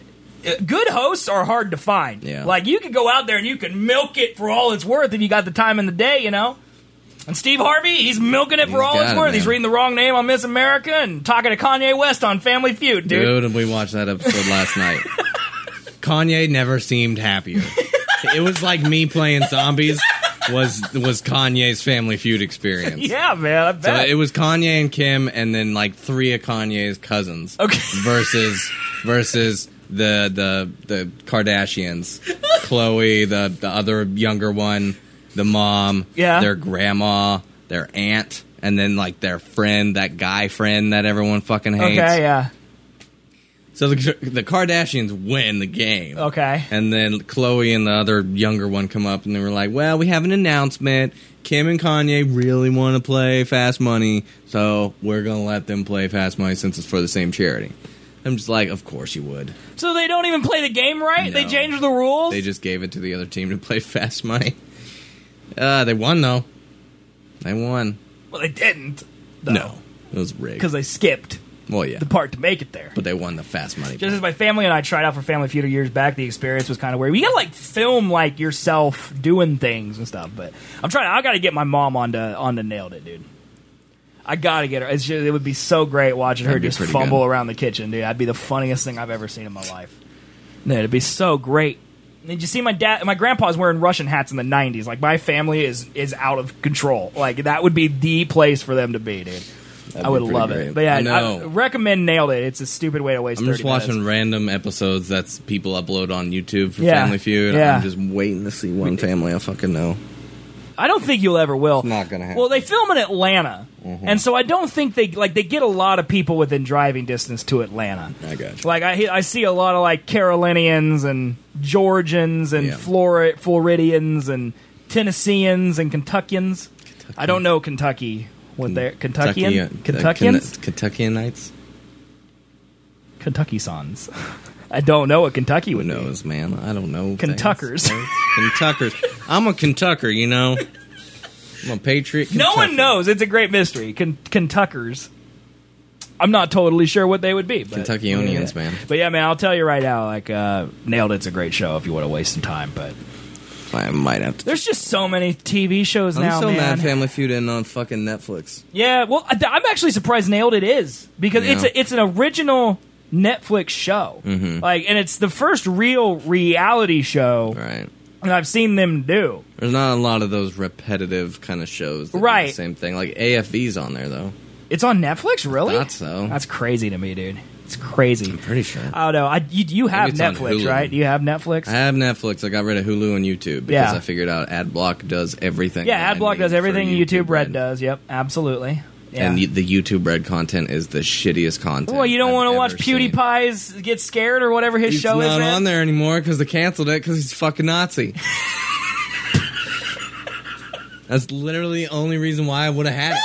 good hosts are hard to find. Yeah. Like you can go out there and you can milk it for all it's worth if you got the time in the day, you know. And Steve Harvey, he's milking it for he's all it's it, worth. Man. He's reading the wrong name on Miss America and talking to Kanye West on Family Feud, dude. Dude, and we watched that episode last night. Kanye never seemed happier. It was like me playing zombies was was Kanye's Family Feud experience. Yeah, man, I bet. So it was Kanye and Kim and then like three of Kanye's cousins. Okay. Versus versus the the the Kardashians. Khloe, the the other younger one, the mom, yeah. their grandma, their aunt, and then like their friend, that guy friend that everyone fucking hates. Okay, yeah. So the, the Kardashians win the game. Okay. And then Khloe and the other younger one come up and they were like, well, we have an announcement. Kim and Kanye really want to play Fast Money, so we're going to let them play Fast Money since it's for the same charity. I'm just like, of course you would. So they don't even play the game right? No. They changed the rules? They just gave it to the other team to play Fast Money. Uh, they won, though. They won. Well, they didn't, though. No. It was rigged. Because they skipped. Well, yeah. The part to make it there. But they won the Fast Money. Just part. As my family and I tried out for Family Feud years back, the experience was kind of weird. You gotta like film like yourself doing things and stuff. But I'm trying. I gotta get my mom onto onto Nailed It, dude. I gotta get her. It's just, it would be so great watching That'd her just fumble good. around the kitchen, dude. That'd be the funniest thing I've ever seen in my life. Dude, it'd be so great. Did you see my dad? My grandpa's wearing Russian hats in the nineties. Like my family is is out of control. Like that would be the place for them to be, dude. That'd I would love great. it. But yeah, I, I recommend Nailed It. It's a stupid way to waste I'm just watching minutes. random episodes that's people upload on YouTube for yeah. Family Feud. Yeah. I'm just waiting to see one family I fucking know. I don't think you'll ever will. It's not going to happen. Well, they film in Atlanta. Mm-hmm. And so I don't think they like they get a lot of people within driving distance to Atlanta. I got you. Like I I see a lot of like Carolinians and Georgians and yeah. Flor- Floridians and Tennesseans and Kentuckians. Kentucky. I don't know Kentucky. What they're Kentuckian? Kentucky, Kentuckians? Uh, Kentuckianites? Kentucky sons. I don't know what Kentucky would Who knows, be. man? I don't know. Kentuckers. Kentuckers. I'm a Kentucker, you know? I'm a patriot Kentucker. No one knows. It's a great mystery. Ken- Kentuckers. I'm not totally sure what they would be. But, Kentuckionians, yeah. man. But yeah, man, I'll tell you right now, like, uh, Nailed It's a great show if you want to waste some time, but... I might have to. There's just so many T V shows I'm now, so man. mad Family Feud isn't on fucking Netflix. Yeah, well, I- I'm actually surprised Nailed It is because Yeah. it's a, it's an original Netflix show, Mhm. like, and it's the first real reality show Right. that I've seen them do. There's not a lot of those repetitive kind of shows that do Right. the same thing. Like A F V's on there, though. It's on Netflix, really? Thought so. That's crazy to me, dude. It's crazy. I'm pretty sure. I don't know. I, you, you have it's on Netflix, Hulu. right? Do you have Netflix? I have Netflix. I got rid of Hulu and YouTube because Yeah. I figured out AdBlock does everything. yeah, that I AdBlock need does for everything YouTube Red Red does. Yep, absolutely. Yeah. And y- the YouTube Red content is the shittiest content. well, you don't I've want to watch ever seen. PewDiePie's Get Scared or whatever his It's show not is, man? on there anymore because they canceled it because he's a fucking Nazi. That's literally the only reason why I would have had it.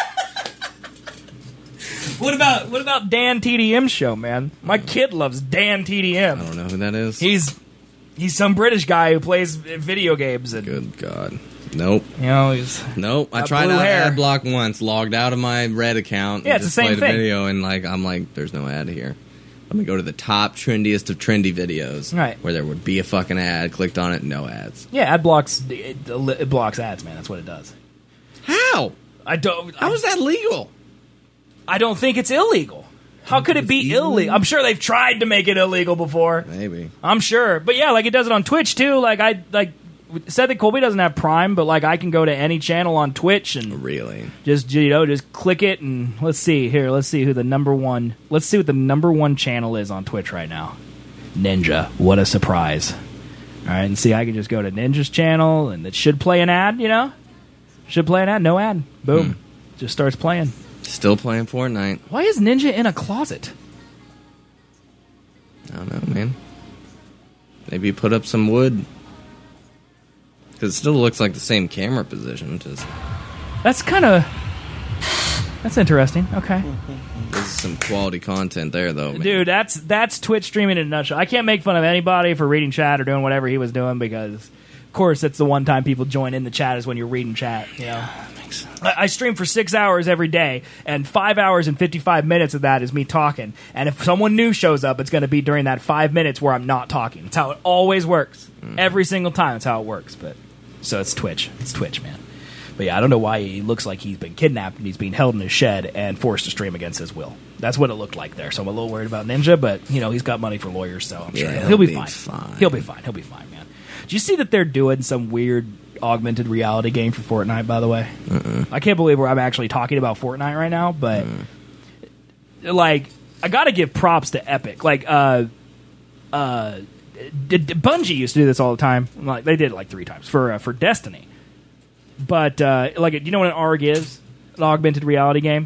What about what about Dan T D M's show, man? My kid loves Dan T D M. I don't know who that is. He's he's some British guy who plays video games and Good God. Nope. you know he's Nope. I Got tried blue out hair. AdBlock once, logged out of my Red account. Yeah, and it's just the same played thing. a video, and like I'm like, there's no ad here. Let me go to the top trendiest of trendy videos, Right. where there would be a fucking ad. Clicked on it, no ads. yeah, ad blocks it, it blocks ads, man. That's what it does. How? I don't. How I, is that legal? I don't think it's illegal. How could it be illegal? I'm sure they've tried to make it illegal before. Maybe. I'm sure, but yeah, like it does it on Twitch too. Like I like said that Colby doesn't have Prime, but like I can go to any channel on Twitch and Really? just you know just click it and let's see here. Let's see who the number one. Let's see what the number one channel is on Twitch right now. Ninja. What a surprise! All right, and see, I can just go to Ninja's channel, and it should play an ad, you know? Should play an ad, no ad. Boom. Hmm. Just starts playing. Still playing Fortnite. Why is Ninja in a closet? I don't know, man. Maybe you put up some wood. Because it still looks like the same camera position. Just That's kind of... That's interesting. Okay. This is some quality content there, though, man. Dude, that's that's Twitch streaming in a nutshell. I can't make fun of anybody for reading chat or doing whatever he was doing because, of course, that's the one time people join in the chat is when you're reading chat. You know, I, I stream for six hours every day, and five hours and fifty-five minutes of that is me talking. And if someone new shows up, it's going to be during that five minutes where I'm not talking. It's how it always works. Mm. Every single time, it's how it works. But so it's Twitch. It's Twitch, man. But yeah, I don't know why he looks like he's been kidnapped and he's being held in his shed and forced to stream against his will. That's what it looked like there. So I'm a little worried about Ninja, but you know he's got money for lawyers, so I'm sure yeah, he'll, he'll be, be fine. fine. He'll be fine. He'll be fine, man. Do you see that they're doing some weird augmented reality game for Fortnite? By the way, uh-uh. I can't believe where I'm actually talking about Fortnite right now, but uh. like I got to give props to Epic. Like, uh, uh, D- D- Bungie used to do this all the time. Like they did it like three times for uh, for Destiny. But, uh, like, do you know what an A R G is? An augmented reality game?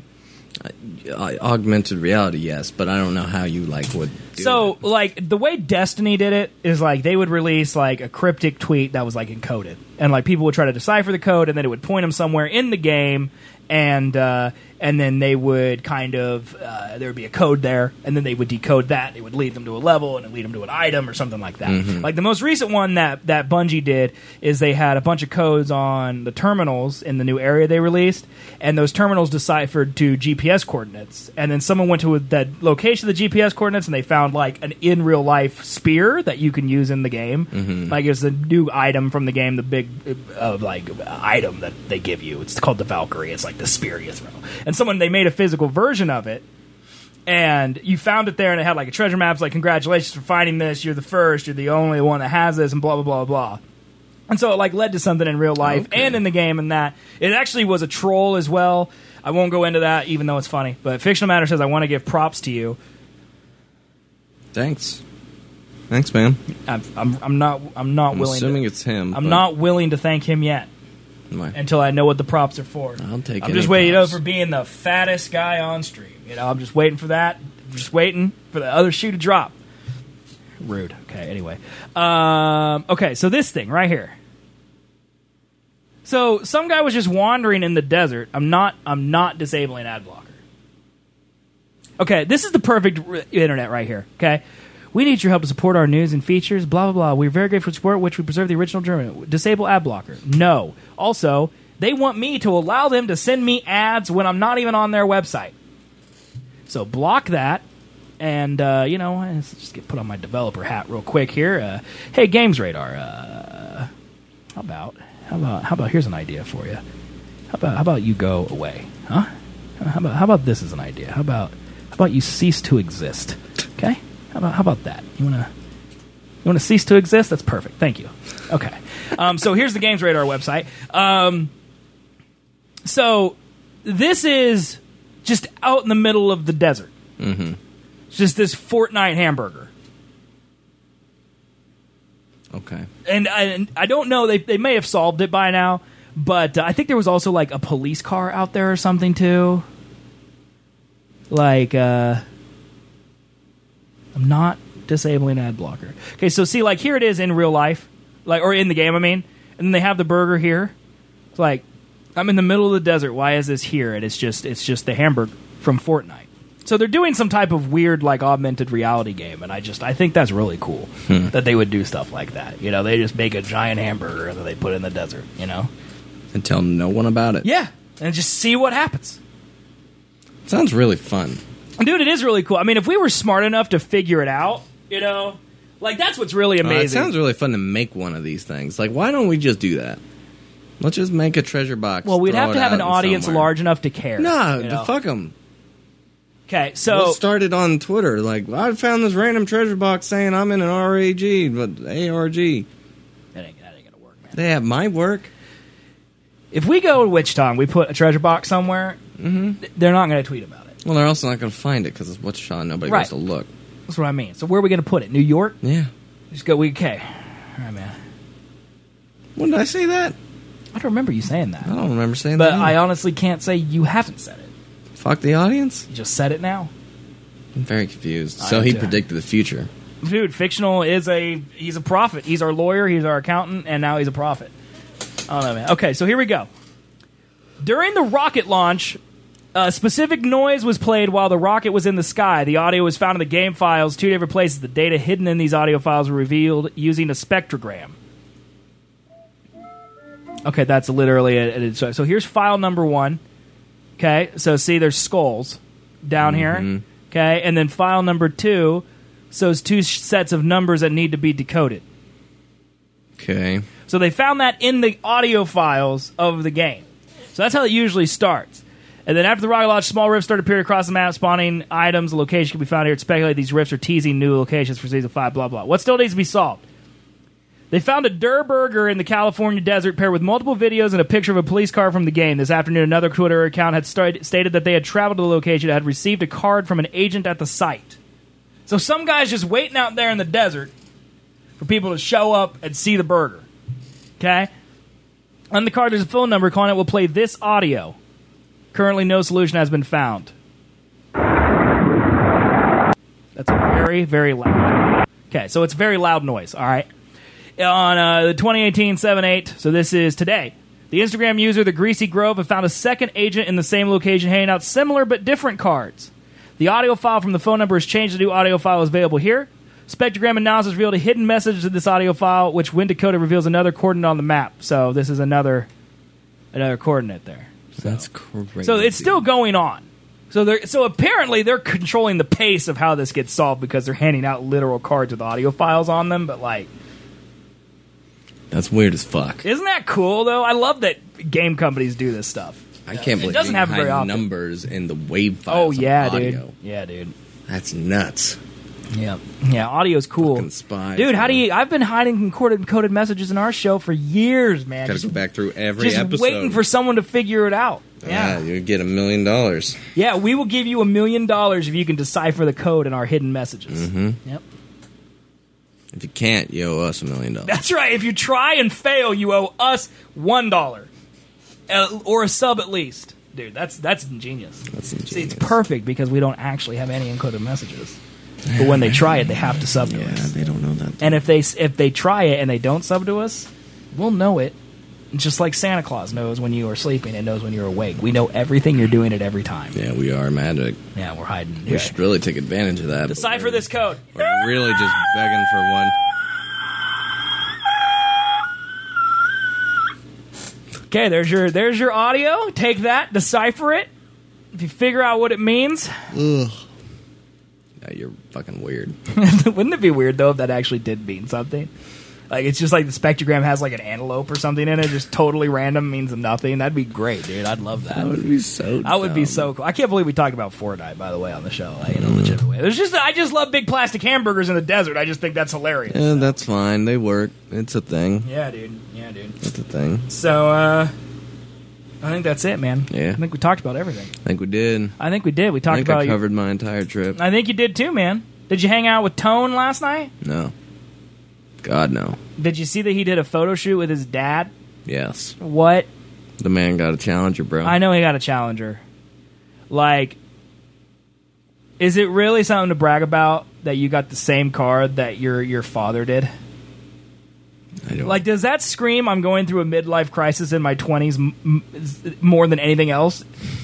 Uh, augmented reality, yes, but I don't know how you, like, would do So, it. like, the way Destiny did it is, like, they would release, like, a cryptic tweet that was, like, encoded. And, like, people would try to decipher the code, and then it would point them somewhere in the game, and, uh, and then they would kind of, uh, there would be a code there, and then they would decode that. It would lead them to a level, and it would lead them to an item or something like that. Mm-hmm. Like, the most recent one that, that Bungie did is they had a bunch of codes on the terminals in the new area they released, and those terminals deciphered to G P S coordinates. And then someone went to that location of the G P S coordinates, and they found, like, an in-real-life spear that you can use in the game. Mm-hmm. Like, it's a new item from the game, the big, uh, like, item that they give you. It's called the Valkyrie. It's like the spear you throw. And someone, they made a physical version of it, and you found it there, and it had like a treasure map. It's like, congratulations for finding this. You're the first. You're the only one that has this, and blah, blah, blah, blah. And so it like led to something in real life okay. and in the game, and that it actually was a troll as well. I won't go into that, even though it's funny. But Fictional Matter says, I want to give props to you. Thanks. Thanks, man. I'm, I'm, I'm not, I'm not I'm willing assuming to, it's him. I'm not willing to thank him yet. My. Until I know what the props are for. I'll take I'm any just waiting, you know, props. for being the fattest guy on stream. You know, I'm just waiting for that. I'm just waiting for the other shoe to drop. Rude. Okay, anyway. Um, okay, so this thing right here. So some guy was just wandering in the desert. I'm not I'm not disabling ad blocker. Okay, this is the perfect r- internet right here, okay? We need your help to support our news and features, blah, blah, blah. We're very grateful for support, which we preserve the original German. Disable ad blocker. No. Also, they want me to allow them to send me ads when I'm not even on their website. So block that. And, uh, you know, let's just get put on my developer hat real quick here. Uh, hey, Games Radar. Uh, how about, how about, how about, here's an idea for you. How about, how about you go away? Huh? How about, how about this as an idea? How about, how about you cease to exist? Okay? How about, how about that? You want to you want to cease to exist? That's perfect. Thank you. Okay. Um, so here's the Games Radar website. Um, so this is just out in the middle of the desert. Mm-hmm. It's just this Fortnite hamburger. Okay. And I, and I don't know. They they may have solved it by now, but uh, I think there was also like a police car out there or something too. Like, uh... I'm not disabling ad blocker. Okay, so see, like, here it is in real life, like, or in the game, I mean, and then they have the burger here. It's like, I'm in the middle of the desert. Why is this here? And it's just, it's just the hamburger from Fortnite. So they're doing some type of weird, like, augmented reality game, and I just, I think that's really cool hmm. that they would do stuff like that. You know, they just make a giant hamburger that they put in the desert. You know, and tell no one about it. Yeah, and just see what happens. Sounds really fun. Dude, it is really cool. I mean, if we were smart enough to figure it out, you know, like, that's what's really amazing. Uh, it sounds really fun to make one of these things. Like, why don't we just do that? Let's just make a treasure box. Well, we'd have to have an audience somewhere. large enough to care. Nah, you know? fuck them. Okay, so We'll start it on Twitter. Like, I found this random treasure box saying I'm in an R A G, but A R G. That ain't, that ain't gonna work, man. They have my work. If we go to Wichita and we put a treasure box somewhere, Mm-hmm. they're not going to tweet about it. Well, they're also not going to find it because it's Wichita. Nobody Right. goes to look. That's what I mean. So where are we going to put it? New York? Yeah. Just go. We okay. All right, man. When did I say that? I don't remember you saying that. I don't remember saying but that. But I honestly can't say you haven't said it. Fuck the audience? You just said it now. I'm very confused. I So he do. predicted the future. Dude, fictional is a... He's a prophet. He's our lawyer, he's our accountant, and now he's a prophet. I don't know, man. Okay, so here we go. During the rocket launch, a specific noise was played while the rocket was in the sky. The audio was found in the game files, two different places. The data hidden in these audio files were revealed using a spectrogram. Okay, that's literally it. So, so here's file number one. Okay, so see, there's skulls down Mm-hmm. here. Okay, and then file number two shows two sh- sets of numbers that need to be decoded. Okay. So they found that in the audio files of the game. So that's how it usually starts. And then after the rocket launch, small rifts started appearing across the map, spawning items. The location can be found here. It's speculated these rifts are teasing new locations for Season five, blah, blah. What still needs to be solved? They found a Durr burger in the California desert paired with multiple videos and a picture of a police car from the game. This afternoon, another Twitter account had started, stated that they had traveled to the location and had received a card from an agent at the site. So some guy's just waiting out there in the desert for people to show up and see the burger. Okay? On the card, there's a phone number. Calling it will play this audio. Currently, no solution has been found. That's very, very loud. Okay, so it's very loud noise, all right? On uh, the twenty eighteen seven eight, so this is today, the Instagram user, The Greasy Grove, have found a second agent in the same location handing out similar but different cards. The audio file from the phone number is changed. The new audio file is available here. Spectrogram analysis revealed a hidden message to this audio file, which, when decoded, reveals another coordinate on the map. So this is another another coordinate there. So. That's crazy. So it's still going on. So they're so apparently they're controlling the pace of how this gets solved because they're handing out literal cards with audio files on them. But like, that's weird as fuck. Isn't that cool though? I love that game companies do this stuff. I can't believe it doesn't they happen very hide often. Numbers in the wave Oh files. yeah, of audio. dude. Yeah, dude. That's nuts. Yeah, yeah. Audio's cool, Fucking spies, dude. How man. do you? I've been hiding coded coded messages in our show for years, man. Gotta Just, go back through every just episode. waiting for someone to figure it out. Yeah, Yeah. you get a million dollars. Yeah, we will give you a million dollars if you can decipher the code in our hidden messages. Mm-hmm. Yep. If you can't, you owe us a million dollars. That's right. If you try and fail, you owe us one dollar, uh, or a sub at least, dude. That's that's ingenious. That's See, ingenious. it's perfect because we don't actually have any encoded messages. But when they try it, they have to sub to Yeah, us. they don't know that. And if they if they try it and they don't sub to us, we'll know it. Just like Santa Claus knows when you are sleeping and knows when you're awake. We know everything you're doing at every time. Yeah, we are magic. Yeah, we're hiding. We Yeah. should really take advantage of that. but Decipher we're- this code. We're really just begging for one. Okay, there's your there's your audio. Take that, decipher it. If you figure out what it means, Ugh. Yeah, you're fucking weird. wouldn't it be weird though if that actually did mean something? Like it's just like the spectrogram has like an antelope or something in it, just totally random, means nothing. That'd be great, dude. I'd love that. That would be so. That would be dumb. so cool. I can't believe we talked about Fortnite, by the way, on the show. Like, in a legitimate way. There's just I just love big plastic hamburgers in the desert. I just think that's hilarious. Yeah, that's fine. They work. It's a thing. Yeah, dude. Yeah, dude. It's a thing. So, uh, I think that's it, man. Yeah. I think we talked about everything. I think we did. I think we did. We I talked think about I covered my entire trip. I think you did too, man. Did you hang out with Tone last night? No. God, no. Did you see that he did a photo shoot with his dad? Yes. What? The man got a challenger, bro. I know he got a challenger. Like, is it really something to brag about that you got the same car that your your father did? I don't. Like, does that scream I'm going through a midlife crisis in my twenties m- m- more than anything else?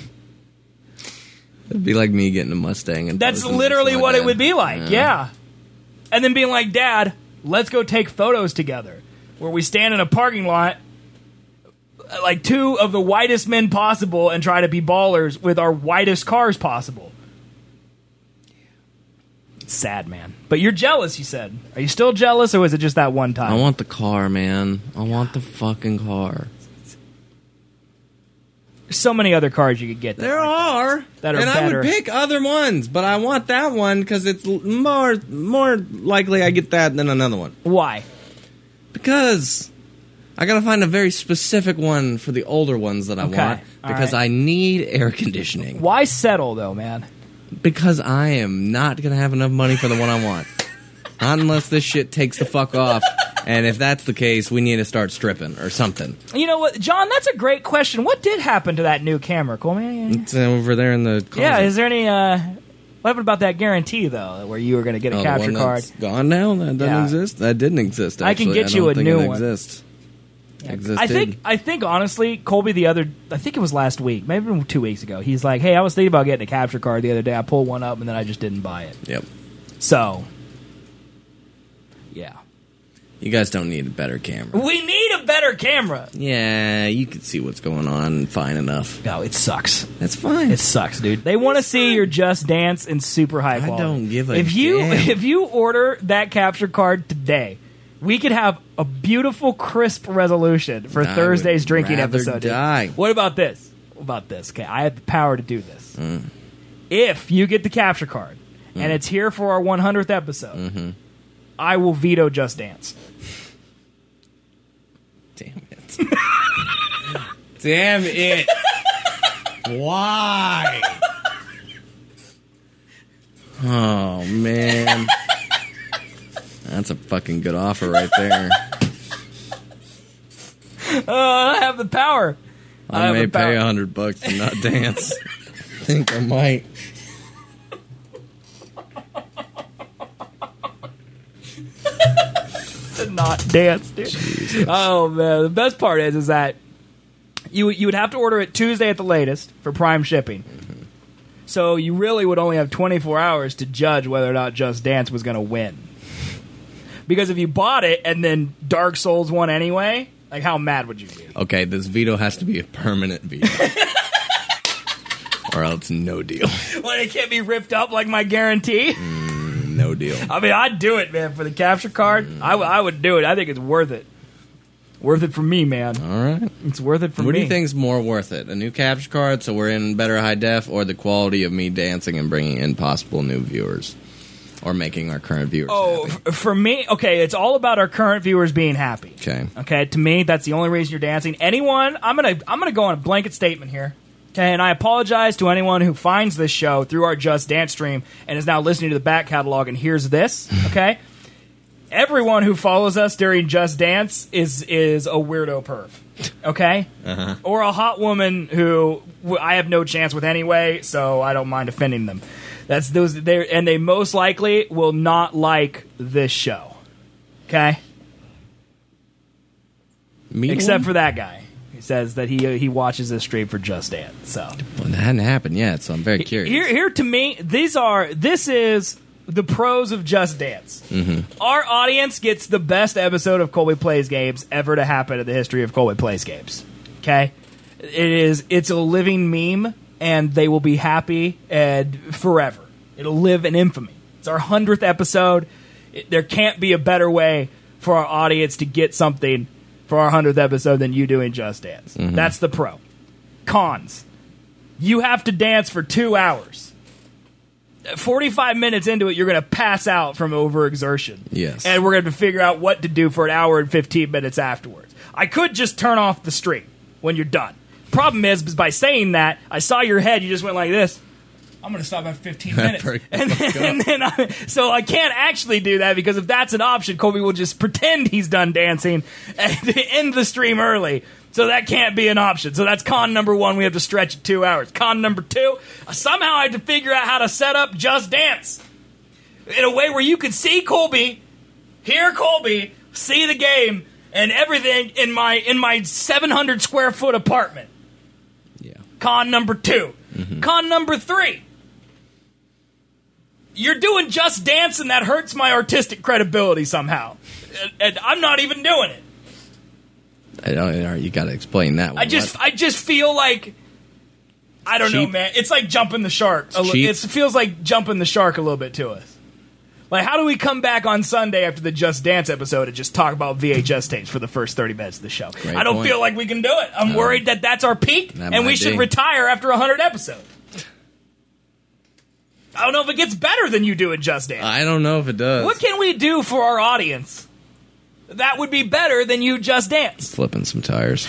It'd be like me getting a Mustang. And That's posing literally next to my what it dad. would be like, Yeah. yeah. And then being like, Dad, let's go take photos together. Where we stand in a parking lot, like two of the whitest men possible, and try to be ballers with our whitest cars possible. It's sad, man. But you're jealous, you said. Are you still jealous, or was it just that one time? I want the car, man. I want the fucking car. There's so many other cars you could get. There are, That are and I better. would pick other ones, but I want that one because it's l- more more likely I get that than another one. Why? Because I gotta find a very specific one for the older ones that I Okay, want all because right. I need air conditioning. Why settle, though, man? Because I am not gonna have enough money for the one I want. Not unless this shit takes the fuck off And if that's the case, we need to start stripping or something. You know what, John? That's a great question. What did happen to that new camera, Coleman? It's over there in the closet. Yeah, is there any... Uh, what happened about that guarantee, though, where you were going to get a oh, capture the one card? That's gone now? That doesn't Yeah. exist? That didn't exist, actually. I can get I you don't a think new it one. Exists. Yeah. Existed. I think, I think, honestly, Colby the other... I think it was last week, maybe two weeks ago. He's like, hey, I was thinking about getting a capture card the other day. I pulled one up, and then I just didn't buy it. Yep. So, yeah. You guys don't need a better camera. We need a better camera. Yeah, you can see what's going on fine enough. No, it sucks. That's fine. It sucks, dude. They want to see fine. your Just Dance in super high I quality. don't give a if you damn. If you order that capture card today, we could have a beautiful, crisp resolution for I Thursday's would drinking rather episode. dude. die. What about this? What about this? Okay, I have the power to do this. Mm. If you get the capture card and it's here for our one hundredth episode, Mm-hmm. I will veto Just Dance. Damn it. Damn it. Why? Oh, man. That's a fucking good offer right there. Uh, I have the power. I, have may the power. pay a hundred bucks to not dance. I think I might. To not dance, dude. Jesus. Oh man, the best part is is that you you would have to order it Tuesday at the latest for Prime shipping. Mm-hmm. So you really would only have twenty-four hours to judge whether or not Just Dance was going to win. Because if you bought it and then Dark Souls won anyway, like how mad would you be? Okay, this veto has to be a permanent veto. Or else no deal. Well, it can't be ripped up like my guarantee. No deal. I mean, I'd do it, man, for the capture card. I, w- I would do it. I think it's worth it. Worth it for me, man. All right. It's worth it for What me. do you think's more worth it? A new capture card so we're in better high def, or the quality of me dancing and bringing in possible new viewers? Or making our current viewers Oh, happy? f- for me, okay, it's all about our current viewers being happy. Okay. Okay, to me, that's the only reason you're dancing. Anyone, I'm gonna, I'm gonna go on a blanket statement here. Okay, and I apologize to anyone who finds this show through our Just Dance stream and is now listening to the back catalog and hears this. Okay, everyone who follows us during Just Dance is is a weirdo perv. Okay, Uh-huh. or a hot woman who w- I have no chance with anyway, so I don't mind offending them. That's those they and they most likely will not like this show. Okay, Me except one? for that guy. He says that he he watches this stream for Just Dance. So Well, that hadn't happened yet, so I'm very curious. here, here to me, these are this is the pros of Just Dance. Mm-hmm. Our audience gets the best episode of Colby Plays Games ever to happen in the history of Colby Plays Games. Okay, it is it's a living meme, and they will be happy and forever. It'll live in infamy. It's our hundredth episode. It, there can't be a better way for our audience to get something for our hundredth episode than you doing Just Dance. Mm-hmm. That's the pro. Cons. You have to dance for two hours. forty-five minutes into it, you're going to pass out from overexertion. Yes. And we're going to figure out what to do for an hour and fifteen minutes afterwards. I could just turn off the stream when you're done. Problem is, is by saying that, I saw your head, you just went like this. I'm going to stop after fifteen minutes. and then, and then I, so I can't actually do that because if that's an option, Colby will just pretend he's done dancing and end the stream early. So that can't be an option. So that's con number one. We have to stretch it two hours. Con number two, somehow I had to figure out how to set up Just Dance in a way where you could see Colby, hear Colby, see the game, and everything in my in my seven hundred square foot apartment. Yeah. Con number two. Mm-hmm. Con number three. You're doing Just Dance, and that hurts my artistic credibility somehow. And, and I'm not even doing it. I don't, you got to explain that one. I just, What? I just feel like, I don't know, Cheap. man. It's like jumping the shark. A li- cheap. It feels like jumping the shark a little bit to us. Like, how do we come back on Sunday after the Just Dance episode and just talk about V H S tapes for the first thirty minutes of the show? Great I don't point. feel like we can do it. I'm No. worried that that's our peak, That and we might should be. retire after one hundred episodes. I don't know if it gets better than you doing Just Dance. I don't know if it does. What can we do for our audience that would be better than you Just Dance? Flipping some tires.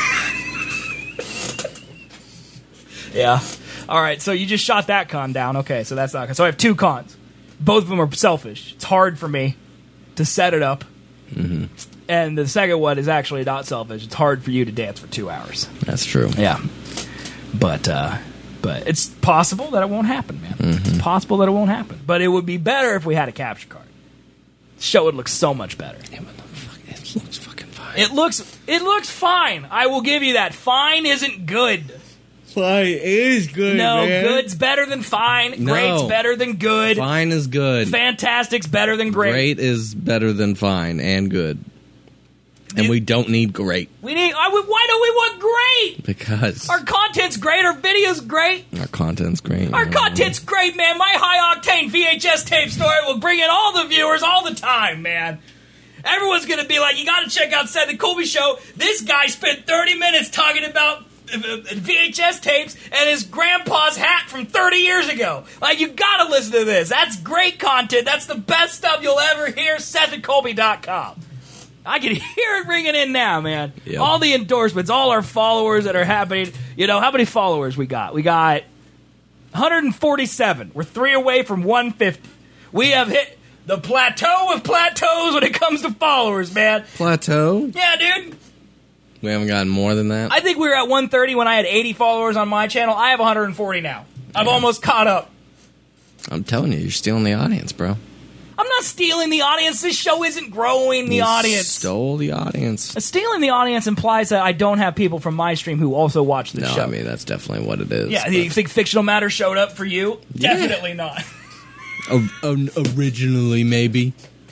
Yeah. All right, so you just shot that con down. Okay, so that's not... So I have two cons. Both of them are selfish. It's hard for me to set it up Mm-hmm. And the second one is actually not selfish. It's hard for you to dance for two hours. That's true. Yeah. But uh, but it's possible that it won't happen, man. Mm-hmm. It's possible that it won't happen. But it would be better if we had a capture card. The show would look so much better. It, would look fuck, it looks fucking fine. It looks it looks fine. I will give you that. Fine isn't good. Fine is good, No, man. good's better than fine. No. Great's better than good. Fine is good. Fantastic's better than great. Great is better than fine and good. And You- we don't need great. We need. I would, why don't we want great? Because Our content's great. Our video's great. our content's great. Our content's great, man. My high octane V H S tape story will bring in all the viewers all the time, man. Everyone's gonna be like, you gotta check out Seth and Colby Show. This guy spent thirty minutes talking about uh, V H S tapes and his grandpa's hat from thirty years ago. Like, you gotta listen to this. That's great content. That's the best stuff you'll ever hear. Seth and Colby dot com. I can hear it ringing in now, man. Yep. All the endorsements, all our followers that are happening. You know, how many followers we got? We got one hundred forty-seven. We're three away from one hundred fifty. We have hit the plateau of plateaus when it comes to followers, man. Plateau? Yeah, dude. We haven't gotten more than that. I think we were at one hundred thirty when I had eighty followers on my channel. I have one hundred forty now. I've Yeah. almost caught up. I'm telling you, you're stealing the audience, bro. I'm not stealing the audience. This show isn't growing the You audience. Stole the audience. Stealing the audience implies that I don't have people from my stream who also watch the No, show. I mean that's definitely what it is. Yeah, but- you think Fictional Matter showed up for you? Yeah. Definitely not. O- o- originally, maybe,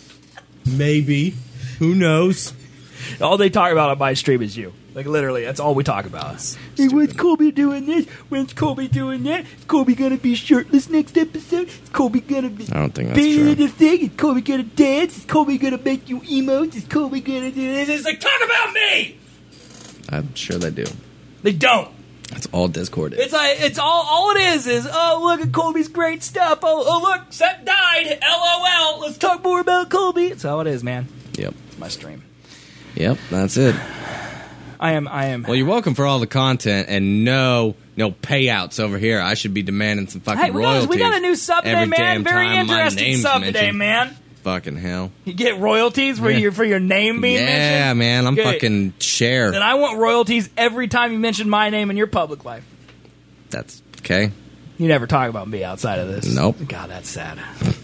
maybe. Who knows? All they talk about on my stream is you. Like, literally, that's all we talk about. Hey, when's Colby doing this? When's Colby doing that? Is Colby gonna be shirtless next episode? Is Colby gonna be I don't think that's being true. in the thing? Is Colby gonna dance? Is Colby gonna make you emotes? Is Colby gonna do this? It's like, talk about me! I'm sure they do. They don't. That's all Discord is. It's like, it's all, all it is is, oh, look at Colby's great stuff. Oh, oh look, Seth died. LOL. Let's talk more about Colby. That's all it is, man. Yep. It's my stream. Yep. That's it. I am, I am. Well, you're welcome for all the content and no, no payouts over here. I should be demanding some fucking Hey, we got, royalties. we got a new sub today, every man. damn Very time my interesting name's sub today, mentioned. man. Fucking hell. You get royalties for Yeah. your for your name being Yeah, mentioned? man. I'm Good. fucking share. Then I want royalties every time you mention my name in your public life. That's okay. You never talk about me outside of this. Nope. God, that's sad.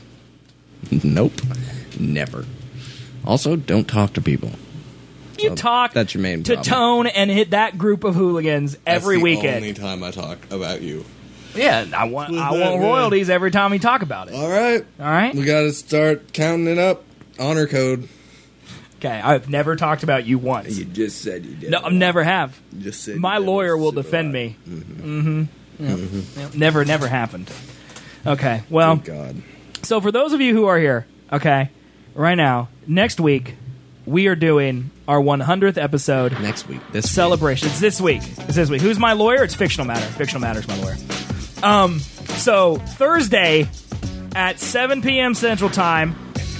Nope. Never. Also, don't talk to people. You Well, talk that's your main to problem. Tone and hit that group of hooligans every weekend. time I talk about you. Yeah, I want I that, want man? royalties every time we talk about it. All right. All right? We got to start counting it up. Honor code. Okay, I've never talked about you once. just said you did. No, I never have. You just said My lawyer will defend me. Mm-hmm. Yeah. Never, never happened. Okay, well, God. so for those of you who are here, okay, right now, next week, we are doing our one hundredth episode Next week. This celebration. It's this week. It's this week. Who's my lawyer? It's Fictional Matter. Fictional Matter's my lawyer. Um, so Thursday at seven p.m. Central Time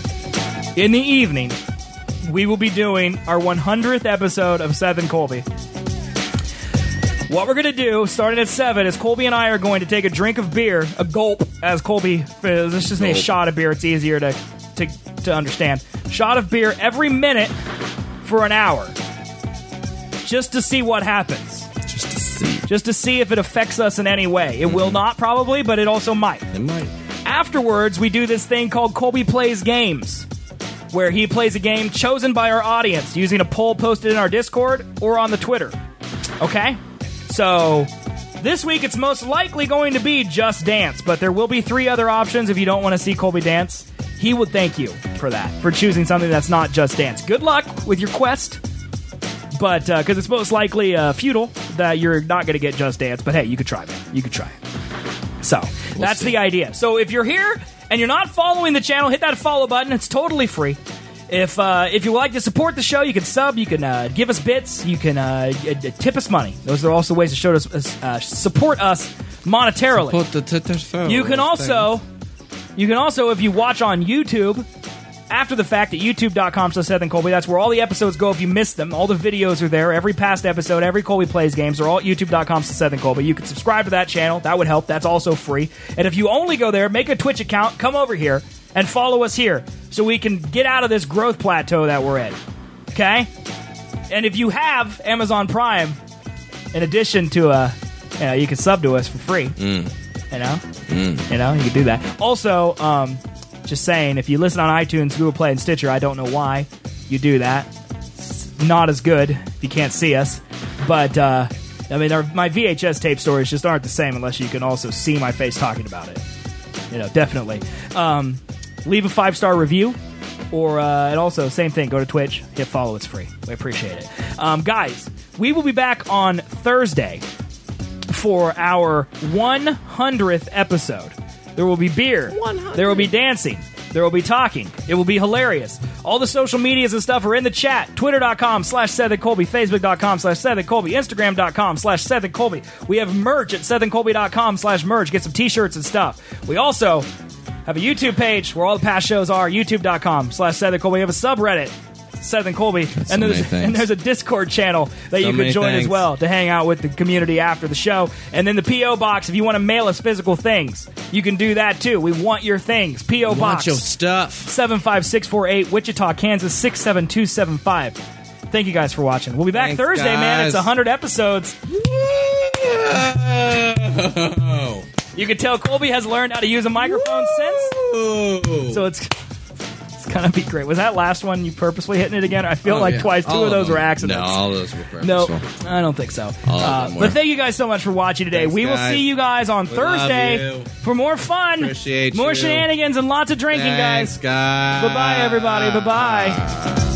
in the evening, we will be doing our one hundredth episode of Seth and Colby. What we're going to do, starting at seven, is Colby and I are going to take a drink of beer, a gulp, as Colby, let's just say a Gulp. shot of beer. It's easier to, to, to understand. Shot of beer every minute for an hour. Just to see what happens. Just to see. Just to see if it affects us in any way. It will not, probably, but it also might. It might. Afterwards, we do this thing called Colby Plays Games, where he plays a game chosen by our audience using a poll posted in our Discord or on the Twitter. Okay? So, this week it's most likely going to be Just Dance, but there will be three other options if you don't want to see Colby dance. He would thank you for that, for choosing something that's not Just Dance. Good luck with your quest, but because uh, it's most likely uh, futile that you're not going to get Just Dance, but hey, you could try, man. You could try. So, that's see. the idea. So, if you're here and you're not following the channel, hit that follow button. It's totally free. If uh, if you would like to support the show, you can sub, you can uh, give us bits, you can uh, uh, tip us money. Those are also ways to show us uh, support us monetarily. Put the t- t- phone You can thing. also, you can also, if you watch on YouTube after the fact at youtube dot com slash Seth and Colby, that's where all the episodes go. If you missed them, all the videos are there. Every past episode, every Colby Plays games are all at youtube dot com slash Seth and Colby. You can subscribe to that channel. That would help. That's also free. And if you only go there, make a Twitch account, come over here. and follow us here so we can get out of this growth plateau that we're in. Okay? And if you have Amazon Prime, in addition to a, you know, you can sub to us for free. Mm. You know? Mm. You know, you can do that. Also, um, just saying, if you listen on iTunes, Google Play, and Stitcher, I don't know why you do that. It's not as good if you can't see us. But, uh, I mean, our, my V H S tape stories just aren't the same unless you can also see my face talking about it. You know, definitely. Um, leave a five-star review. Or, uh, and also, same thing, go to Twitch, hit follow, it's free. We appreciate it. Um, guys, we will be back on Thursday for our one hundredth episode. There will be beer. one hundred There will be dancing. There will be talking. It will be hilarious. All the social medias and stuff are in the chat. Twitter.com slash Seth and Colby. Facebook.com slash Seth and Colby. Instagram.com slash Seth and Colby. We have merch at Seth and Colby.com slash merch. Get some t-shirts and stuff. We also have a YouTube page where all the past shows are. YouTube.com slash Seth and Colby. We have a subreddit. Seth and Colby, That's and so there's many things. and there's a Discord channel that So you can many join things. as well to hang out with the community after the show. And then the P O box, if you want to mail us physical things, you can do that too. We want your things. P O Want box your stuff. seven five six four eight, Wichita, Kansas six seven two seven five. Thank you guys for watching. We'll be back Thanks, Thursday, man. It's guys. one hundred episodes. Whoa. You can tell Colby has learned how to use a microphone since, Whoa. so it's it's gonna be great. Was that last one you purposely hitting it again? I feel Oh, like yeah. twice. Two All of those them. were accidents. No, all those were No, purposeful. I don't think so. All of Uh, them were. but thank you guys so much for watching today. Thanks, we will guys. see you guys on We love Thursday you. for more fun, Appreciate more you. shenanigans, and lots of drinking, Thanks, guys. guys. Bye-bye, everybody. Bye-bye.